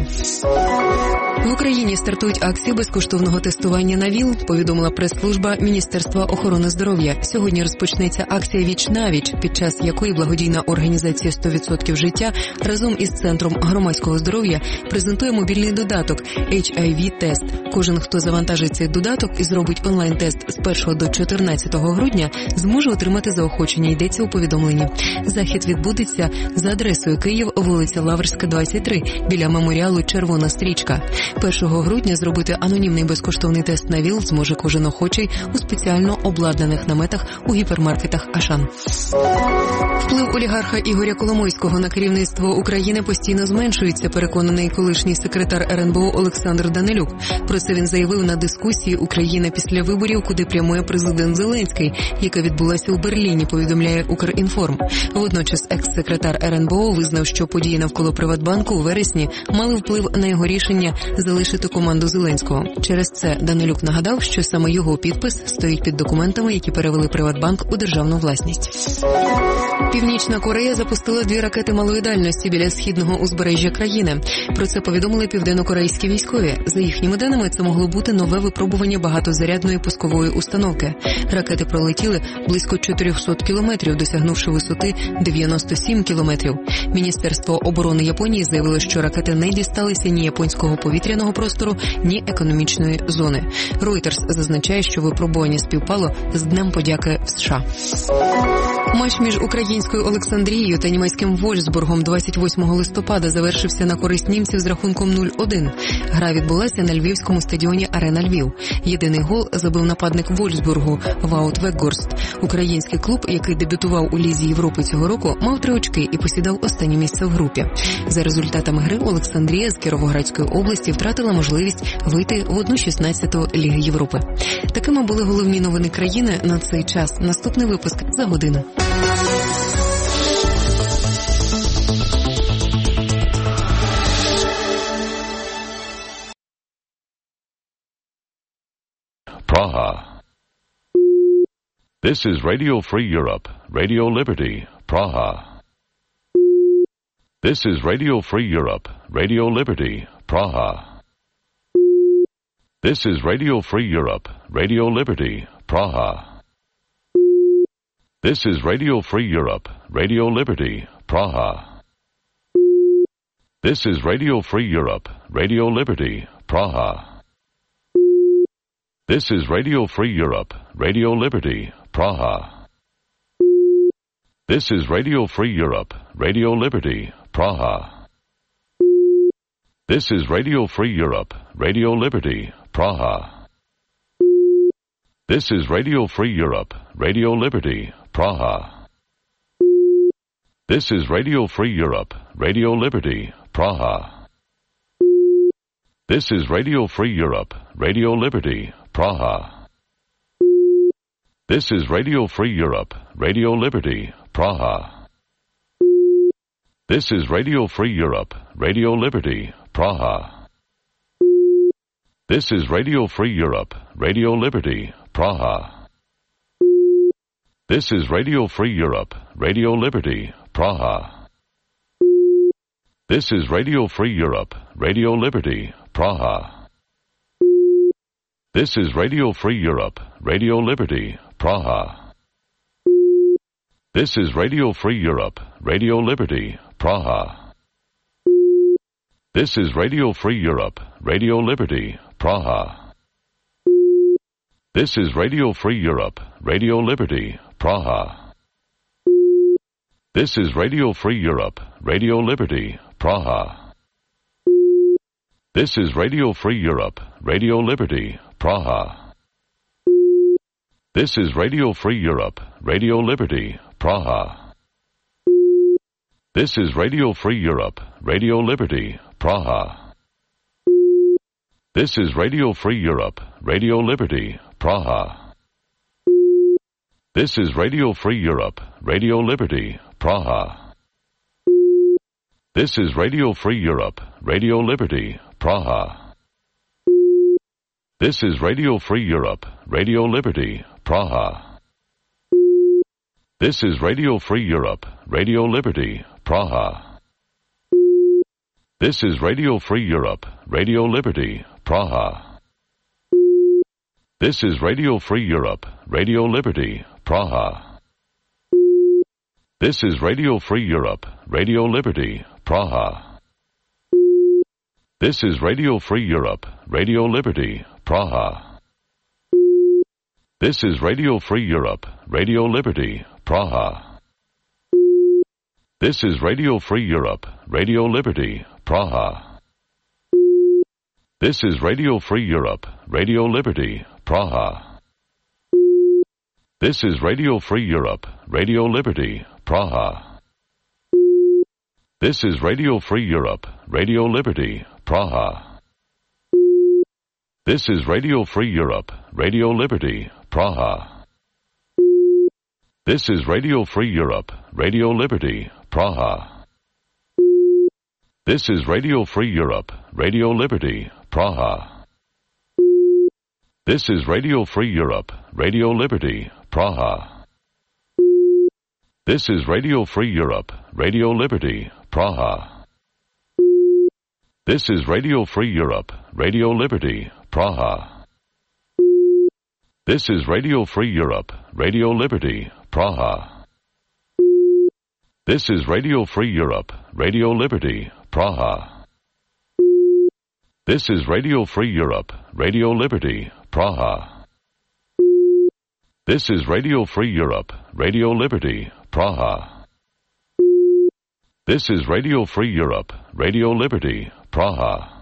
Speaker 3: В Україні стартують акції безкоштовного тестування на ВІЛ, повідомила прес-служба Міністерства охорони здоров'я. Сьогодні розпочнеться акція «Віч-навіч», під час якої благодійна організація «100% життя» разом із Центром громадського здоров'я презентує мобільний додаток HIV-тест. Кожен, хто завантажить цей додаток і зробить онлайн-тест з 1 до 14 грудня, зможе отримати заохочення, йдеться у повідомленні. Захід відбудеться за адресою Київ, вулиця Лаврська, 23, біля меморіалу «Червона стрічка». 1 грудня зробити анонімний безкоштовний тест на ВІЛ зможе кожен охочий у спеціально обладнаних наметах у гіпермаркетах «Ашан». Вплив олігарха Ігоря Коломойського на керівництво України постійно зменшується, переконаний колишній секретар РНБО Олександр Данилюк. Про це він заявив на дискусії «Україна після виборів, куди прямує президент Зеленський», яка відбулася у Берліні, повідомляє Укрінформ. Водночас екс-секретар РНБО визнав, що події навколо Приватбанку у вересні мали вплив на його рішення залишити команду Зеленського. Через це Данилюк нагадав, що саме його підпис стоїть під документами, які перевели Приватбанк у державну власність. Північна Корея запустила 2 ракети малої дальності біля східного узбережжя країни. Про це повідомили південно-корейські військові. За їхніми даними, це могло бути нове випробування багатозарядної пускової установки. Ракети пролетіли близько 400 кілометрів, досягнувши висоти 97 кілометрів. Міністерство оборони Японії заявило, що ракети не дісталися ні японського повітряного простору, ні економічної зони. Reuters зазначає, що випробування співпало з Днем подяки в США. Матч між українською Олександрією та німецьким Вольфсбургом 28 листопада завершився на користь німців з рахунком 0-1. Гра відбулася на львівському стадіоні «Арена Львів». Єдиний гол забив нападник Вольфсбургу Ваут Веггорст. Український клуб, який дебютував у Лізі Європи цього року, мав 3 очки і посідав останнє місце в групі. За результатами гри Олександрія з Кіровоградської області втратила можливість вийти в 1/16 Ліги Європи. Такими були головні новини країни на цей час. Наступний випуск за годину.
Speaker 1: Praha. This is Radio Free Europe, Radio Liberty, Praha. This is Radio Free Europe, Radio Liberty, Praha. This is Radio Free Europe, Radio Liberty, Praha. This is Radio Free Europe, Radio Liberty, Praha. This is Radio Free Europe, Radio Liberty, Praha. This is Radio Free Europe, Radio Liberty, Praha. This is Radio Free Europe, Radio Liberty, Praha. This is Radio Free Europe, Radio Liberty, Praha. This is Radio Free Europe, Radio Liberty, Praha. This is Radio Free Europe, Radio Liberty, Praha. This is Radio Free Europe, Radio Liberty, Praha. This is Radio Free Europe, Radio Liberty, Praha. This is Radio Free Europe, Radio Liberty, Praha. This is Radio Free Europe, Radio Liberty, Praha. This is Radio Free Europe, Radio Liberty, Praha. This is Radio Free Europe, Radio Liberty, Praha. This is Radio Free Europe, Radio Liberty, Praha. This is Radio Free Europe, Radio Liberty, Praha. This is Radio Free Europe, Radio Liberty, Praha. This is Radio Free Europe, Radio Liberty, Praha. This is Radio Free Europe, Radio Liberty, Praha. This is Radio Free Europe, Radio Liberty, Praha. This is Radio Free Europe, Radio Liberty, Praha. This is Radio Free Europe, Radio Liberty, Praha. This is Radio Free Europe, Radio Liberty, Praha. This is Radio Free Europe, Radio Liberty, Praha. This is Radio Free Europe, Radio Liberty, Praha. This is Radio Free Europe, Radio Liberty, Praha. This is Radio Free Europe, Radio Liberty, Praha. This is Radio Free Europe, Radio Liberty, Praha. This is Radio Free Europe, Radio Liberty, Praha. This is Radio Free Europe, Radio Liberty, Praha. This is Radio Free Europe, Radio Liberty, Praha. This is Radio Free Europe, Radio Liberty, Praha. This is Radio Free Europe, Radio Liberty, Praha. This is Radio Free Europe, Radio Liberty, Praha. This is Radio Free Europe, Radio Liberty, Praha. This is Radio Free Europe, Radio Liberty, Praha. This is Radio Free Europe, Radio Liberty, Praha. This is Radio Free Europe, Radio Liberty, Praha. This is Radio Free Europe, Radio Liberty, Praha. This is Radio Free Europe, Radio Liberty, Praha. This is Radio Free Europe, Radio Liberty, Praha. This is Radio Free Europe, Radio Liberty, Praha. This is Radio Free Europe, Radio Liberty, Praha. This is Radio Free Europe, Radio Liberty, Praha. This is Radio Free Europe, Radio Liberty, Praha. This is Radio Free Europe, Radio Liberty, Praha. This is Radio Free Europe, Radio Liberty, Praha.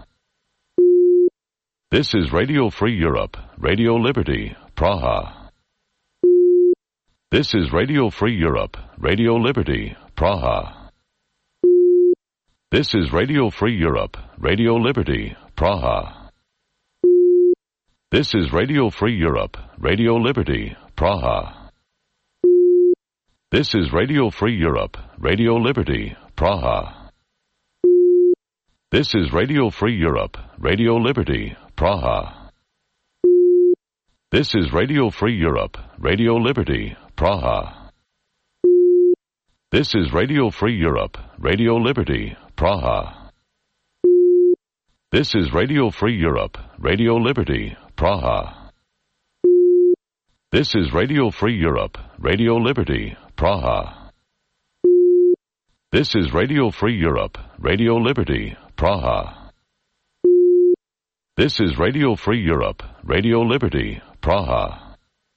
Speaker 1: This is Radio Free Europe, Radio Liberty, Praha. This is Radio Free Europe, Radio Liberty, Praha. This is Radio Free Europe, Radio Liberty, Praha. This is Radio Free Europe, Radio Liberty, Praha. This is Radio Free Europe, Radio Liberty, Praha. This is Radio Free Europe, Radio Liberty, Praha. This is Radio Free Europe, Radio Liberty, Praha. This is Radio Free Europe, Radio Liberty, Praha. This is Radio Free Europe, Radio Liberty, Praha. This is Radio Free Europe, Radio Liberty, Praha. This is Radio Free Europe, Radio Liberty, Praha. This is Radio Free Europe, Radio Liberty, Praha.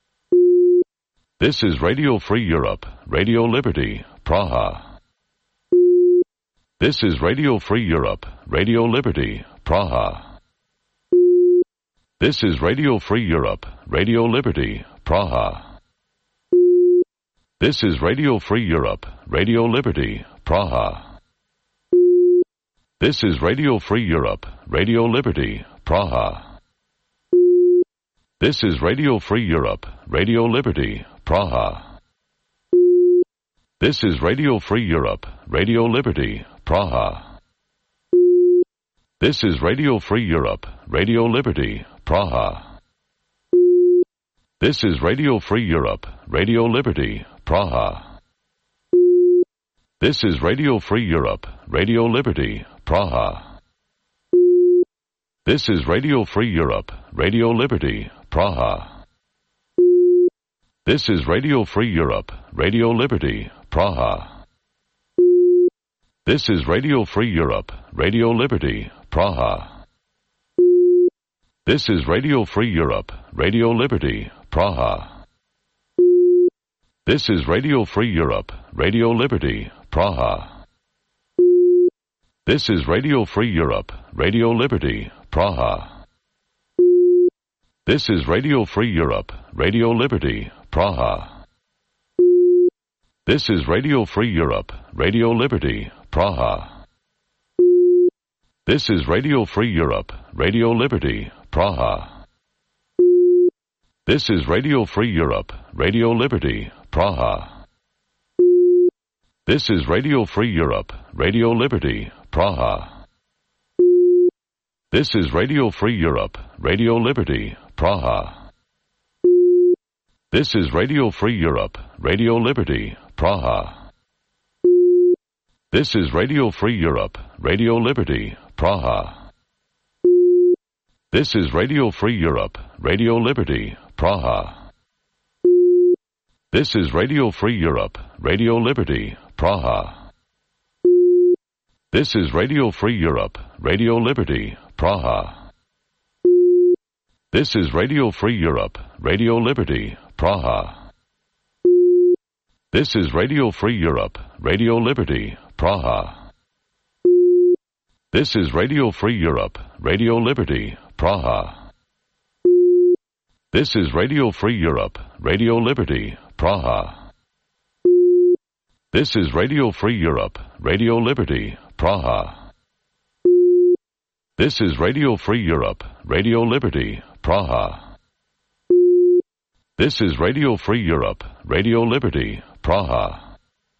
Speaker 1: This is Radio Free Europe, Radio Liberty, Praha. This is Radio Free Europe, Radio Liberty, Praha. This is Radio Free Europe, Radio Liberty, Praha. This is Radio Free Europe, Radio Liberty, Praha. This is Radio Free Europe, Radio Liberty, Praha. This is Radio Free Europe, Radio Liberty, Praha. This is Radio Free Europe, Radio Liberty, Praha. This is Radio Free Europe, Radio Liberty, Praha. This is Radio Free Europe, Radio Liberty, Praha. This is Radio Free Europe, Radio Liberty, Praha. This is Radio Free Europe, Radio Liberty, Praha. This is Radio Free Europe, Radio Liberty, Praha. This is Radio Free Europe, Radio Liberty, Praha. This is Radio Free Europe, Radio Liberty, Praha. This is Radio Free Europe, Radio Liberty, Praha. This is Radio Free Europe, Radio Liberty, Praha. This is Radio Free Europe, Radio Liberty, Praha. This is Radio Free Europe, Radio Liberty, Praha. This is Radio Free Europe, Radio Liberty, Praha. This is Radio Free Europe, Radio Liberty, Praha. This is Radio Free Europe, Radio Liberty, Praha. This is Radio Free Europe, Radio Liberty, Praha. This is Radio Free Europe, Radio Liberty, Praha. This is Radio Free Europe, Radio Liberty, Praha. This is Radio Free Europe, Radio Liberty, Praha. This is Radio Free Europe, Radio Liberty, Praha. This is Radio Free Europe, Radio Liberty, Praha. This is Radio Free Europe, Radio Liberty, Praha. This is Radio Free Europe, Radio Liberty, Praha. This is Radio Free Europe, Radio Liberty, Praha. This is Radio Free Europe, Radio Liberty, Praha. This is Radio Free Europe, Radio Liberty, Praha. This is Radio Free Europe, Radio Liberty, Praha. This is Radio Free Europe, Radio Liberty, Praha.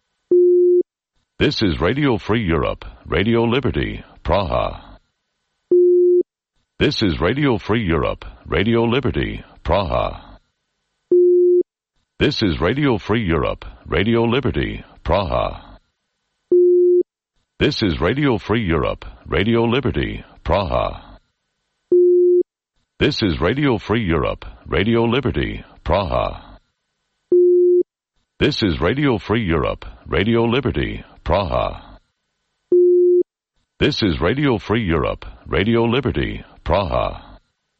Speaker 1: This is Radio Free Europe, Radio Liberty, Praha. This is Radio Free Europe, Radio Liberty, Praha. This is Radio Free Europe, Radio Liberty, Praha. This is Radio Free Europe, Radio Liberty, Praha. This is Radio Free Europe, Radio Liberty, Praha. This is Radio Free Europe, Radio Liberty, Praha. This is Radio Free Europe, Radio Liberty, Praha.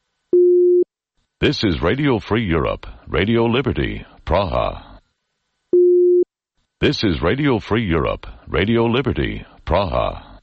Speaker 1: This is Radio Free Europe, Radio Liberty, Praha. This is Radio Free Europe, Radio Liberty, Praha.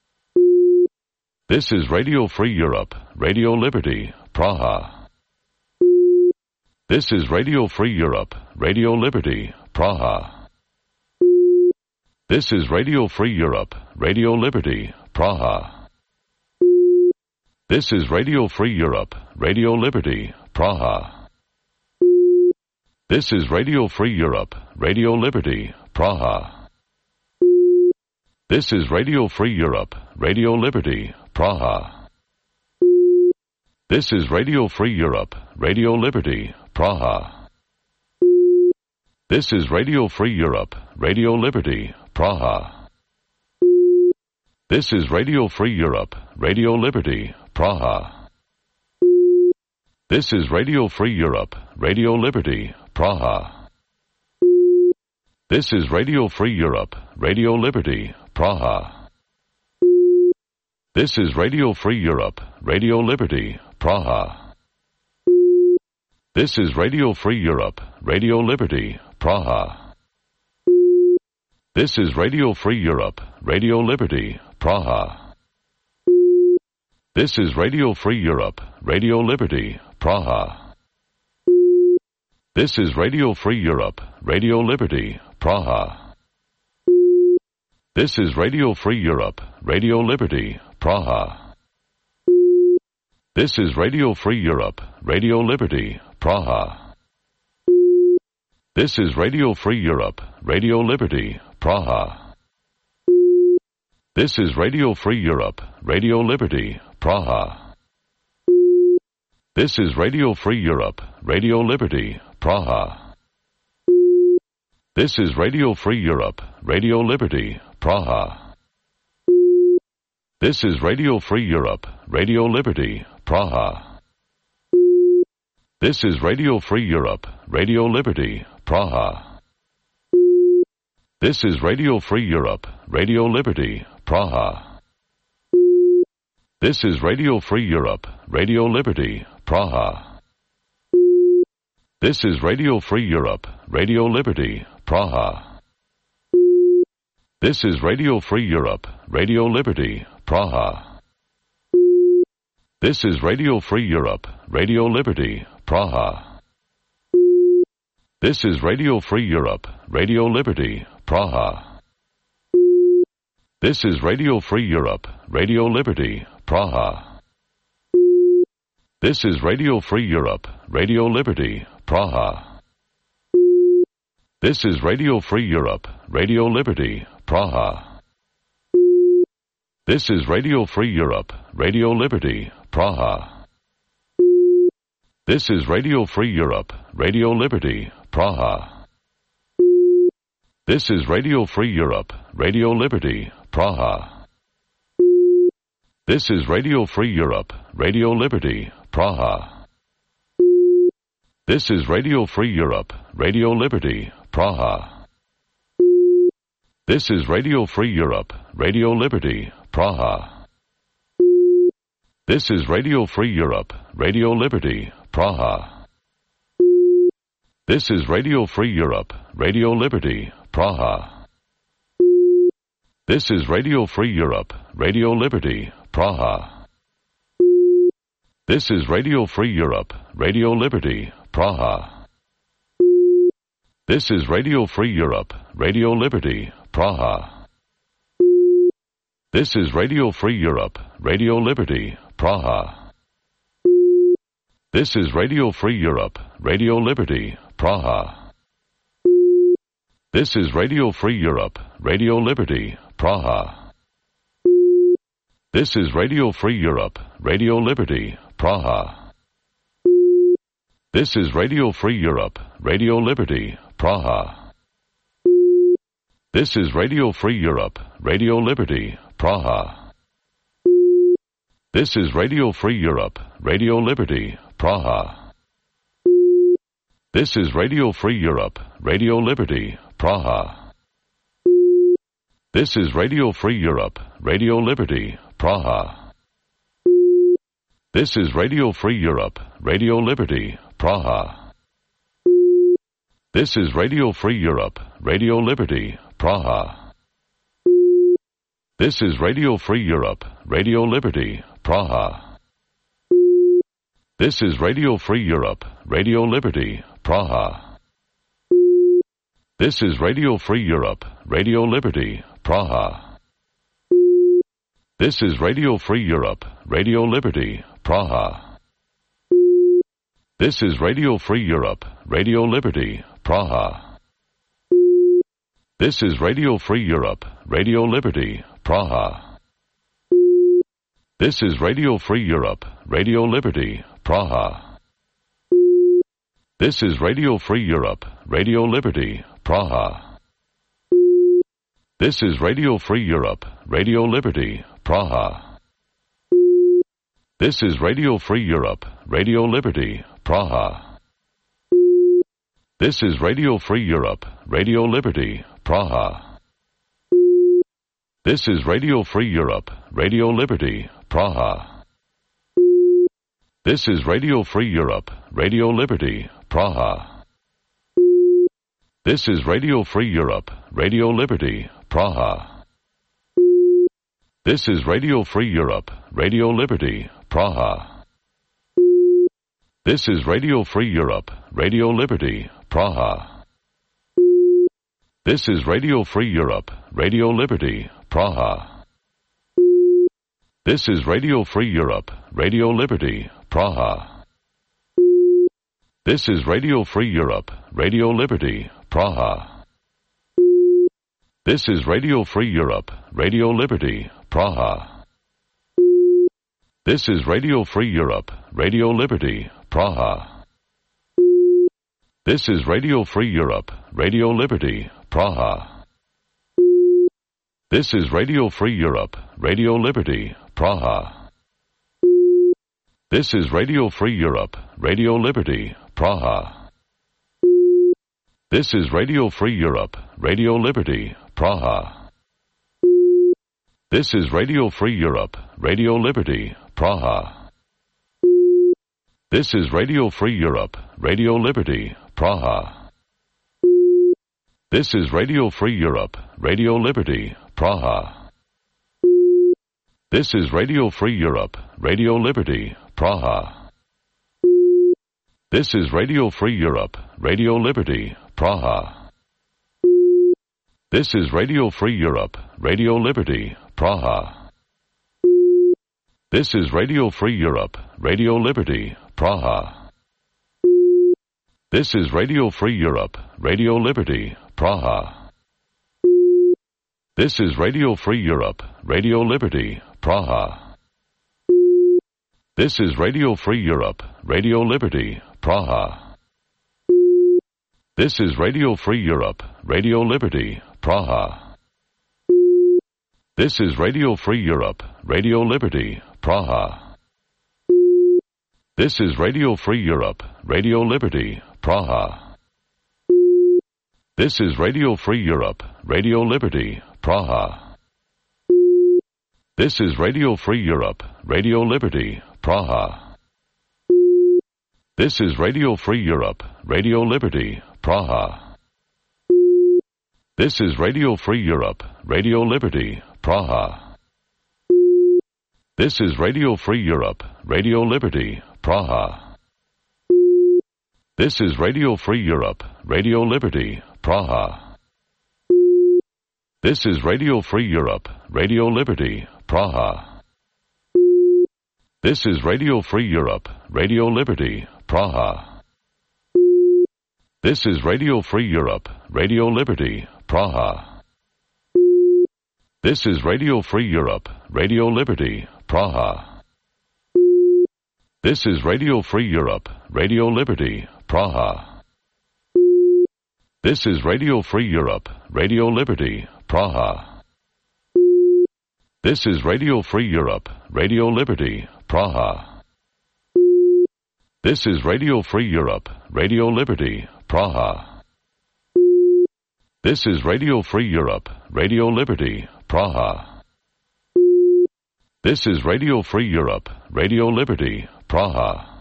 Speaker 1: This is Radio Free Europe, Radio Liberty, Praha. This is Radio Free Europe, Radio Liberty, Praha. This is Radio Free Europe, Radio Liberty, Praha. This is Radio Free Europe, Radio Liberty, Praha. This is Radio Free Europe, Radio Liberty, Praha. This is Radio Free Europe, Radio Liberty, Praha. This is Radio Free Europe, Radio Liberty, Praha. This is Radio Free Europe, Radio Liberty, Praha. This is Radio Free Europe, Radio Liberty, Praha. This is Radio Free Europe, Radio Liberty, Praha. This is Radio Free Europe, Radio Liberty, Praha. This is Radio Free Europe, Radio Liberty, Praha. This is Radio Free Europe, Radio Liberty, Praha. This is Radio Free Europe, Radio Liberty, Praha. This is Radio Free Europe, Radio Liberty, Praha. This is Radio Free Europe, Radio Liberty, Praha. This is Radio Free Europe, Radio Liberty, Praha. This is Radio Free Europe, Radio Liberty, Praha. This is Radio Free Europe, Radio Liberty, Praha. This is Radio Free Europe, Radio Liberty, Praha. This is Radio Free Europe, Radio Liberty, Praha. This is Radio Free Europe, Radio Liberty, Praha. This is Radio Free Europe, Radio Liberty, Praha. This is Radio Free Europe, Radio Liberty, Praha. This is Radio Free Europe, Radio Liberty, Praha. This is Radio Free Europe, Radio Liberty, Praha. This is Radio Free Europe, Radio Liberty, Praha. This is Radio Free Europe, Radio Liberty, Praha. This is Radio Free Europe, Radio Liberty, Praha. This is Radio Free Europe, Radio Liberty, Praha. This is Radio Free Europe, Radio Liberty, Praha. This is Radio Free Europe, Radio Liberty, Praha. This is Radio Free Europe, Radio Liberty, Praha. This is Radio Free Europe, Radio Liberty, Praha. This is Radio Free Europe, Radio Liberty, Praha. This is Radio Free Europe, Radio Liberty, Praha. This is Radio Free Europe, Radio Liberty, Praha. This is Radio Free Europe, Radio Liberty, Praha. This is Radio Free Europe, Radio Liberty, Praha. This is Radio Free Europe, Radio Liberty, Praha. This is Radio Free Europe, Radio Liberty, Praha. This is Radio Free Europe, Radio Liberty, Praha. This is Radio Free Europe, Radio Liberty, Praha. This is Radio Free Europe, Radio Liberty, Praha. This is Radio Free Europe, Radio Liberty, Praha. This is Radio Free Europe, Radio Liberty, Praha. This is Radio Free Europe, Radio Liberty, Praha. This is Radio Free Europe, Radio Liberty, Praha. This is Radio Free Europe, Radio Liberty, Praha. This is Radio Free Europe, Radio Liberty, Praha. This is Radio Free Europe, Radio Liberty, Praha. This is Radio Free Europe, Radio Liberty, Praha. This is Radio Free Europe, Radio Liberty, Praha. This is Radio Free Europe, Radio Liberty, Praha. This is Radio Free Europe, Radio Liberty, Praha. This is Radio Free Europe, Radio Liberty, Praha. This is Radio Free Europe, Radio Liberty, Praha. This is Radio Free Europe, Radio Liberty, Praha. This is Radio Free Europe, Radio Liberty, Praha. This is Radio Free Europe, Radio Liberty, Praha. This is Radio Free Europe, Radio Liberty, Praha. This is Radio Free Europe, Radio Liberty, Praha. This is Radio Free Europe, Radio Liberty, Praha. This is Radio Free Europe, Radio Liberty, Praha. This is Radio Free Europe, Radio Liberty, Praha. This is Radio Free Europe, Radio Liberty, Praha. This is Radio Free Europe, Radio Liberty, Praha. This is Radio Free Europe, Radio Liberty, Praha. This is Radio Free Europe, Radio Liberty, Praha. This is Radio Free Europe, Radio Liberty, Praha. This is Radio Free Europe, Radio Liberty, Praha. This is Radio Free Europe, Radio Liberty, Praha. This is Radio Free Europe, Radio Liberty, Praha. This is Radio Free Europe, Radio Liberty, Praha. This is Radio Free Europe, Radio Liberty, Praha. This is Radio Free Europe, Radio Liberty, Praha. This is Radio Free Europe, Radio Liberty, Praha. This is Radio Free Europe, Radio Liberty, Praha. This is Radio Free Europe, Radio Liberty, Praha. This is Radio Free Europe, Radio Liberty, Praha. This is Radio Free Europe, Radio Liberty, Praha. This is Radio Free Europe, Radio Liberty, Praha. This is Radio Free Europe, Radio Liberty, Praha. This is Radio Free Europe, Radio Liberty, Praha. This is Radio Free Europe, Radio Liberty, Praha. This is Radio Free Europe, Radio Liberty, Praha. This is Radio Free Europe, Radio Liberty, Praha. This is Radio Free Europe, Radio Liberty, Praha. This is Radio Free Europe, Radio Liberty, Praha. This is Radio Free Europe, Radio Liberty, Praha. This is Radio Free Europe, Radio Liberty, Praha. This is Radio Free Europe, Radio Liberty, Praha. This is Radio Free Europe, Radio Liberty, Praha. This is Radio Free Europe, Radio Liberty, Praha. This is Radio Free Europe, Radio Liberty, Praha. This is Radio Free Europe, Radio Liberty, Praha. This is Radio Free Europe, Radio Liberty, Praha. This is Radio Free Europe, Radio Liberty, Praha. This is Radio Free Europe, Radio Liberty, Praha. This is Radio Free Europe, Radio Liberty, Praha. This is Radio Free Europe, Radio Liberty, Praha. This is Radio Free Europe, Radio Liberty, Praha. This is Radio Free Europe, Radio Liberty, Praha. This is Radio Free Europe, Radio Liberty, Praha. This is Radio Free Europe, Radio Liberty, Praha. This is Radio Free Europe, Radio Liberty, Praha. This is Radio Free Europe, Radio Liberty, Praha. This is Radio Free Europe, Radio Liberty, Praha. This is Radio Free Europe, Radio Liberty, Praha.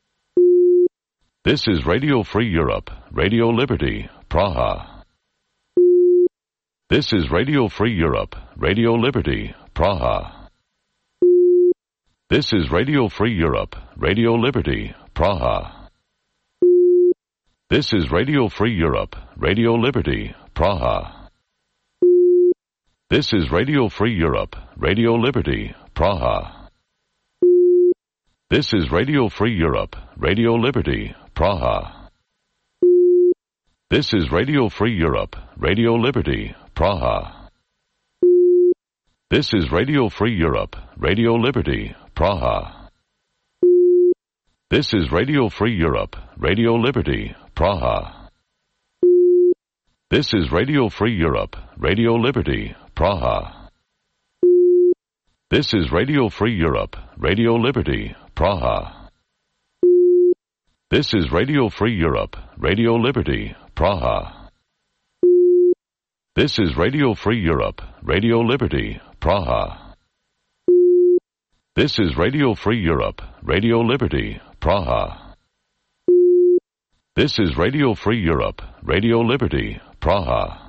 Speaker 1: This is Radio Free Europe, Radio Liberty, Praha. This is Radio Free Europe, Radio Liberty, Praha. This is Radio Free Europe, Radio Liberty, Praha. This is Radio Free Europe, Radio Liberty, Praha. This is Radio Free Europe, Radio Liberty, Praha. This is Radio Free Europe, Radio Liberty, Praha. This is Radio Free Europe, Radio Liberty, Praha. This is Radio Free Europe, Radio Liberty, Praha. This is Radio Free Europe, Radio Liberty, Praha. This is Radio Free Europe, Radio Liberty, Praha. This is Radio Free Europe, Radio Liberty, Praha. This is Radio Free Europe, Radio Liberty, Praha. This is Radio Free Europe, Radio Liberty, Praha. This is Radio Free Europe, Radio Liberty, Praha. This is Radio Free Europe, Radio Liberty, Praha.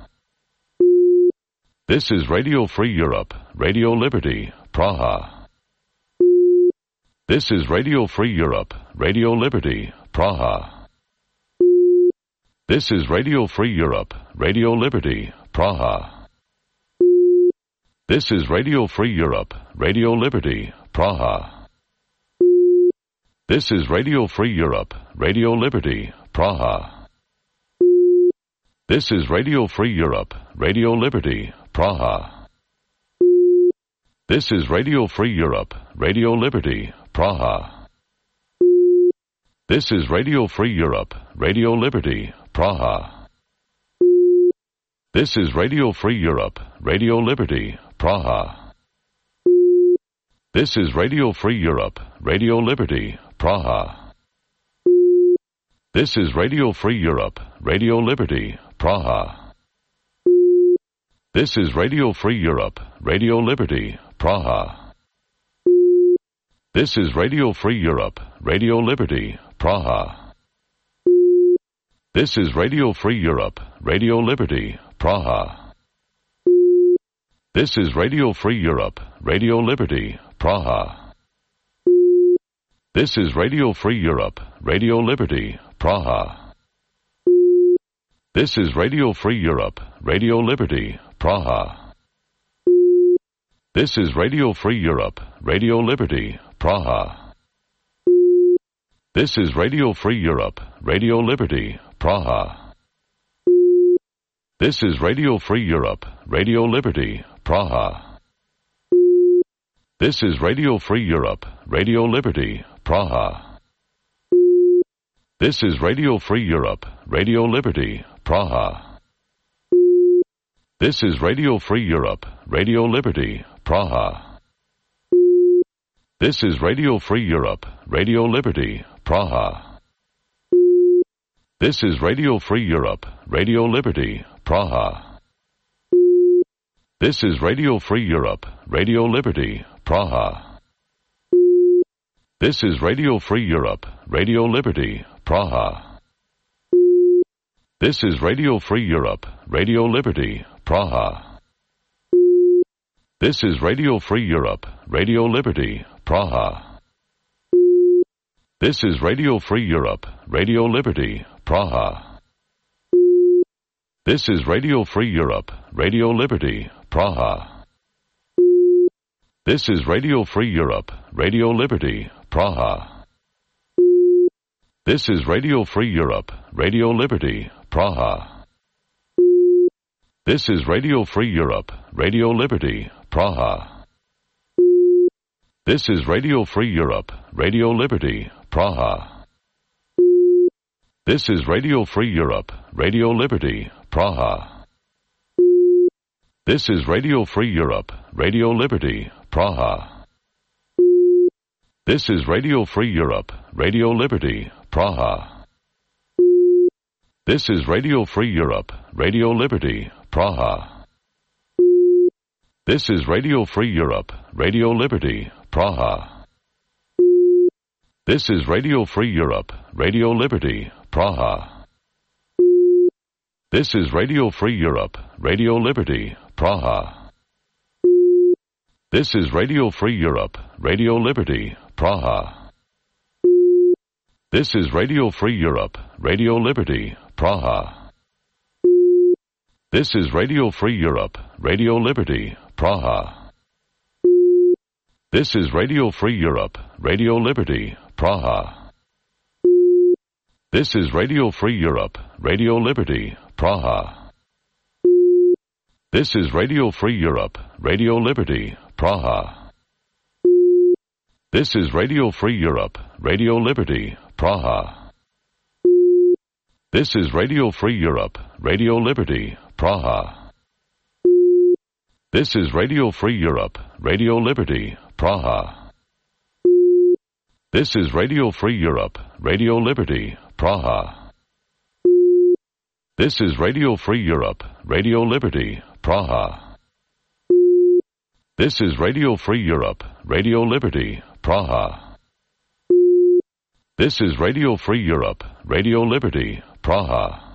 Speaker 1: This is Radio Free Europe, Radio Liberty, Praha. This is Radio Free Europe, Radio Liberty, Praha. This is Radio Free Europe, Radio Liberty, Praha. This is Radio Free Europe, Radio Liberty, Praha. This is Radio Free Europe, Radio Liberty, Praha. This is Radio Free Europe, Radio Liberty, Praha. This is Radio Free Europe, Radio Liberty, Praha. This is Radio Free Europe, Radio Liberty, Praha. This is Radio Free Europe, Radio Liberty, Praha. This is Radio Free Europe, Radio Liberty, Praha. This is Radio Free Europe, Radio Liberty, Praha. This is Radio Free Europe, Radio Liberty, Praha. This is Radio Free Europe, Radio Liberty, Praha. This is Radio Free Europe, Radio Liberty, Praha. This is Radio Free Europe, Radio Liberty, Praha. This is Radio Free Europe, Radio Liberty, Praha. This is Radio Free Europe, Radio Liberty, Praha. This is Radio Free Europe, Radio Liberty, Praha. This is Radio Free Europe, Radio Liberty, Praha. This is Radio Free Europe, Radio Liberty, Praha. This is Radio Free Europe, Radio Liberty, Praha. This is Radio Free Europe, Radio Liberty, Praha. This is Radio Free Europe, Radio Liberty, Praha. This is Radio Free Europe, Radio Liberty, Praha. This is Radio Free Europe, Radio Liberty, Praha. This is Radio Free Europe, Radio Liberty, Praha. This is Radio Free Europe, Radio Liberty, Praha. This is Radio Free Europe, Radio Liberty, Praha. This is Radio Free Europe, Radio Liberty, Praha. This is Radio Free Europe, Radio Liberty, Praha. This is Radio Free Europe, Radio Liberty, Praha. This is Radio Free Europe, Radio Liberty, Praha. This is Radio Free Europe, Radio Liberty, Praha. This is Radio Free Europe, Radio Liberty, Praha. This is Radio Free Europe, Radio Liberty, Praha. This is Radio Free Europe, Radio Liberty, Praha. This is Radio Free Europe, Radio Liberty, Praha. This is Radio Free Europe, Radio Liberty, Praha. This is Radio Free Europe, Radio Liberty, Praha. This is Radio Free Europe, Radio Liberty, Praha. This is Radio Free Europe, Radio Liberty, Praha. This is Radio Free Europe, Radio Liberty, Praha. This is Radio Free Europe, Radio Liberty, Praha. This is Radio Free Europe, Radio Liberty, Praha. This is Radio Free Europe, Radio Liberty, Praha. This is Radio Free Europe, Radio Liberty, Praha. This is Radio Free Europe, Radio Liberty, Praha. This is Radio Free Europe, Radio Liberty, Praha. This is Radio Free Europe, Radio Liberty, Praha. This is Radio Free Europe, Radio Liberty, Praha. This is Radio Free Europe, Radio Liberty, Praha. This is Radio Free Europe, Radio Liberty, Praha. This is Radio Free Europe, Radio Liberty, Praha. This is Radio Free Europe, Radio Liberty, Praha. This is Radio Free Europe, Radio Liberty, Praha.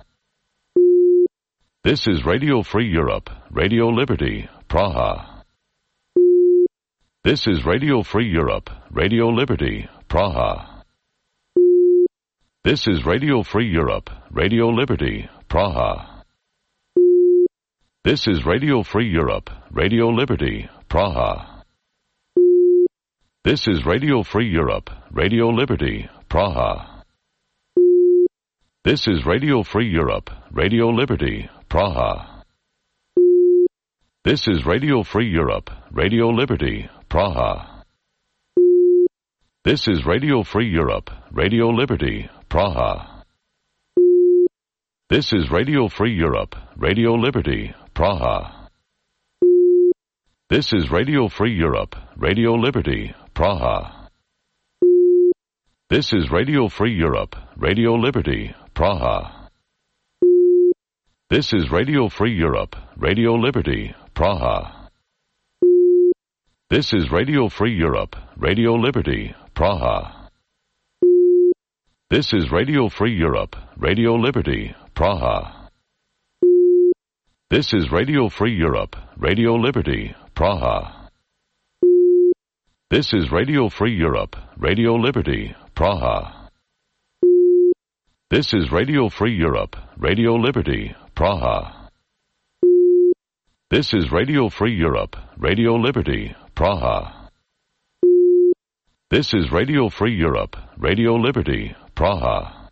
Speaker 1: This is Radio Free Europe, Radio Liberty, Praha. This is Radio Free Europe, Radio Liberty, Praha. This is Radio Free Europe, Radio Liberty, Praha. This is Radio Free Europe, Radio Liberty, Praha. This is Radio Free Europe, Radio Liberty, Praha. This is Radio Free Europe, Radio Liberty, Praha. This is Radio Free Europe, Radio Liberty, Praha. This is Radio Free Europe, Radio Liberty, Praha. This is Radio Free Europe, Radio Liberty, Praha. This is Radio Free Europe, Radio Liberty, Praha. This is Radio Free Europe, Radio Liberty, Praha. This is Radio Free Europe, Radio Liberty, Praha. This is Radio Free Europe, Radio Liberty, Praha. This is Radio Free Europe, Radio Liberty, Praha. This is Radio Free Europe, Radio Liberty, Praha. This is Radio Free Europe, Radio Liberty, Praha. This is Radio Free Europe, Radio Liberty, Praha. This is Radio Free Europe, Radio Liberty, Praha. This is Radio Free Europe, Radio Liberty, Praha.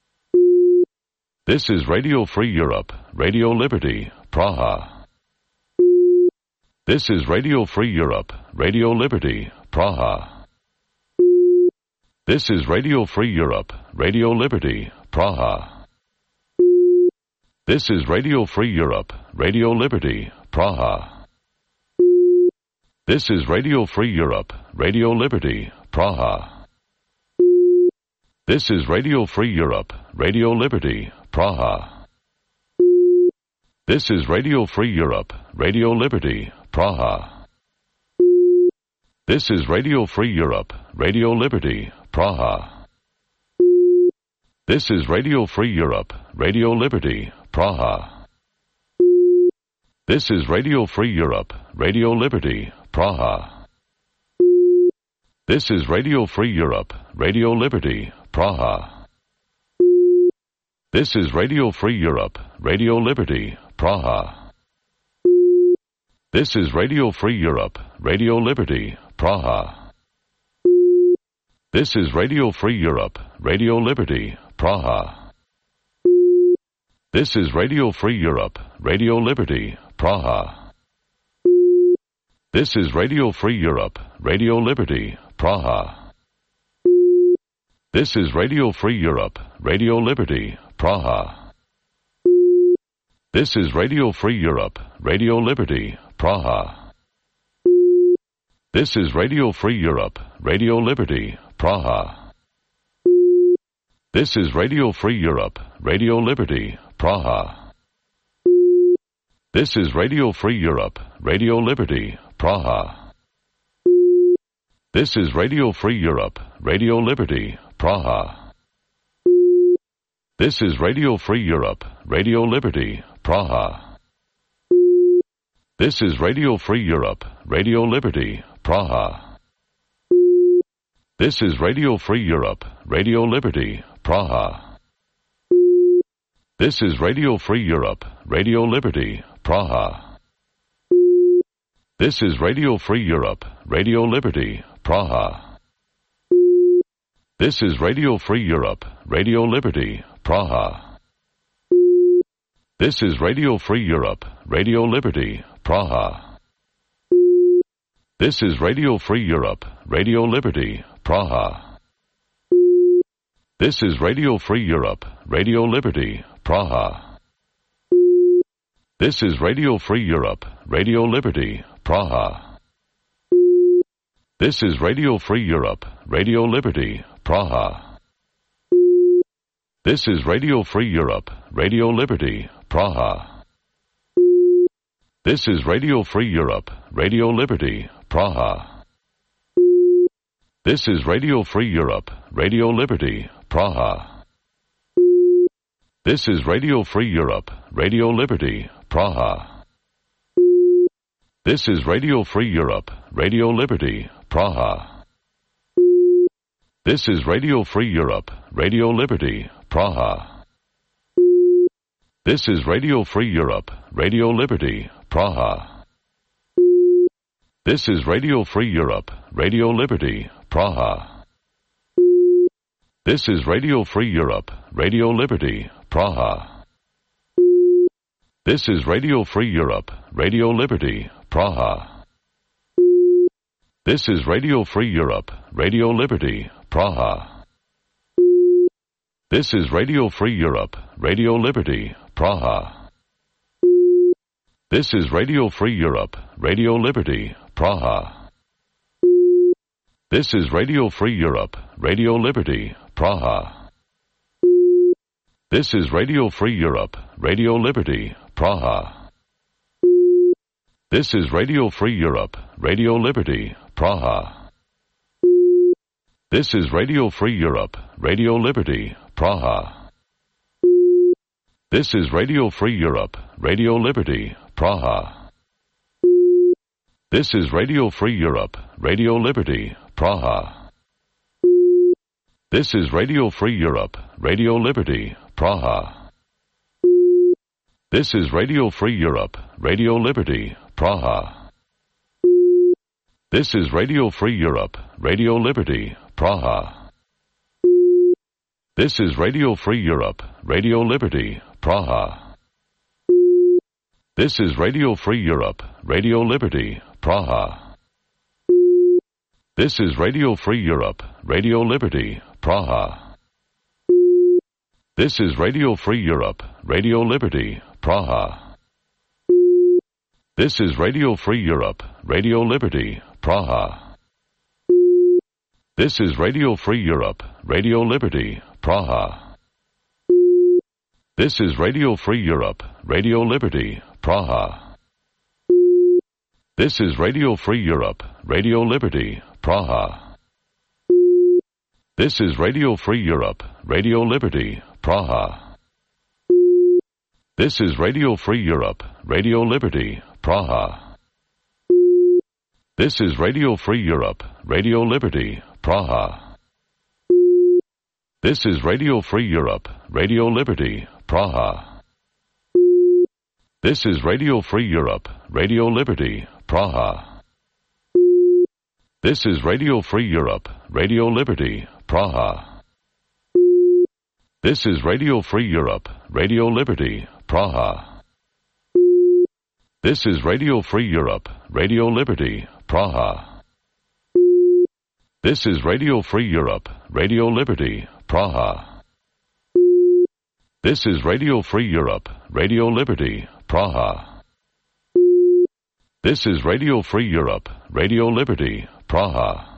Speaker 1: This is Radio Free Europe, Radio Liberty, Praha. This is Radio Free Europe, Radio Liberty, Praha. This is Radio Free Europe, Radio Liberty, Praha. This is Radio Free Europe, Radio Liberty, Praha. This is Radio Free Europe, Radio Liberty, Praha. This is Radio Free Europe, Radio Liberty, Praha. This is Radio Free Europe, Radio Liberty, Praha. This is Radio Free Europe, Radio Liberty, Praha. This is Radio Free Europe, Radio Liberty, Praha. This is Radio Free Europe, Radio Liberty, Praha. This is Radio Free Europe, Radio Liberty, Praha. This is Radio Free Europe, Radio Liberty, Praha. This is Radio Free Europe, Radio Liberty, Praha. This is Radio Free Europe, Radio Liberty, Praha. This is Radio Free Europe, Radio Liberty, Praha. This is Radio Free Europe, Radio Liberty, Praha. This is Radio Free Europe, Radio Liberty, Praha. This is Radio Free Europe, Radio Liberty, Praha. This is Radio Free Europe, Radio Liberty, Praha. This is Radio Free Europe, Radio Liberty, Praha. This is Radio Free Europe, Radio Liberty, Praha. This is Radio Free Europe, Radio Liberty, Praha. This is Radio Free Europe, Radio Liberty, Praha. This is Radio Free Europe, Radio Liberty, Praha. This is Radio Free Europe, Radio Liberty, Praha. This is Radio Free Europe, Radio Liberty, Praha. This is Radio Free Europe, Radio Liberty, Praha. This is Radio Free Europe, Radio Liberty, Praha. This is Radio Free Europe, Radio Liberty, Praha. This is Radio Free Europe, Radio Liberty, Praha. This is Radio Free Europe, Radio Liberty, Praha. This is Radio Free Europe, Radio Liberty, Praha. This is Radio Free Europe, Radio Liberty, Praha. This is Radio Free Europe, Radio Liberty, Praha. This is Radio Free Europe, Radio Liberty, Praha. This is Radio Free Europe, Radio Liberty, Praha. This is Radio Free Europe, Radio Liberty, Praha. This is Radio Free Europe, Radio Liberty, Praha. This is Radio Free Europe, Radio Liberty, Praha. This is Radio Free Europe, Radio Liberty, Praha. This is Radio Free Europe, Radio Liberty, Praha. This is Radio Free Europe, Radio Liberty, Praha. This is Radio Free Europe, Radio Liberty, Praha. This is Radio Free Europe, Radio Liberty, Praha. This is Radio Free Europe, Radio Liberty, Praha. This is Radio Free Europe, Radio Liberty, Praha. This is Radio Free Europe, Radio Liberty, Praha. This is Radio Free Europe, Radio Liberty, Praha. This is Radio Free Europe, Radio Liberty, Praha. This is Radio Free Europe, Radio Liberty, Praha. This is Radio Free Europe, Radio Liberty, Praha. This is Radio Free Europe, Radio Liberty, Praha. This is Radio Free Europe, Radio Liberty, Praha. This is Radio Free Europe, Radio Liberty, Praha. This is Radio Free Europe, Radio Liberty, Praha. This is Radio Free Europe, Radio Liberty, Praha. This is Radio Free Europe, Radio Liberty, Praha. This is Radio Free Europe, Radio Liberty, Praha. This is Radio Free Europe, Radio Liberty, Praha. This is Radio Free Europe, Radio Liberty, Praha. This is Radio Free Europe, Radio Liberty, Praha. This is Radio Free Europe, Radio Liberty, Praha. This is Radio Free Europe, Radio Liberty, Praha. This is Radio Free Europe, Radio Liberty, Praha. This is Radio Free Europe, Radio Liberty, Praha. This is Radio Free Europe, Radio Liberty, Praha. This is Radio Free Europe, Radio Liberty, Praha. This is Radio Free Europe, Radio Liberty, Praha. This is Radio Free Europe, Radio Liberty, Praha. This is Radio Free Europe, Radio Liberty, Praha. This is Radio Free Europe, Radio Liberty, Praha. This is Radio Free Europe, Radio Liberty, Praha. This is Radio Free Europe, Radio Liberty, Praha. This is Radio Free Europe, Radio Liberty, Praha.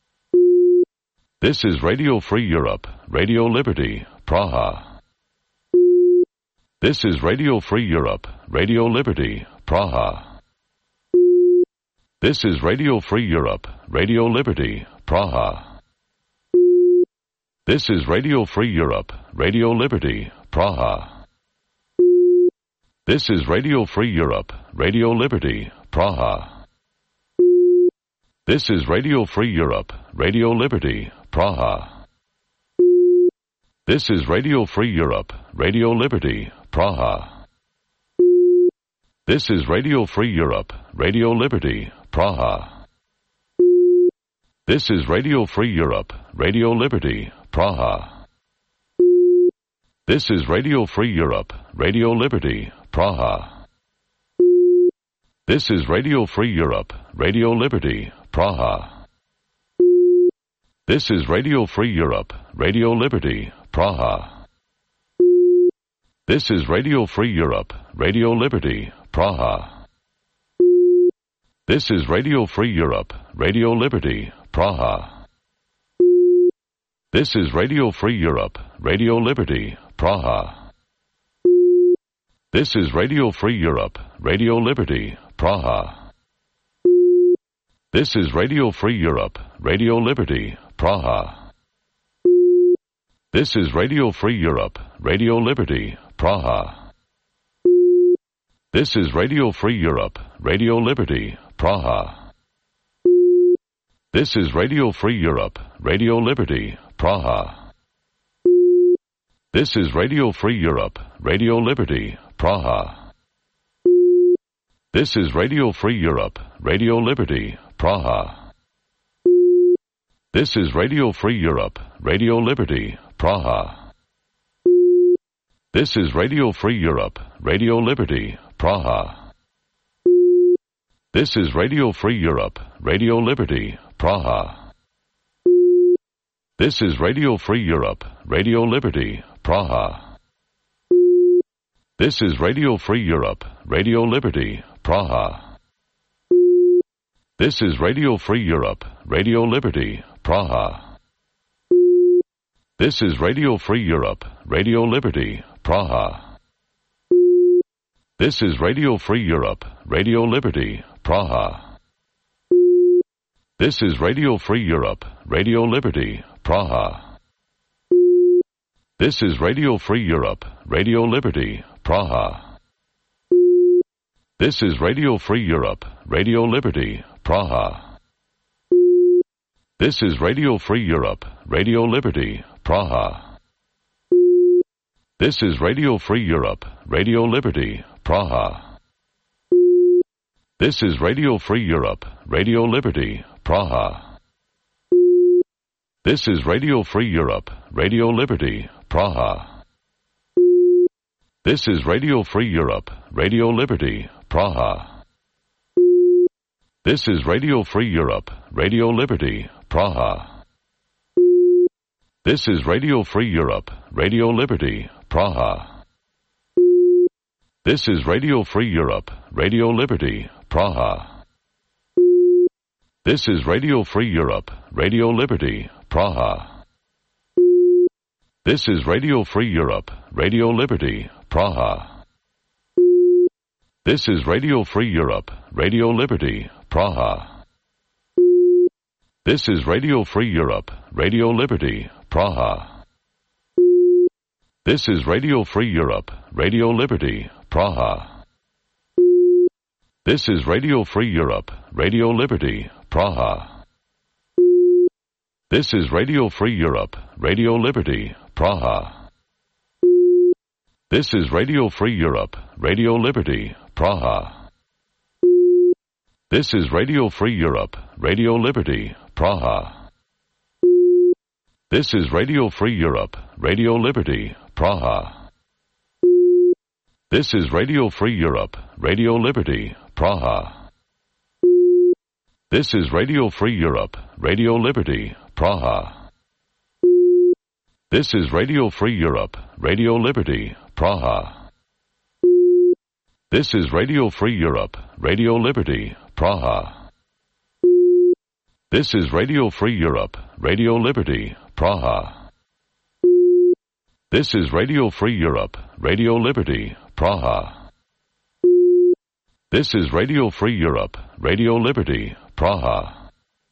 Speaker 1: This is Radio Free Europe, Radio Liberty, Praha. This is Radio Free Europe, Radio Liberty, Praha. This is Radio Free Europe, Radio Liberty, Praha. This is Radio Free Europe, Radio Liberty, Praha. This is Radio Free Europe, Radio Liberty, Praha. This is Radio Free Europe, Radio Liberty, Praha. This is Radio Free Europe, Radio Liberty, Praha. This is Radio Free Europe, Radio Liberty, Praha. This is Radio Free Europe, Radio Liberty, Praha. This is Radio Free Europe, Radio Liberty, Praha. This is Radio Free Europe, Radio Liberty, Praha. This is Radio Free Europe, Radio Liberty, Praha. This is Radio Free Europe, Radio Liberty, Praha. This is Radio Free Europe, Radio Liberty, Praha. This is Radio Free Europe, Radio Liberty, Praha. This is Radio Free Europe, Radio Liberty, Praha. This is Radio Free Europe, Radio Liberty, Praha. This is Radio Free Europe, Radio Liberty, Praha. This is Radio Free Europe, Radio Liberty, Praha. This is Radio Free Europe, Radio Liberty, Praha. This is Radio Free Europe, Radio Liberty, Praha. This is Radio Free Europe, Radio Liberty, Praha. This is Radio Free Europe, Radio Liberty, Praha. This is Radio Free Europe, Radio Liberty, Praha. This is Radio Free Europe, Radio Liberty, Praha. This is Radio Free Europe, Radio Liberty, Praha. This is Radio Free Europe, Radio Liberty, Praha. This is Radio Free Europe, Radio Liberty, Praha. This is Radio Free Europe, Radio Liberty, Praha. This is Radio Free Europe, Radio Liberty, Praha. This is Radio Free Europe, Radio Liberty, Praha. This is Radio Free Europe, Radio Liberty, Praha. This is Radio Free Europe, Radio Liberty, Praha. This is Radio Free Europe, Radio Liberty, Praha. This is Radio Free Europe, Radio Liberty, Praha. This is Radio Free Europe, Radio Liberty, Praha. This is Radio Free Europe, Radio Liberty, Praha. This is Radio Free Europe, Radio Liberty, Praha. This is Radio Free Europe, Radio Liberty, Praha. This is Radio Free Europe, Radio Liberty, Praha. This is Radio Free Europe, Radio Liberty, Praha. This is Radio Free Europe, Radio Liberty, Praha. This is Radio Free Europe, Radio Liberty, Praha. This is Radio Free Europe, Radio Liberty, Praha. This is Radio Free Europe, Radio Liberty, Praha. This is Radio Free Europe, Radio Liberty, Praha. This is Radio Free Europe, Radio Liberty, Praha. This is Radio Free Europe, Radio Liberty, Praha. This is Radio Free Europe, Radio Liberty, Praha. This is Radio Free Europe, Radio Liberty, Praha. This is Radio Free Europe, Radio Liberty, Praha. This is Radio Free Europe, Radio Liberty, Praha. This is Radio Free Europe, Radio Liberty, Praha. This is Radio Free Europe, Radio Liberty, Praha. This is Radio Free Europe, Radio Liberty, Praha. This is Radio Free Europe, Radio Liberty, Praha. This is Radio Free Europe, Radio Liberty, Praha. This is Radio Free Europe, Radio Liberty, Praha.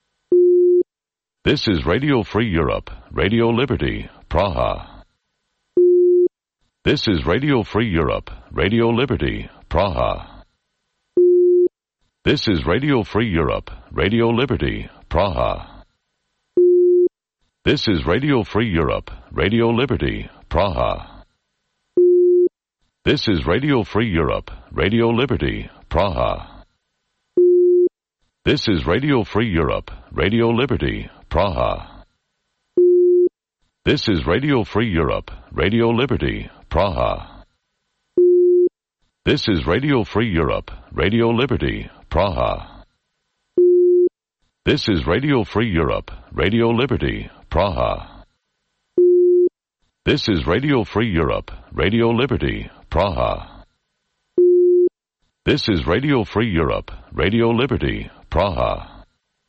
Speaker 1: This is Radio Free Europe, Radio Liberty, Praha. This is Radio Free Europe, Radio Liberty, Praha. This is Radio Free Europe, Radio Liberty, Praha. This is Radio Free Europe, Radio Liberty, Praha. This is Radio Free Europe, Radio Liberty, Praha. This is Radio Free Europe, Radio Liberty, Praha. This is Radio Free Europe, Radio Liberty, Praha. This is Radio Free Europe, Radio Liberty, Praha. This is Radio Free Europe, Radio Liberty, Praha. This is Radio Free Europe, Radio Liberty, Praha. This is Radio Free Europe, Radio Liberty, Praha.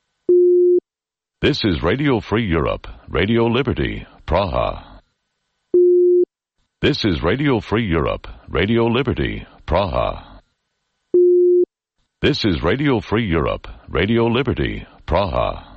Speaker 1: This is Radio Free Europe, Radio Liberty, Praha. This is Radio Free Europe, Radio Liberty, Praha. This is Radio Free Europe, Radio Liberty, Praha.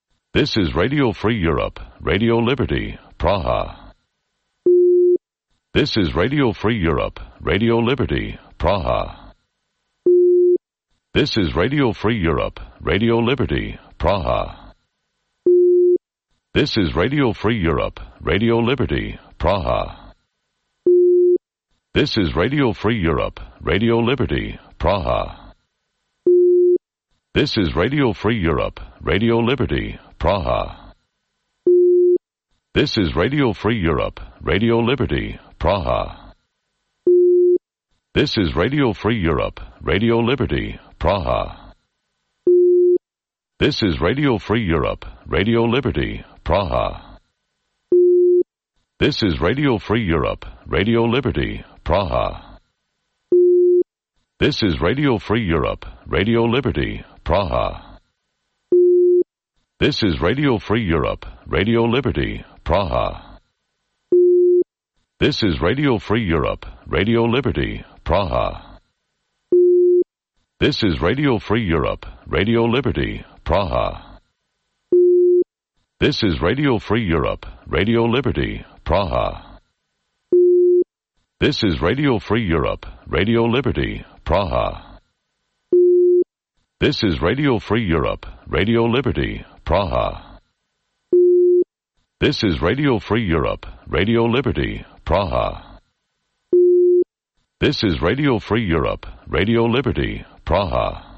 Speaker 1: This is Radio Free Europe, Radio Liberty, Praha. This is Radio Free Europe, Radio Liberty, Praha. This is Radio Free Europe, Radio Liberty, Praha. This is Radio Free Europe, Radio Liberty, Praha. This is Radio Free Europe, Radio Liberty, Praha. This is Radio Free Europe, Radio Liberty, Praha. This is Radio Free Europe, Radio Liberty, Praha. This is Radio Free Europe, Radio Liberty, Praha. This is Radio Free Europe, Radio Liberty, Praha. This is Radio Free Europe, Radio Liberty, Praha. This is Radio Free Europe, Radio Liberty, Praha. This is Radio Free Europe, Radio Liberty, Praha. This is Radio Free Europe, Radio Liberty, Praha. This is Radio Free Europe, Radio Liberty, Praha. This is Radio Free Europe, Radio Liberty, Praha. This is Radio Free Europe, Radio Liberty, Praha. This is Radio Free Europe, Radio Liberty, Praha. This is Radio Free Europe, Radio Liberty, Praha. This is Radio Free Europe, Radio Liberty, Praha.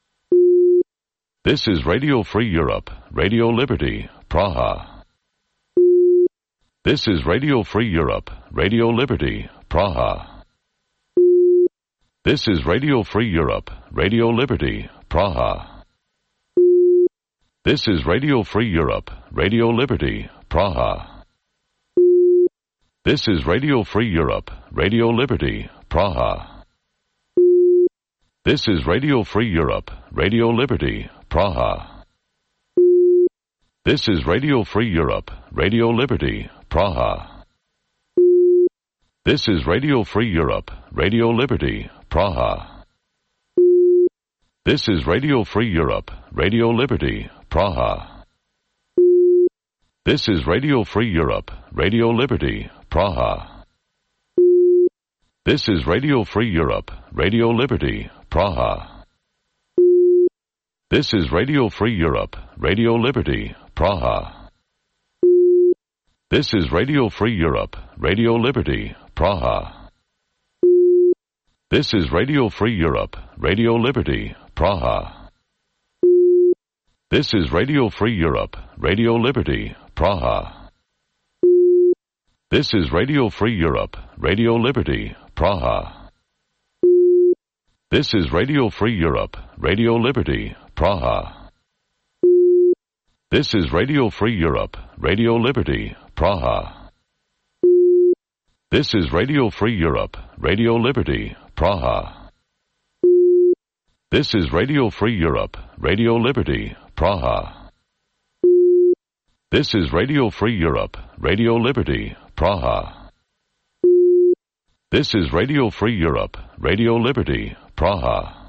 Speaker 1: This is Radio Free Europe, Radio Liberty, Praha. This is Radio Free Europe, Radio Liberty, Praha. This is Radio Free Europe, Radio Liberty, Praha. This is Radio Free Europe, Radio Liberty, Praha. This is Radio Free Europe, Radio Liberty, Praha. This is Radio Free Europe, Radio Liberty, Praha. This is Radio Free Europe, Radio Liberty, Praha. This is Radio Free Europe, Radio Liberty, Praha. This is Radio Free Europe, Radio Liberty, Praha. This is Radio Free Europe, Radio Liberty, Praha. This is Radio Free Europe, Radio Liberty, Praha. This is Radio Free Europe, Radio Liberty, Praha. This is Radio Free Europe, Radio Liberty, Praha. This is Radio Free Europe, Radio Liberty, Praha. This is Radio Free Europe, Radio Liberty, Praha. This is Radio Free Europe, Radio Liberty, Praha. This is Radio Free Europe, Radio Liberty, Praha. This is Radio Free Europe, Radio Liberty, Praha. This is Radio Free Europe, Radio Liberty, Praha. This is Radio Free Europe, Radio Liberty, Praha. This is Radio Free Europe, Radio Liberty, Praha. This is Radio Free Europe, Radio Liberty, Praha.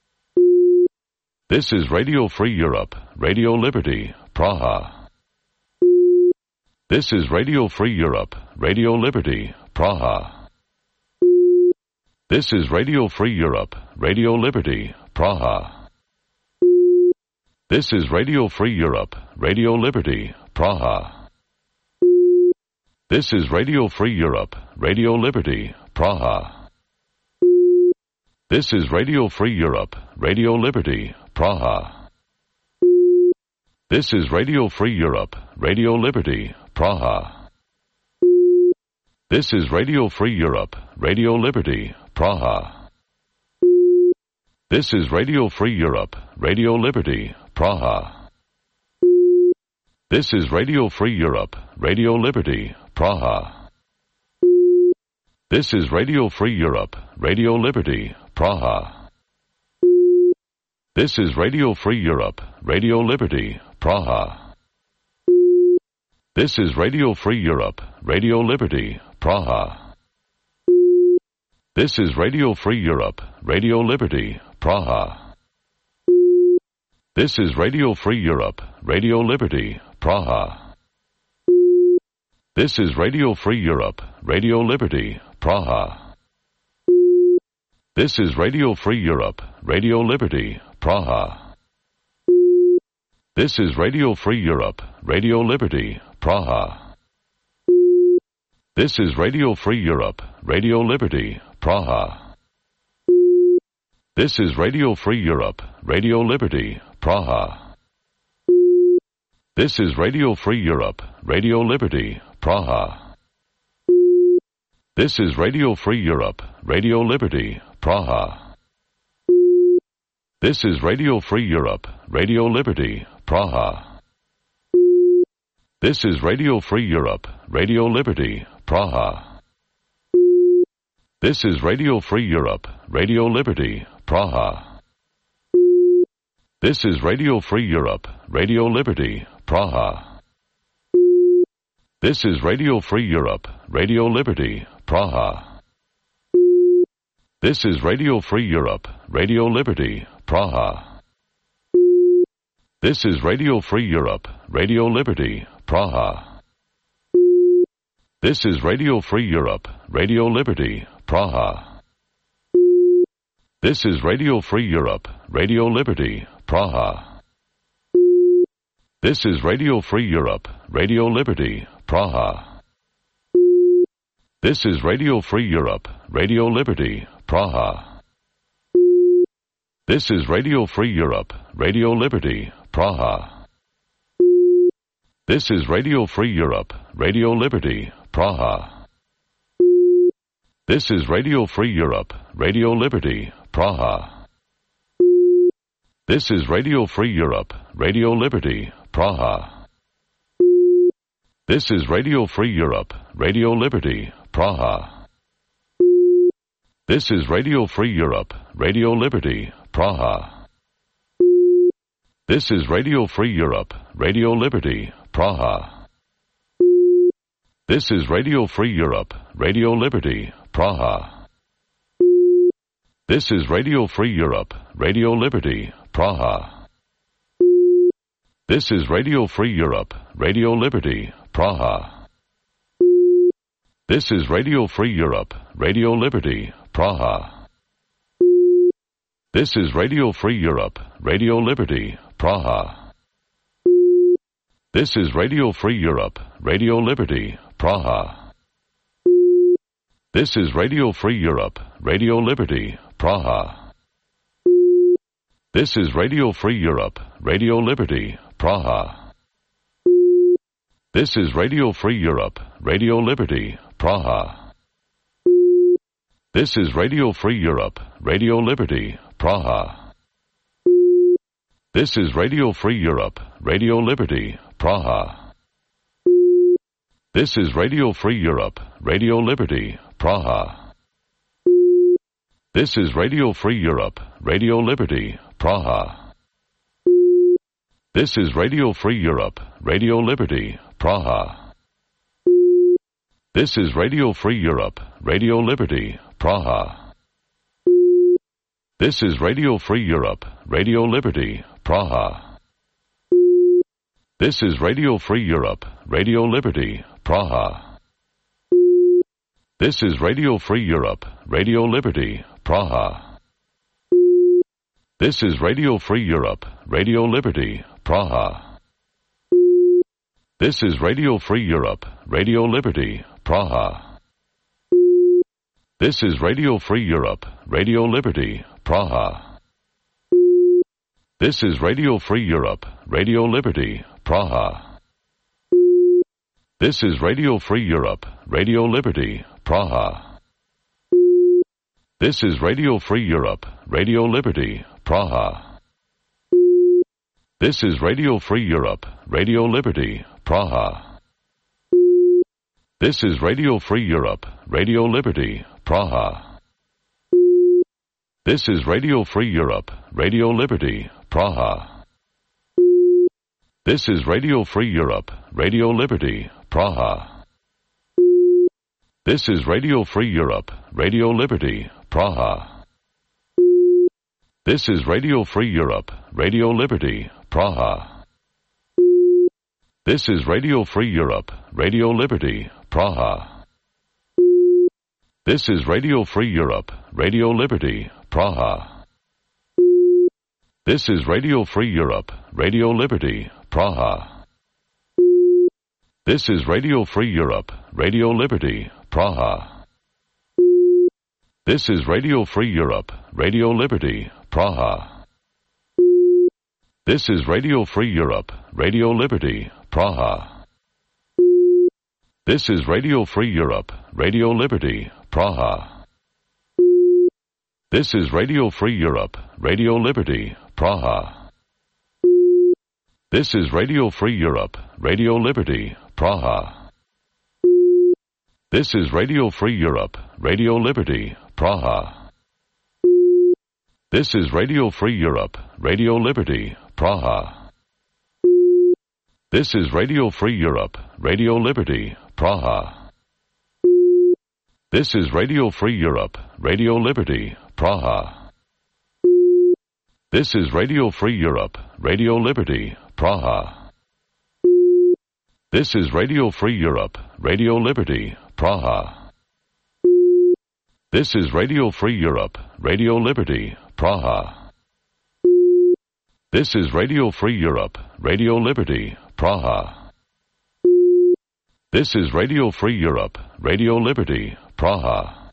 Speaker 1: This is Radio Free Europe, Radio Liberty, Praha. This is Radio Free Europe, Radio Liberty, Praha. This is Radio Free Europe, Radio Liberty, Praha. This is Radio Free Europe, Radio Liberty, Praha. This is Radio Free Europe, Radio Liberty, Praha. This is Radio Free Europe, Radio Liberty, Praha. This is Radio Free Europe, Radio Liberty, Praha. This is Radio Free Europe, Radio Liberty, Praha. This is Radio Free Europe, Radio Liberty, Praha. This is Radio Free Europe, Radio Liberty, Praha. This is Radio Free Europe, Radio Liberty, Praha. This is Radio Free Europe, Radio Liberty, Praha. This is Radio Free Europe, Radio Liberty, Praha. This is Radio Free Europe, Radio Liberty, Praha. This is Radio Free Europe, Radio Liberty, Praha. This is Radio Free Europe, Radio Liberty, Praha. This is Radio Free Europe, Radio Liberty, Praha. This is Radio Free Europe, Radio Liberty, Praha. This is Radio Free Europe, Radio Liberty, Praha. This is Radio Free Europe, Radio Liberty, Praha. This is Radio Free Europe, Radio Liberty, Praha. This is Radio Free Europe, Radio Liberty, Praha. This is Radio Free Europe, Radio Liberty, Praha. This is Radio Free Europe, Radio Liberty, Praha. This is Radio Free Europe, Radio Liberty, Praha. This is Radio Free Europe, Radio Liberty, Praha. This is Radio Free Europe, Radio Liberty, Praha. This is Radio Free Europe, Radio Liberty, Praha. This is Radio Free Europe, Radio Liberty, Praha. This is Radio Free Europe, Radio Liberty, Praha. This is Radio Free Europe, Radio Liberty, Praha. This is Radio Free Europe, Radio Liberty, Praha. This is Radio Free Europe, Radio Liberty, Praha. This is Radio Free Europe, Radio Liberty, Praha. This is Radio Free Europe, Radio Liberty, Praha. This is Radio Free Europe, Radio Liberty, Praha. This is Radio Free Europe, Radio Liberty, Praha. This is Radio Free Europe, Radio Liberty, Praha. This is Radio Free Europe, Radio Liberty, Praha. This is Radio Free Europe, Radio Liberty, Praha. This is Radio Free Europe, Radio Liberty, Praha. This is Radio Free Europe, Radio Liberty, Praha. This is Radio Free Europe, Radio Liberty, Praha. This is Radio Free Europe, Radio Liberty, Praha. This is Radio Free Europe, Radio Liberty, Praha. This is Radio Free Europe, Radio Liberty, Praha. This is Radio Free Europe, Radio Liberty, Praha. This is Radio Free Europe, Radio Liberty, Praha. This is Radio Free Europe, Radio Liberty, Praha. This is Radio Free Europe, Radio Liberty, Praha. This is Radio Free Europe, Radio Liberty, Praha. This is Radio Free Europe, Radio Liberty, Praha. This is Radio Free Europe, Radio Liberty, Praha. This is Radio Free Europe, Radio Liberty, Praha. This is Radio Free Europe, Radio Liberty, Praha. This is Radio Free Europe, Radio Liberty, Praha. This is Radio Free Europe, Radio Liberty, Praha. This is Radio Free Europe, Radio Liberty, Praha. This is Radio Free Europe, Radio Liberty, Praha. This is Radio Free Europe, Radio Liberty, Praha. This is Radio Free Europe, Radio Liberty, Praha. This is Radio Free Europe, Radio Liberty, Praha. This is Radio Free Europe, Radio Liberty, Praha. This is Radio Free Europe, Radio Liberty, Praha. This is Radio Free Europe, Radio Liberty, Praha. This is Radio Free Europe, Radio Liberty, Praha. This is Radio Free Europe, Radio Liberty, Praha. This is Radio Free Europe, Radio Liberty, Praha. This is Radio Free Europe, Radio Liberty, Praha. This is Radio Free Europe, Radio Liberty, Praha. This is Radio Free Europe, Radio Liberty, Praha. This is Radio Free Europe, Radio Liberty, Praha. This is Radio Free Europe, Radio Liberty, Praha. This is Radio Free Europe, Radio Liberty, Praha. This is Radio Free Europe, Radio Liberty, Praha. This is Radio Free Europe, Radio Liberty, Praha. This is Radio Free Europe, Radio Liberty, Praha. This is Radio Free Europe, Radio Liberty, Praha. This is Radio Free Europe, Radio Liberty, Praha. This is Radio Free Europe, Radio Liberty, Praha. This is Radio Free Europe, Radio Liberty, Praha. This is Radio Free Europe, Radio Liberty, Praha. This is Radio Free Europe, Radio Liberty, Praha. This is Radio Free Europe, Radio Liberty, Praha. This is Radio Free Europe, Radio Liberty, Praha. This is Radio Free Europe, Radio Liberty, Praha. This is Radio Free Europe, Radio Liberty, Praha. This is Radio Free Europe, Radio Liberty, Praha.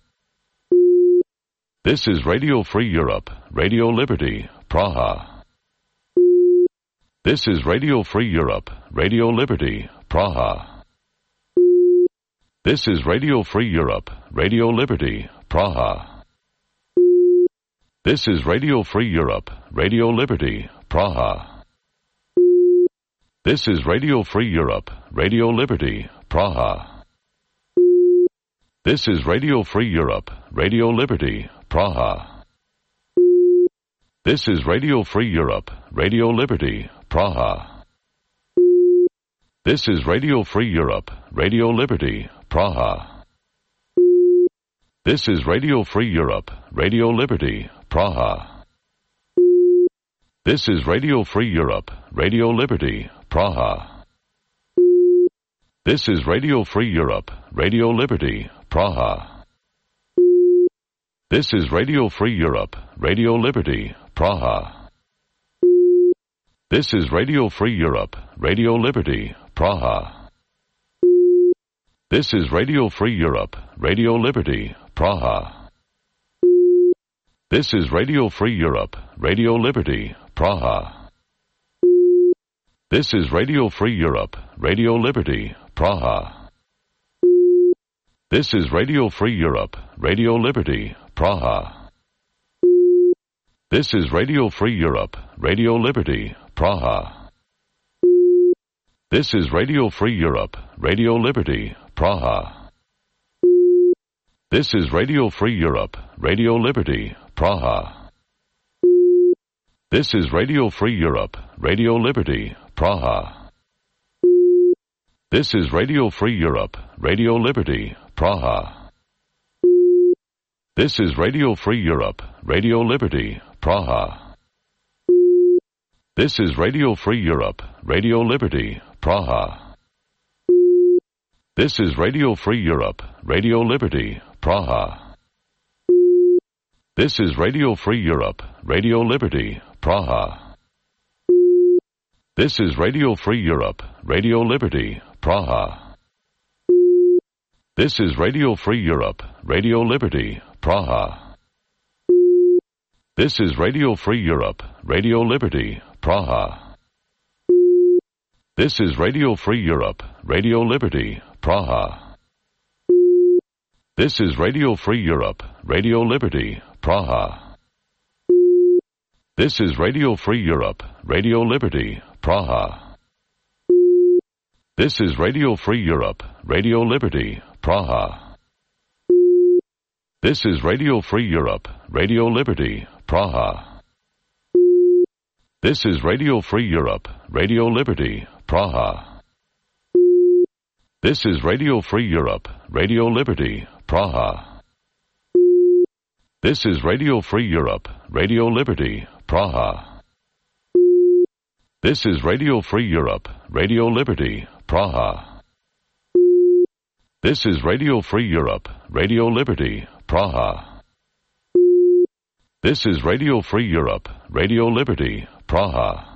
Speaker 1: This is Radio Free Europe, Radio Liberty, Praha. This is Radio Free Europe, Radio Liberty, Praha. This is Radio Free Europe, Radio Liberty, Praha. This is Radio Free Europe, Radio Liberty, Praha. This is Radio Free Europe, Radio Liberty, Praha. This is Radio Free Europe, Radio Liberty, Praha. This is Radio Free Europe, Radio Liberty, Praha. This is Radio Free Europe, Radio Liberty, Praha. This is Radio Free Europe, Radio Liberty, Praha. This is Radio Free Europe, Radio Liberty, Praha. This is Radio Free Europe, Radio Liberty, Praha. This is Radio Free Europe, Radio Liberty, Praha. This is Radio Free Europe, Radio Liberty, Praha. This is Radio Free Europe, Radio Liberty, Praha. This is Radio Free Europe, Radio Liberty, Praha. This is Radio Free Europe, Radio Liberty, Praha. This is Radio Free Europe, Radio Liberty, Praha. This is Radio Free Europe, Radio Liberty, Praha. This is Radio Free Europe, Radio Liberty, Praha. This is Radio Free Europe, Radio Liberty, Praha. This is Radio Free Europe, Radio Liberty, Praha. This is Radio Free Europe, Radio Liberty, Praha. This is Radio Free Europe, Radio Liberty, Praha. This is Radio Free Europe, Radio Liberty, Praha. This is Radio Free Europe, Radio Liberty, Praha. This is Radio Free Europe, Radio Liberty, Praha. This is Radio Free Europe, Radio Liberty, Praha. This is Radio Free Europe, Radio Liberty, Praha. This is Radio Free Europe, Radio Liberty, Praha. This is Radio Free Europe, Radio Liberty, Praha. This is Radio Free Europe, Radio Liberty, Praha. This is Radio Free Europe, Radio Liberty, Praha. This is Radio Free Europe, Radio Liberty, Praha. This is Radio Free Europe, Radio Liberty, Praha. This is Radio Free Europe, Radio Liberty, Praha. This is Radio Free Europe, Radio Liberty, Praha. This is Radio Free Europe, Radio Liberty, Praha. This is Radio Free Europe, Radio Liberty, Praha. This is Radio Free Europe, Radio Liberty, Praha. This is Radio Free Europe, Radio Liberty, Praha.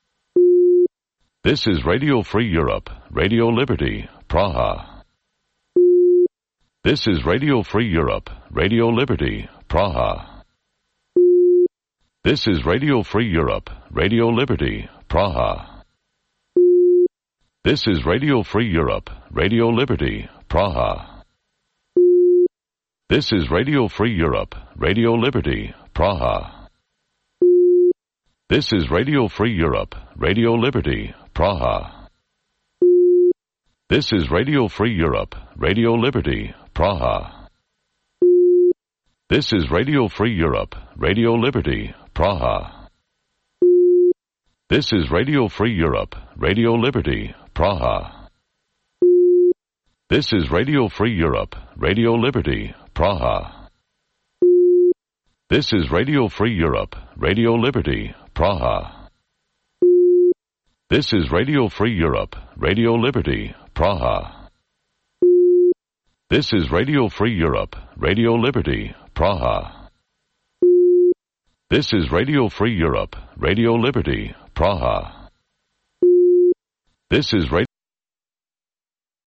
Speaker 1: This is Radio Free Europe, Radio Liberty, Praha. This is Radio Free Europe, Radio Liberty, Praha. This is Radio Free Europe, Radio Liberty, Praha. This is Radio Free Europe, Radio Liberty, Praha. This is Radio Free Europe, Radio Liberty, Praha. This is Radio Free Europe, Radio Liberty, Praha. This is Radio Free Europe, Radio Liberty, Praha. This is Radio Free Europe, Radio Liberty, Praha. This is Radio Free Europe, Radio Liberty, Praha. This is Radio Free Europe, Radio Liberty, Praha. This is Radio Free Europe, Radio Liberty, Praha. This is Radio Free Europe, Radio Liberty, Praha. This is Radio Free Europe, Radio Liberty, Praha. This is Radio Free Europe, Radio Liberty, Praha. This is Radio